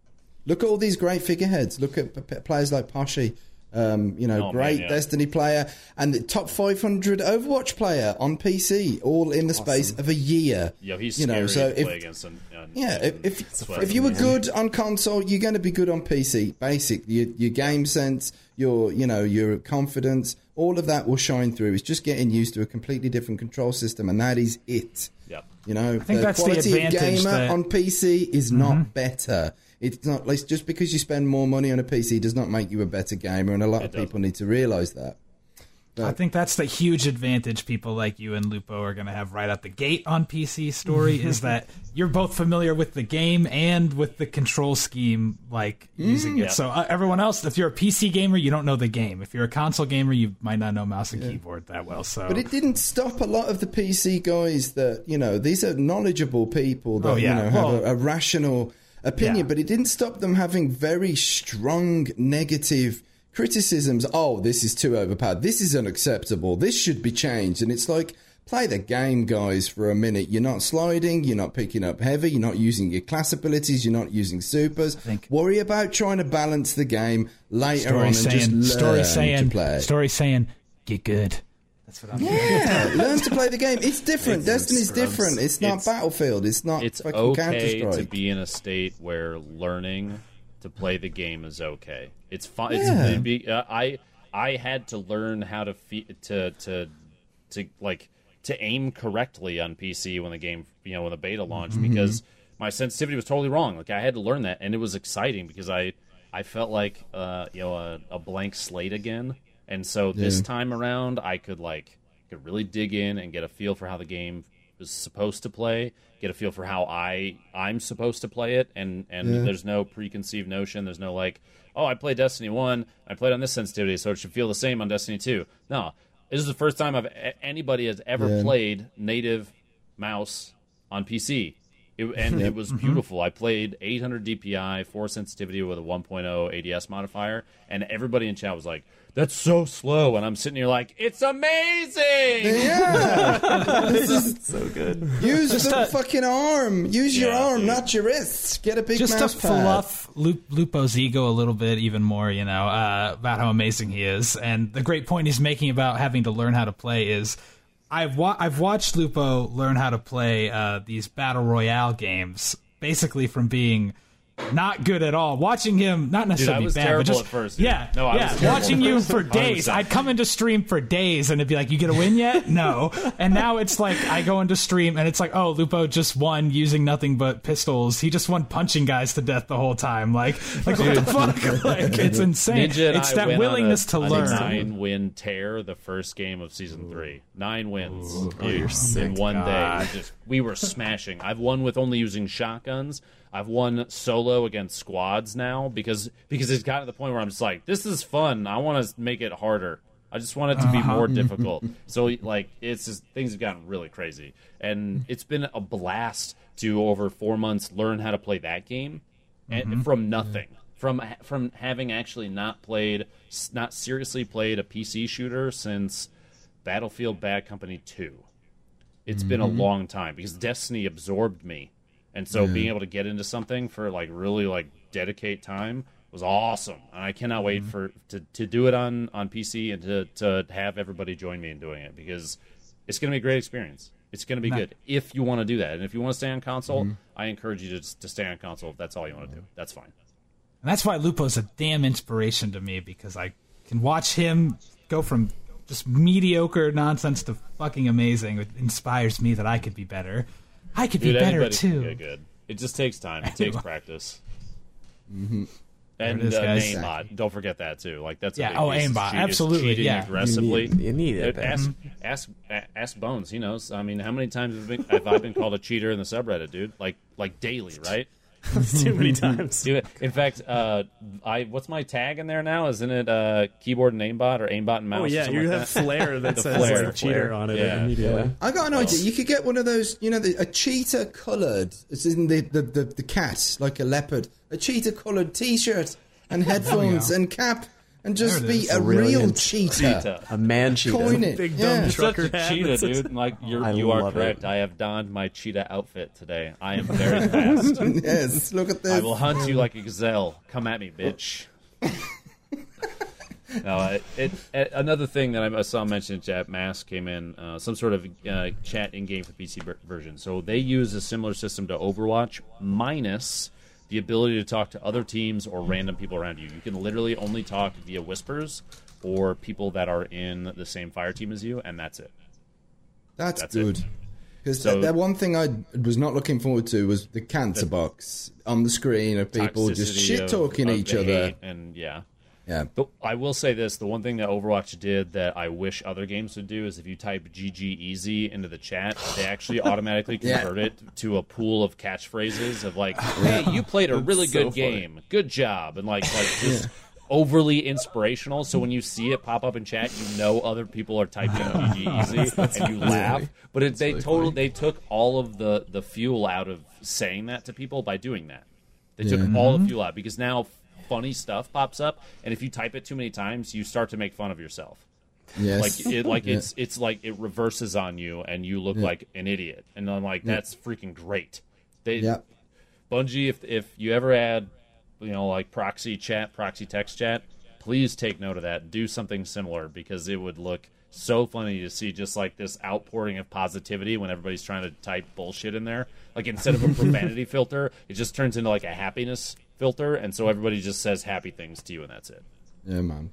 Speaker 2: Look at all these great figureheads. Look at p- p- players like Poshi. Um, you know,
Speaker 4: Oh,
Speaker 2: great
Speaker 4: man, yeah.
Speaker 2: Destiny player and the top five hundred Overwatch player on P C, all in the space of a year.
Speaker 4: Yeah, he's
Speaker 2: you know,
Speaker 4: scary
Speaker 2: so
Speaker 4: to
Speaker 2: if,
Speaker 4: play against. And, and,
Speaker 2: yeah,
Speaker 4: and
Speaker 2: if if,
Speaker 4: sweat.
Speaker 2: if you were good on console, you're going to be good on P C. Basic, your, your game sense, your you know your confidence, all of that will shine through. It's just getting used to a completely different control system, and that is it.
Speaker 4: Yep.
Speaker 2: You know, I
Speaker 3: think
Speaker 2: the
Speaker 3: that's the
Speaker 2: quality of
Speaker 3: advantage
Speaker 2: gamer
Speaker 3: that-
Speaker 2: on P C is not better. It's not like just because you spend more money on a P C does not make you a better gamer, and a lot of
Speaker 4: doesn't.
Speaker 2: people need to realise that.
Speaker 3: I think that's the huge advantage people like you and Lupo are going to have right out the gate on P C Story is that you're both familiar with the game and with the control scheme, like using it.
Speaker 4: Yeah.
Speaker 3: So uh, everyone else, if you're a P C gamer, you don't know the game. If you're a console gamer, you might not know mouse and keyboard that well. So,
Speaker 2: But it didn't stop a lot of the P C guys that, you know, these are knowledgeable people that,
Speaker 3: Oh, yeah.
Speaker 2: you know, have
Speaker 3: Well-
Speaker 2: a, a rational opinion,
Speaker 3: Yeah.
Speaker 2: but it didn't stop them having very strong negative criticisms. Oh, this is too overpowered. This is unacceptable. This should be changed. And it's like, play the game, guys, for a minute. You're not sliding. You're not picking up heavy. You're not using your class abilities. You're not using supers.
Speaker 3: think-
Speaker 2: Worry about trying to balance the game later
Speaker 3: story
Speaker 2: on and
Speaker 3: saying,
Speaker 2: just
Speaker 3: story
Speaker 2: learn
Speaker 3: saying,
Speaker 2: to play.
Speaker 3: story saying, get good. That's what I'm
Speaker 2: Yeah, learn to play the game. It's different. Destiny's
Speaker 1: scrubs.
Speaker 2: different. It's not
Speaker 4: It's-
Speaker 2: Battlefield. It's not
Speaker 4: It's
Speaker 2: fucking
Speaker 4: okay to
Speaker 2: Counter-Strike.
Speaker 4: be in a state where learning to play the game is okay. It's fine.
Speaker 2: Yeah.
Speaker 4: It's, be, uh, I I had to learn how to fe- to to to like to aim correctly on P C when the game, you know, when the beta launched,
Speaker 2: Mm-hmm.
Speaker 4: because my sensitivity was totally wrong. Like I had to learn that, and it was exciting because I I felt like uh, you know a, a blank slate again. And so this
Speaker 2: Yeah.
Speaker 4: time around, I could like could really dig in and get a feel for how the game is supposed to play, get a feel for how I I'm supposed to play it, and and
Speaker 2: Yeah.
Speaker 4: there's no preconceived notion. There's no like, oh, I played Destiny one, I played on this sensitivity, so it should feel the same on Destiny two. No, this is the first time I've a- anybody has ever
Speaker 2: Yeah.
Speaker 4: played native mouse on P C. It, and it was beautiful. I played eight hundred D P I, four sensitivity with a one point oh A D S modifier, and everybody in chat was like, "That's so slow." And I'm sitting here like, "It's amazing!"
Speaker 2: Yeah, this is
Speaker 1: So good.
Speaker 2: use the
Speaker 3: a-
Speaker 2: fucking arm. Use your
Speaker 4: Yeah,
Speaker 2: arm,
Speaker 4: dude.
Speaker 2: not your wrists. Get a big
Speaker 3: just to
Speaker 2: mouse pad.
Speaker 3: fluff Lup- Lupo's ego a little bit even more, you know, uh, about how amazing he is. And the great point he's making about having to learn how to play is I've wa- I've watched Lupo learn how to play uh, these battle royale games basically from being not good at all. Watching him, not necessarily
Speaker 4: I was
Speaker 3: bad,
Speaker 4: terrible
Speaker 3: but just
Speaker 4: at first, dude.
Speaker 3: yeah,
Speaker 4: No, I
Speaker 3: yeah.
Speaker 4: was terrible
Speaker 3: Watching
Speaker 4: at
Speaker 3: you
Speaker 4: first.
Speaker 3: for
Speaker 4: one hundred
Speaker 3: days,
Speaker 4: percent.
Speaker 3: I'd come into stream for days, and it'd be like, "You get a win yet?" No. And now it's like I go into stream, and it's like, "Oh, Lupo just won using nothing but pistols. He just won punching guys to death the whole time. Like, like what the fuck? Like, it's insane.
Speaker 4: Ninja and
Speaker 3: It's
Speaker 4: I
Speaker 3: that
Speaker 4: went
Speaker 3: willingness
Speaker 4: on a,
Speaker 3: to
Speaker 4: on a
Speaker 3: learn."
Speaker 4: nine-win tear the first game of season three. Nine wins dude,
Speaker 1: you're sick.
Speaker 4: in one
Speaker 3: God.
Speaker 4: day. We just we were smashing. I've won with only using shotguns. I've won solo against squads now because because it's gotten to the point where I'm just like, this is fun. I want to make it harder. I just want it to be more difficult. So like it's just things have gotten really crazy, and it's been a blast to over four months learn how to play that game, and from nothing. From from having actually not played, not seriously played a P C shooter since Battlefield Bad Company two. It's been a long time because Destiny absorbed me, and so being able to get into something for like really like dedicate time was awesome, and I cannot wait for to, to do it on, on P C and to, to have everybody join me in doing it because it's going to be a great experience. It's going to be good if you want to do that, and if you want to stay on console, I encourage you to to stay on console if that's all you want to do. That's fine.
Speaker 3: And that's why Lupo's a damn inspiration to me because I can watch him go from just mediocre nonsense to fucking amazing. It inspires me that I could be better. I could be
Speaker 4: Dude,
Speaker 3: better
Speaker 4: anybody can
Speaker 3: too.
Speaker 4: get good. It just takes time. It takes practice. Mm-hmm. And
Speaker 3: There it is,
Speaker 4: uh,
Speaker 3: guys.
Speaker 4: aimbot, don't forget that too. Like that's a
Speaker 3: Yeah,
Speaker 4: big
Speaker 3: oh,
Speaker 4: piece. It's
Speaker 3: aimbot,
Speaker 4: cheat- it's
Speaker 3: absolutely,
Speaker 4: cheating
Speaker 3: yeah.
Speaker 4: aggressively.
Speaker 1: You need, you need it.
Speaker 4: Uh,
Speaker 1: man.
Speaker 4: ask, ask, a- ask Bones. He knows. I mean, how many times have, been, have I been called a cheater in the subreddit, dude? Like, like daily, right?
Speaker 5: Too many times.
Speaker 4: Dude, in fact, uh, I what's my tag in there now? Isn't it uh, keyboard and aimbot or aimbot and mouse?
Speaker 5: Oh
Speaker 4: or
Speaker 5: yeah,
Speaker 4: something
Speaker 5: you
Speaker 4: like
Speaker 5: have
Speaker 4: that?
Speaker 5: Flare that
Speaker 4: The
Speaker 5: says
Speaker 4: Flare,
Speaker 5: like cheater
Speaker 4: Flare.
Speaker 5: on it
Speaker 4: Yeah.
Speaker 5: immediately.
Speaker 2: I got an idea. You could get one of those, you know, the, a cheetah coloured. It's in the, the, the, the cat, like a leopard. A cheetah coloured T-shirt and headphones and cap, and just
Speaker 3: There it
Speaker 2: be
Speaker 3: is.
Speaker 2: a
Speaker 1: Brilliant.
Speaker 2: real cheetah.
Speaker 4: Cheetah.
Speaker 1: A man cheetah.
Speaker 2: Coin it.
Speaker 5: Big
Speaker 2: yeah.
Speaker 5: dumb
Speaker 4: Such
Speaker 5: trucker
Speaker 4: a
Speaker 5: hat
Speaker 4: cheetah,
Speaker 5: that says-
Speaker 4: dude. Like you're,
Speaker 1: I
Speaker 4: you are
Speaker 1: love
Speaker 4: correct.
Speaker 1: it.
Speaker 4: I have donned my cheetah outfit today. I am very fast.
Speaker 2: Yes, look at this.
Speaker 4: I will hunt you like a gazelle. Come at me, bitch. No, it, it, it, another thing that I saw mentioned in chat, Mask came in, uh, some sort of uh, chat in-game for P C ver- version. So they use a similar system to Overwatch, minus the ability to talk to other teams or random people around you. You can literally only talk via whispers or people that are in the same fire team as you, and that's it.
Speaker 2: That's,
Speaker 4: That's
Speaker 2: good.
Speaker 4: it.
Speaker 2: Because
Speaker 4: So-
Speaker 2: the one thing I was not looking forward to was the cancer box on the screen of people just
Speaker 4: Toxicity
Speaker 2: shit
Speaker 4: of-
Speaker 2: talking
Speaker 4: of
Speaker 2: each
Speaker 4: the
Speaker 2: other.
Speaker 4: hate and yeah.
Speaker 2: Yeah.
Speaker 4: But I will say this: the one thing that Overwatch did that I wish other games would do is if you type G G Easy into the chat, they actually automatically
Speaker 2: Yeah.
Speaker 4: convert it to a pool of catchphrases of like, "Hey, you played a really
Speaker 1: so
Speaker 4: good
Speaker 1: funny.
Speaker 4: game, good job," and like like just overly inspirational. So when you see it pop up in chat, you know other people are typing G G Easy, and you laugh. But it, they
Speaker 1: really
Speaker 4: totally
Speaker 1: funny.
Speaker 4: they took all of the the fuel out of saying that to people by doing that. They took
Speaker 2: Yeah.
Speaker 4: all the fuel out because now funny stuff pops up, and if you type it too many times, you start to make fun of yourself.
Speaker 2: Yes.
Speaker 4: Like it, like
Speaker 2: Yeah.
Speaker 4: it's it's like it reverses on you, and you look like an idiot. And I'm like, that's freaking great. They
Speaker 2: Yeah.
Speaker 4: Bungie, if if you ever add, you know, like proxy chat, proxy text chat, please take note of that. Do something similar because it would look so funny to see just like this outpouring of positivity when everybody's trying to type bullshit in there. Like instead of a profanity filter, it just turns into like a happiness filter, and so everybody just says happy things to you, and that's it.
Speaker 2: Yeah, man.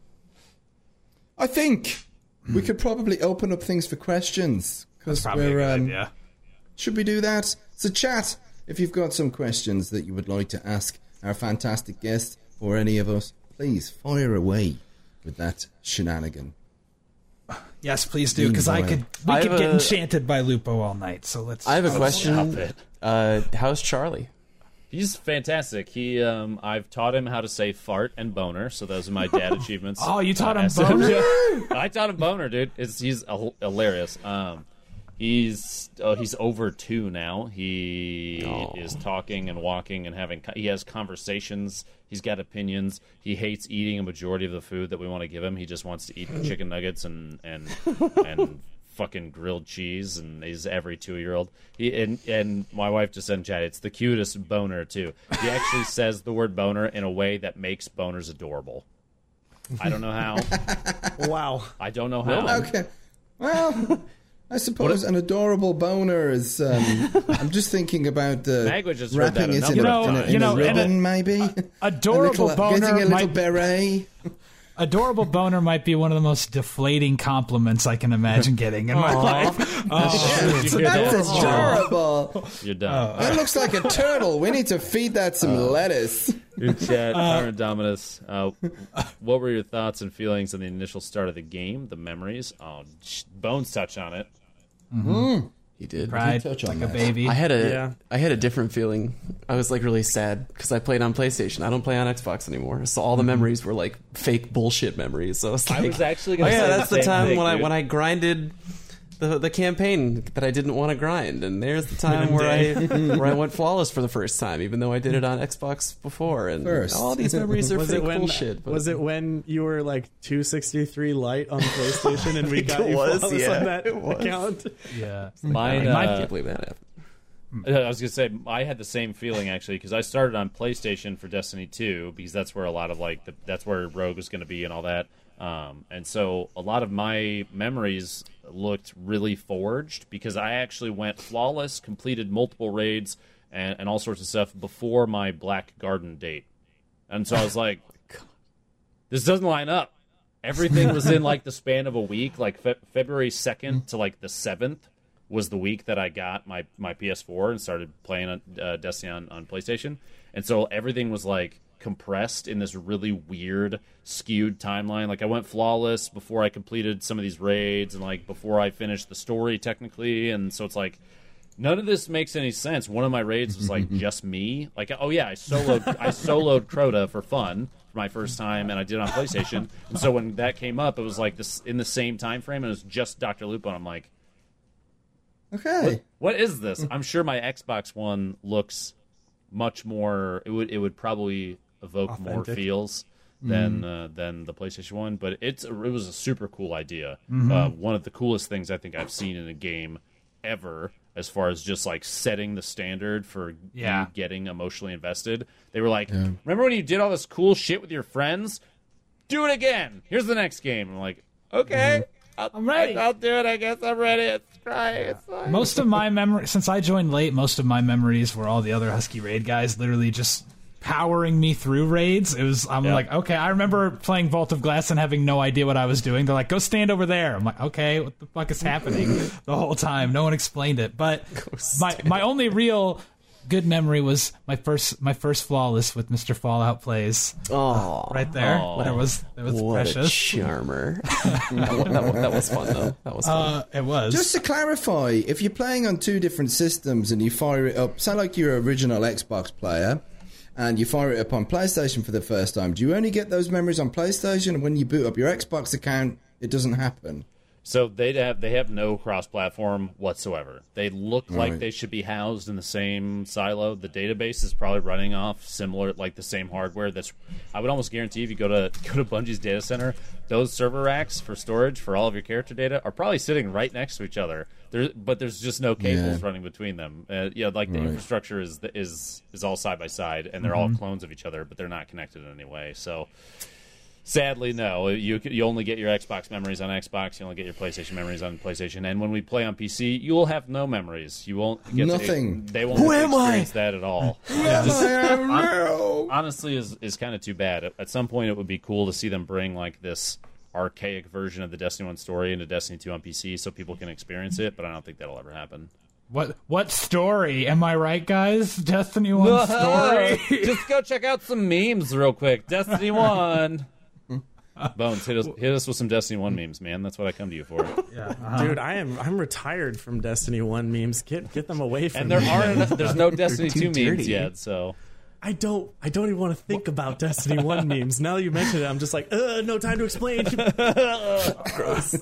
Speaker 2: I think we could probably open up things for questions because
Speaker 3: Probably a
Speaker 2: we're.
Speaker 3: good
Speaker 2: Um,
Speaker 3: idea.
Speaker 2: Should we do that? So, chat if you've got some questions that you would like to ask our fantastic guest or any of us. Please fire away with that shenanigan.
Speaker 3: Yes, please do, because I could we
Speaker 1: I
Speaker 3: could
Speaker 1: have
Speaker 3: get
Speaker 1: a-
Speaker 3: enchanted by Lupo all night. So let's.
Speaker 1: I have a
Speaker 4: Stop
Speaker 1: question.
Speaker 4: it.
Speaker 1: Uh, how's Charlie?
Speaker 4: He's fantastic. He, um, I've taught him how to say fart and boner, so those are my dad achievements.
Speaker 3: Oh, you taught him
Speaker 4: Uh, so-
Speaker 3: boner?
Speaker 4: I taught him boner, dude. It's, he's hil- hilarious. Um, he's oh, he's over two now. He
Speaker 1: Oh.
Speaker 4: is talking and walking and having. He has conversations. He's got opinions. He hates eating a majority of the food that we want to give him. He just wants to eat chicken nuggets and and and fucking grilled cheese. And he's every two year old. He and and my wife just said in chat, it's the cutest boner too. He actually says the word boner in a way that makes boners adorable. I don't know how.
Speaker 5: Wow.
Speaker 4: I don't know how.
Speaker 2: Okay. Well, I suppose an adorable boner is. Um, I'm just thinking about the
Speaker 4: Magwitch has heard that
Speaker 2: wrapping
Speaker 4: a
Speaker 2: it
Speaker 4: number
Speaker 2: in,
Speaker 3: of
Speaker 2: a, in, a,
Speaker 3: times.
Speaker 2: in
Speaker 3: You know,
Speaker 2: a
Speaker 3: and
Speaker 2: ribbon,
Speaker 3: a-
Speaker 2: maybe.
Speaker 3: Adorable
Speaker 2: a little,
Speaker 3: boner
Speaker 2: getting a little
Speaker 3: might-
Speaker 2: beret.
Speaker 3: Adorable boner might be one of the most deflating compliments I can imagine getting in my life. Oh,
Speaker 4: You hear that?
Speaker 2: That's adorable.
Speaker 4: You're done.
Speaker 2: That looks like a turtle. We need to feed that some lettuce.
Speaker 4: Your chat, Tyrant Dominus. Uh, what were your thoughts and feelings on the initial start of the game? The memories. Oh, sh- Bones touched on it.
Speaker 1: He did.
Speaker 3: cried
Speaker 2: touch on
Speaker 3: like a
Speaker 2: that.
Speaker 3: baby.
Speaker 1: I had a,
Speaker 5: Yeah.
Speaker 1: I had a different feeling. I was like really sad because I played on PlayStation. I don't play on Xbox anymore. So all the memories were like fake bullshit memories. So I was like,
Speaker 4: I was actually
Speaker 1: oh
Speaker 4: going to
Speaker 1: yeah,
Speaker 4: say
Speaker 1: that's
Speaker 4: the
Speaker 1: the
Speaker 4: same
Speaker 1: time
Speaker 4: thing,
Speaker 1: when I
Speaker 4: dude.
Speaker 1: when I grinded the the campaign that I didn't want to grind, and there's the time where I where I went flawless for the first time, even though I did it on Xbox before. And
Speaker 2: First.
Speaker 1: all these memories are
Speaker 5: Was
Speaker 1: fake
Speaker 5: it when
Speaker 1: bullshit. but-
Speaker 5: was it when you were like two sixty-three light on PlayStation and we
Speaker 1: think
Speaker 5: got
Speaker 1: it
Speaker 5: you
Speaker 1: was,
Speaker 5: flawless
Speaker 1: yeah,
Speaker 5: on that
Speaker 1: it was.
Speaker 5: account?
Speaker 3: yeah.
Speaker 4: Mine,
Speaker 1: I
Speaker 4: uh,
Speaker 1: can't believe that happened.
Speaker 4: I was gonna say I had the same feeling actually because I started on PlayStation for Destiny two because that's where a lot of like the, that's where Rogue was gonna be and all that, um, and so a lot of my memories looked really forged because I actually went flawless, completed multiple raids and, and all sorts of stuff before my Black Garden date, and so I was like, this doesn't line up. Everything was in like the span of a week, like fe- February second to like the seventh. Was the week that I got my, my P S four and started playing on, uh, Destiny on, on PlayStation. And so everything was like compressed in this really weird, skewed timeline. Like I went flawless before I completed some of these raids and like before I finished the story technically. And so it's like, none of this makes any sense. One of my raids was like just me. Like, oh yeah, I soloed, I soloed Crota for fun for my first time and I did it on PlayStation. And so when that came up, it was like this in the same time frame and it was just Doctor Lupo. And I'm like,
Speaker 2: Okay.
Speaker 4: what is this? I'm sure my Xbox One looks much more. It would it would probably evoke more
Speaker 5: Authentic.
Speaker 4: feels than uh, than the PlayStation One. But it's it was a super cool idea. Mm-hmm. Uh, one of the coolest things I think I've seen in a game ever, as far as just like setting the standard for
Speaker 3: yeah.
Speaker 4: you getting emotionally invested. They were like, yeah. remember when you did all this cool shit with your friends? Do it again. Here's the next game. I'm like, okay. Mm-hmm. I'll,
Speaker 3: I'm ready.
Speaker 4: I'll do it. I guess I'm ready. It's crying. It's fine.
Speaker 3: Most of my memory, since I joined late, most of my memories were all the other Husky Raid guys literally just powering me through raids. It was, I'm yeah. like, okay, I remember playing Vault of Glass and having no idea what I was doing. They're like, go stand over there. I'm like, okay, what the fuck is happening the whole time? No one explained it. But my my only real good memory was my first my first flawless with Mister Fallout Plays.
Speaker 1: Oh,
Speaker 3: right there.
Speaker 1: Oh,
Speaker 3: that was that was
Speaker 1: what
Speaker 3: precious.
Speaker 1: A charmer. that, that, that was fun though. That was fun.
Speaker 3: Uh, it was.
Speaker 2: Just to clarify, if you're playing on two different systems and you fire it up, say like you're an original Xbox player, and you fire it up on PlayStation for the first time, do you only get those memories on PlayStation? And when you boot up your Xbox account, it doesn't happen?
Speaker 4: So they have they have no cross-platform whatsoever. They look
Speaker 2: right.
Speaker 4: like they should be housed in the same silo. The database is probably running off similar, like the same hardware. That's I would almost guarantee if you go to go to Bungie's data center, those server racks for storage for all of your character data are probably sitting right next to each other. There, but there's just no cables yeah. running between them. Uh, yeah, like the right. infrastructure is is is all side by side, and they're mm-hmm. all clones of each other, but they're not connected in any way. So. Sadly, no. You you only get your Xbox memories on Xbox. You only get your PlayStation memories on PlayStation. And when we play on P C, you will have no memories. You won't get
Speaker 2: nothing.
Speaker 4: To, they won't
Speaker 1: Who am
Speaker 4: experience
Speaker 1: I?
Speaker 4: that at all.
Speaker 2: Who am I? I don't know.
Speaker 4: Honestly, is is kind of too bad. At some point, it would be cool to see them bring like this archaic version of the Destiny one story into Destiny two on P C, so people can experience it. But I don't think that'll ever happen.
Speaker 3: What what story? Am I right, guys? Destiny one story.
Speaker 4: Just go check out some memes real quick. Destiny one. Bones, hit us, hit us with some Destiny one memes, man. That's what I come to you for.
Speaker 5: Yeah, uh-huh. Dude, I am I'm retired from Destiny one memes. Get get them away from
Speaker 4: and me. And there
Speaker 5: are
Speaker 4: there's no Destiny two memes yet, so
Speaker 5: I don't I don't even want to think about Destiny one memes. Now that you mention it, I'm just like, uh, no time to explain.
Speaker 1: Gross.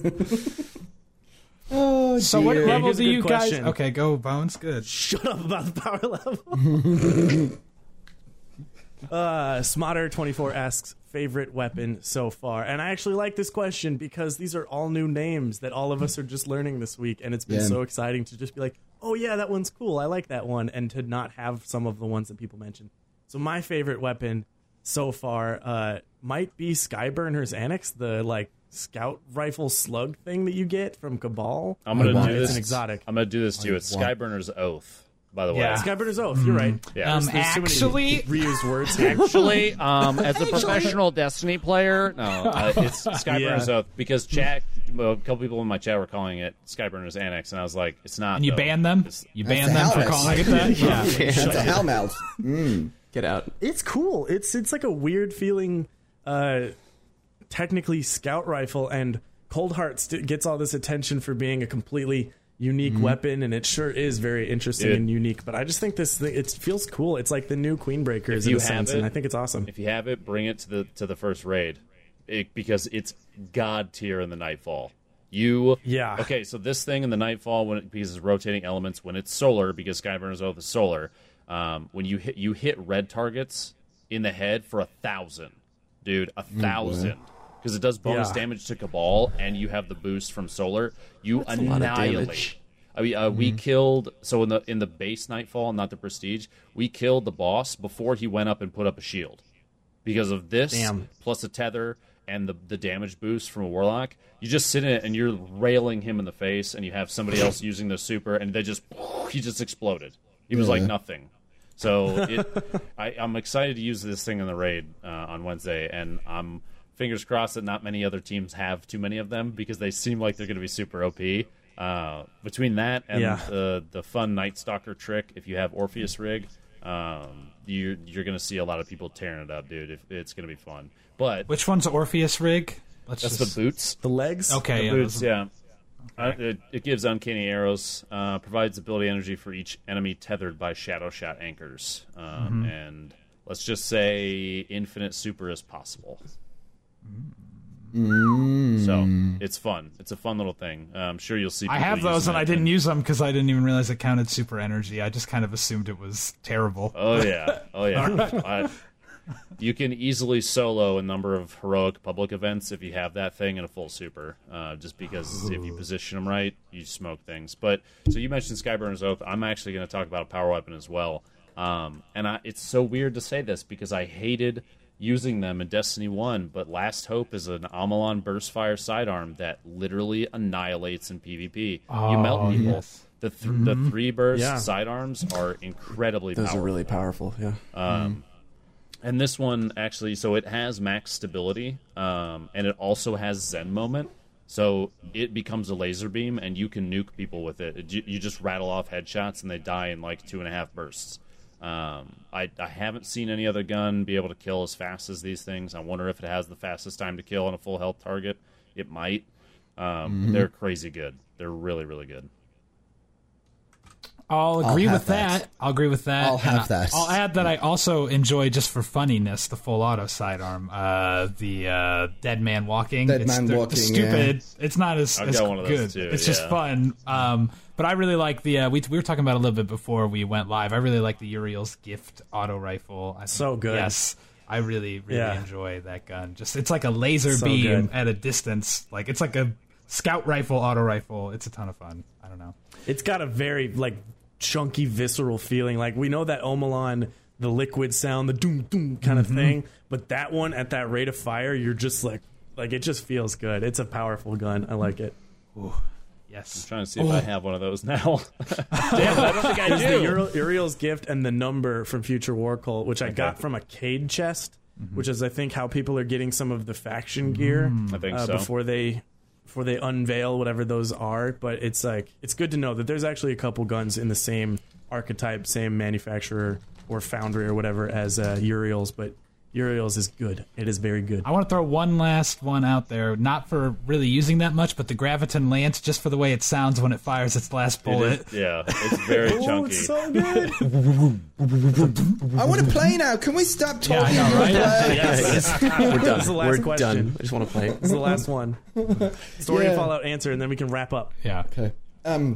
Speaker 3: Oh, so what
Speaker 5: dear.
Speaker 3: level
Speaker 5: Here's
Speaker 3: do you
Speaker 5: question.
Speaker 3: guys? Okay, go Bones. Good.
Speaker 5: Shut up about the power level. uh, Smotter twenty-four asks, favorite weapon so far? And I actually like this question because these are all new names that all of us are just learning this week, and it's been yeah. so exciting to just be like, oh yeah, that one's cool, I like that one, and to not have some of the ones that people mentioned. So my favorite weapon so far uh, might be Skyburner's Annex, the like scout rifle slug thing that you get from Cabal.
Speaker 4: I'm gonna
Speaker 5: uh,
Speaker 4: do this.
Speaker 5: It's an exotic.
Speaker 4: I'm gonna do this to you. It's Skyburner's Oath. By the way,
Speaker 5: yeah, Skyburner's Oath. You're right.
Speaker 4: Yeah.
Speaker 3: Um,
Speaker 5: there's, there's
Speaker 3: actually,
Speaker 5: so many reused words.
Speaker 4: Actually, um, as a professional Destiny player, no, uh, it's Skyburner's
Speaker 5: Yeah.
Speaker 4: Oath because chat. Well, a couple people in my chat were calling it Skyburner's Annex, and I was like, it's not.
Speaker 3: And you
Speaker 4: though.
Speaker 3: ban them.
Speaker 4: It's,
Speaker 3: You
Speaker 2: That's
Speaker 3: ban
Speaker 2: the
Speaker 3: them for
Speaker 2: Hellmouth.
Speaker 3: calling it that. Yeah.
Speaker 2: That's a Hellmouth. Mm.
Speaker 1: Get out.
Speaker 5: It's cool. It's it's like a weird feeling. Uh, technically, scout rifle, and Coldheart st- gets all this attention for being a completely unique mm-hmm. weapon, and it sure is very interesting
Speaker 4: Dude.
Speaker 5: and unique. But I just think this thing, it feels cool. It's like the new Queenbreakers in a sense,
Speaker 4: it,
Speaker 5: and I think it's awesome.
Speaker 4: If you have it, bring it to the to the first raid, it, because it's god tier in the Nightfall. You
Speaker 5: Yeah.
Speaker 4: Okay, so this thing in the Nightfall, when it, because it's rotating elements, when it's solar, because Skyburner's Oath is solar. Um, when you hit you hit red targets in the head for a thousand, dude, a thousand. Because it does bonus
Speaker 5: Yeah.
Speaker 4: damage to Cabal, and you have the boost from Solar. You
Speaker 1: That's a lot of
Speaker 4: annihilate.
Speaker 1: damage.
Speaker 4: I mean, uh, mm-hmm. we killed so in the in the base Nightfall, not the Prestige. We killed the boss before he went up and put up a shield. Because of this,
Speaker 5: Damn.
Speaker 4: plus a tether and the the damage boost from a Warlock, you just sit in it and you're railing him in the face, and you have somebody else using the super, and they just he just exploded. He was
Speaker 2: Yeah.
Speaker 4: like nothing. So it, I, I'm excited to use this thing in the raid uh, on Wednesday, and I'm. Fingers crossed that not many other teams have too many of them because they seem like they're going to be super O P. Uh, between that and
Speaker 5: Yeah.
Speaker 4: the the fun Night Stalker trick, if you have Orpheus rig, um, you you're going to see a lot of people tearing it up, dude. If, it's going to be fun. But
Speaker 3: Which one's Orpheus rig? Let's
Speaker 4: that's
Speaker 3: just...
Speaker 4: the boots.
Speaker 5: The legs?
Speaker 3: Okay,
Speaker 4: The
Speaker 3: yeah,
Speaker 4: boots,
Speaker 3: those-
Speaker 4: yeah. Uh, it, it gives uncanny arrows, uh, provides ability energy for each enemy tethered by Shadow Shot anchors, um,
Speaker 3: Mm-hmm.
Speaker 4: and let's just say infinite super is possible.
Speaker 2: Mm.
Speaker 4: So it's fun. It's a fun little thing. Uh, I'm sure you'll see.
Speaker 3: I
Speaker 4: people
Speaker 3: have those,
Speaker 4: using
Speaker 3: and
Speaker 4: it
Speaker 3: I didn't use them because I didn't even realize it counted super energy. I just kind of assumed it was terrible.
Speaker 4: Oh yeah, oh yeah. I, you can easily solo a number of heroic public events if you have that thing in a full super. Uh, just because if you position them right, you smoke things. But so you mentioned Skyburner's Oath. I'm actually going to talk about a power weapon as well. Um, and I, it's so weird to say this because I hated using them in Destiny one, but Last Hope is an Amalon Burstfire sidearm that literally annihilates in PvP.
Speaker 3: Oh,
Speaker 4: you melt people.
Speaker 3: Yes.
Speaker 4: The th- mm-hmm. the three burst
Speaker 5: Yeah.
Speaker 4: sidearms are incredibly
Speaker 1: Those
Speaker 4: powerful.
Speaker 1: are really powerful, yeah.
Speaker 4: Um, mm. And this one actually, so it has max stability, um, and it also has Zen moment. So it becomes a laser beam, and you can nuke people with it. it you, you just rattle off headshots, and they die in like two and a half bursts. Um, I, I haven't seen any other gun be able to kill as fast as these things. I wonder if it has the fastest time to kill on a full health target. It might. Um, mm-hmm. They're crazy good. They're really, really good.
Speaker 3: I'll agree
Speaker 2: I'll
Speaker 3: with that.
Speaker 2: that.
Speaker 3: I'll agree with that.
Speaker 2: I'll have
Speaker 3: and
Speaker 2: that.
Speaker 3: I'll add that I also enjoy, just for funniness, the full auto sidearm. Uh, the uh, Dead Man Walking.
Speaker 2: Dead
Speaker 3: it's
Speaker 2: Man
Speaker 3: the,
Speaker 2: Walking,
Speaker 3: the stupid.
Speaker 2: yeah.
Speaker 3: It's not as,
Speaker 4: I've
Speaker 3: as
Speaker 4: got one of
Speaker 3: good.
Speaker 4: those too,
Speaker 3: it's
Speaker 4: yeah.
Speaker 3: just fun. Um, but I really like the. Uh, we we were talking about it a little bit before we went live. I really like the Uriel's Gift auto rifle. I think,
Speaker 5: So good.
Speaker 3: Yes. I really, really
Speaker 5: Yeah.
Speaker 3: enjoy that gun. Just it's like a laser
Speaker 5: So
Speaker 3: beam
Speaker 5: good.
Speaker 3: at a distance. Like it's like a scout rifle, auto rifle. It's a ton of fun. I don't know.
Speaker 5: It's got a very like chunky, visceral feeling. Like we know that Omalon, the liquid sound, the doom doom kind of
Speaker 3: Mm-hmm.
Speaker 5: thing, but that one at that rate of fire, you're just like, like it just feels good. It's a powerful gun. I like it.
Speaker 3: Yes.
Speaker 4: I'm trying to see if I have one of those now. Damn, I don't think I
Speaker 5: There's
Speaker 4: do.
Speaker 5: the Uriel, Uriel's Gift and the number from Future War Cult, which I got from a Cade chest,
Speaker 3: Mm-hmm.
Speaker 5: which is I think how people are getting some of the faction gear
Speaker 4: I think
Speaker 5: uh,
Speaker 4: so.
Speaker 5: before they before they unveil whatever those are. But it's like it's good to know that there's actually a couple guns in the same archetype, same manufacturer or foundry or whatever as uh, Uriel's, but Uriel's is good. It is very good.
Speaker 3: I want to throw one last one out there, not for really using that much, but the Graviton Lance, just for the way it sounds when it fires its last
Speaker 4: It
Speaker 3: bullet.
Speaker 4: is- yeah, it's very
Speaker 5: Oh,
Speaker 4: chunky.
Speaker 5: it's so good.
Speaker 2: I want to play now. Can we stop
Speaker 3: Yeah, I
Speaker 2: talking?
Speaker 3: know, right?
Speaker 5: Yes.
Speaker 1: We're done.
Speaker 5: That's the last
Speaker 1: We're
Speaker 5: question.
Speaker 1: done. I just want to play.
Speaker 5: This is the last one. Story
Speaker 2: Yeah.
Speaker 5: and Fallout answer, and then we can wrap up.
Speaker 3: Yeah.
Speaker 2: Okay. Um,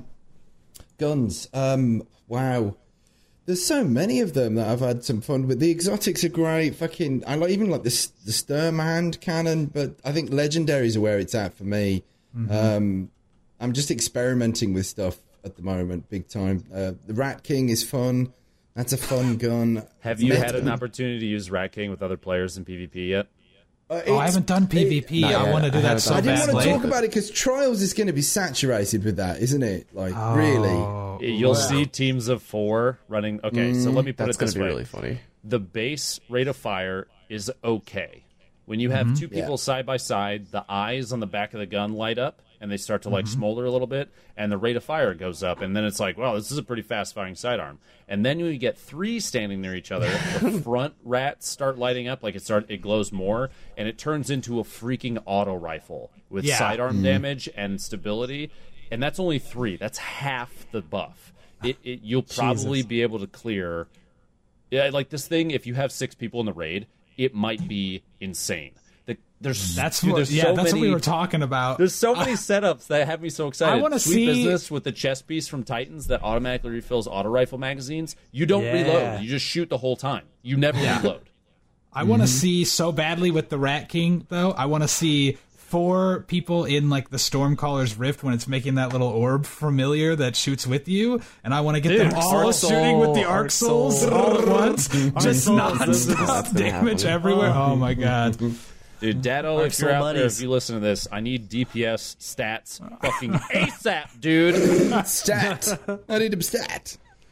Speaker 2: guns. Um, wow. There's so many of them that I've had some fun with. The exotics are great. Fucking, I like even like the the Sturm hand cannon, but I think legendaries are where it's at for me.
Speaker 3: Mm-hmm.
Speaker 2: Um, I'm just experimenting with stuff at the moment, big time. Uh, the Rat King is fun. That's a fun gun.
Speaker 4: Have you
Speaker 2: Met-
Speaker 4: had an opportunity to use Rat King with other players in PvP yet?
Speaker 2: Uh,
Speaker 3: Oh, I
Speaker 2: it's-
Speaker 3: haven't done PvP.
Speaker 1: Not
Speaker 3: I
Speaker 1: yet.
Speaker 3: want to do
Speaker 1: I
Speaker 3: that
Speaker 1: haven't
Speaker 3: so
Speaker 2: I didn't
Speaker 3: badly.
Speaker 2: want to talk about it because Trials is going to be saturated with that, isn't it? Like, really?
Speaker 3: Oh,
Speaker 4: You'll see teams of four running. Okay, so let me put
Speaker 1: That's
Speaker 4: it
Speaker 1: going
Speaker 4: this
Speaker 1: to be
Speaker 4: way:
Speaker 1: really funny.
Speaker 4: the base rate of fire is okay. When you have two people
Speaker 2: Yeah.
Speaker 4: side by side, the eyes on the back of the gun light up and they start to like smolder a little bit, and the rate of fire goes up, and then it's like, well, this is a pretty fast firing sidearm. And then when you get three standing near each other, the front rats start lighting up, like it start it glows more, and it turns into a freaking auto rifle with
Speaker 3: Yeah.
Speaker 4: sidearm damage and stability. And that's only three. That's half the buff. It, it you'll probably be able to clear. Yeah, like this thing. If you have six people in the raid, it might be insane. The, there's
Speaker 3: That's
Speaker 4: dude,
Speaker 3: what,
Speaker 4: there's
Speaker 3: yeah,
Speaker 4: so
Speaker 3: that's
Speaker 4: many,
Speaker 3: what we were talking about.
Speaker 4: There's so many setups that have me so excited.
Speaker 3: I wanna
Speaker 4: Sweet
Speaker 3: see-
Speaker 4: Business with the chest piece from Titans that automatically refills auto rifle magazines. You don't
Speaker 5: Yeah.
Speaker 4: reload. You just shoot the whole time. You never reload.
Speaker 3: I want to see so badly with the Rat King, though. I want to see four people in like the Stormcaller's Rift when it's making that little orb familiar that shoots with you, and I want to get
Speaker 5: Dude,
Speaker 3: them all
Speaker 5: Arc
Speaker 3: shooting with the
Speaker 1: Soul,
Speaker 3: Arc
Speaker 1: Arc
Speaker 3: Souls
Speaker 1: Soul.
Speaker 3: all at once, just
Speaker 5: Souls.
Speaker 3: non-stop
Speaker 1: That's gonna
Speaker 3: damage
Speaker 1: happen.
Speaker 3: everywhere. Oh my god!
Speaker 4: Dude, Dado,
Speaker 5: Arc
Speaker 4: if you're
Speaker 5: Soul
Speaker 4: out there,
Speaker 5: buddies.
Speaker 4: if you listen to this, I need D P S stats fucking ASAP, dude.
Speaker 2: Stat. I need a stat.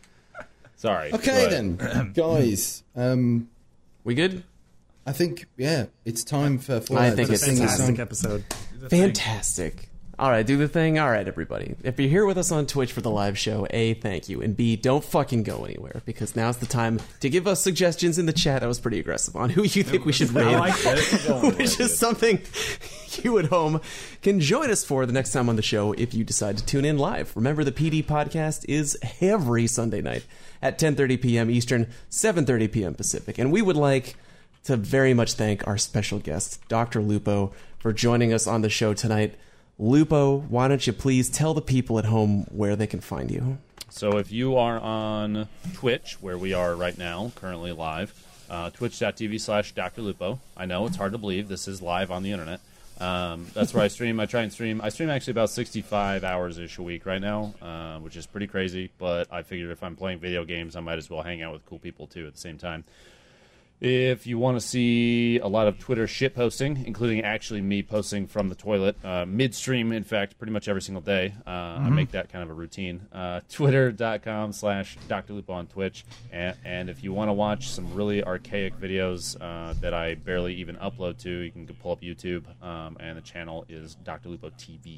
Speaker 4: Sorry.
Speaker 2: Okay,
Speaker 4: but-
Speaker 2: then. Guys, um,
Speaker 1: We good?
Speaker 2: I think, yeah, it's time for
Speaker 1: I
Speaker 2: Fallout
Speaker 1: think
Speaker 2: to
Speaker 1: it's
Speaker 2: sing a
Speaker 5: Fantastic
Speaker 2: song.
Speaker 5: episode.
Speaker 1: Fantastic. All right, do the thing. All right, everybody. If you're here with us on Twitch for the live show, A, thank you. And B, don't fucking go anywhere because now's the time to give us suggestions in the chat. I was pretty aggressive on who you think we should raid.
Speaker 3: I like it.
Speaker 1: Which is something you at home can join us for the next time on the show if you decide to tune in live. Remember, the P D podcast is every Sunday night at ten thirty p.m. Eastern, seven thirty p.m. Pacific. And we would like to very much thank our special guest, Doctor Lupo, for joining us on the show tonight. Lupo, why don't you please tell the people at home where they can find you?
Speaker 4: So if you are on Twitch, where we are right now, currently live, uh, twitch.tv slash Dr. Lupo. I know it's hard to believe. This is live on the internet. Um, that's where I stream. I try and stream. I stream actually about sixty-five hours-ish a week right now, uh, which is pretty crazy. But I figured if I'm playing video games, I might as well hang out with cool people, too, at the same time. If you want to see a lot of Twitter shit posting, including actually me posting from the toilet, uh, midstream, in fact, pretty much every single day, uh, mm-hmm. I make that kind of a routine. Uh, Twitter.com slash Dr. Lupo on Twitch. And, and if you want to watch some really archaic videos uh, that I barely even upload to, you can pull up YouTube, um, and the channel is Doctor Lupo T V.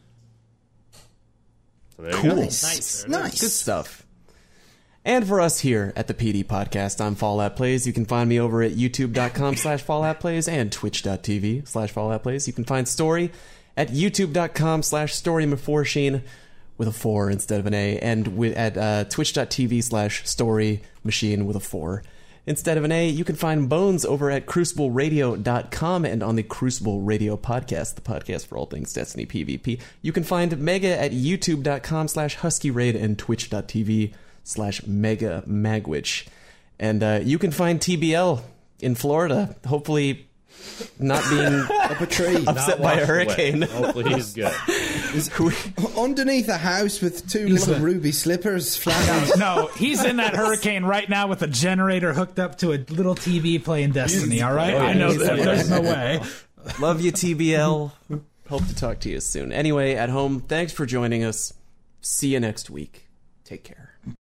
Speaker 4: So there you
Speaker 1: Cool.
Speaker 4: go.
Speaker 2: Nice. Nice.
Speaker 1: Good stuff. And for us here at the P D Podcast, I'm Fallout Plays. You can find me over at youtube.com slash Fallout Plays and twitch.tv slash Fallout Plays. You can find Story at youtube.com slash Story Machine with a four instead of an A, and with, at uh, twitch.tv slash Story Machine with a four instead of an A. You can find Bones over at crucible radio dot com and on the Crucible Radio Podcast, the podcast for all things Destiny PvP. You can find Mega at youtube.com slash Husky Raid and twitch.tv slash Mega Magwitch. And uh, you can find T B L in Florida, hopefully not being
Speaker 2: Up a tree.
Speaker 1: upset by a hurricane.
Speaker 4: Hopefully he's good.
Speaker 2: Underneath a house with two little
Speaker 3: a-
Speaker 2: ruby slippers flapping.
Speaker 3: No, he's in that hurricane right now with a generator hooked up to a little T V playing Destiny, all right?
Speaker 4: Oh, yeah.
Speaker 3: I know
Speaker 4: He's
Speaker 3: that.
Speaker 4: like-
Speaker 3: There's no way.
Speaker 1: Love you, T B L. Hope to talk to you soon. Anyway, at home, thanks for joining us. See you next week. Take care.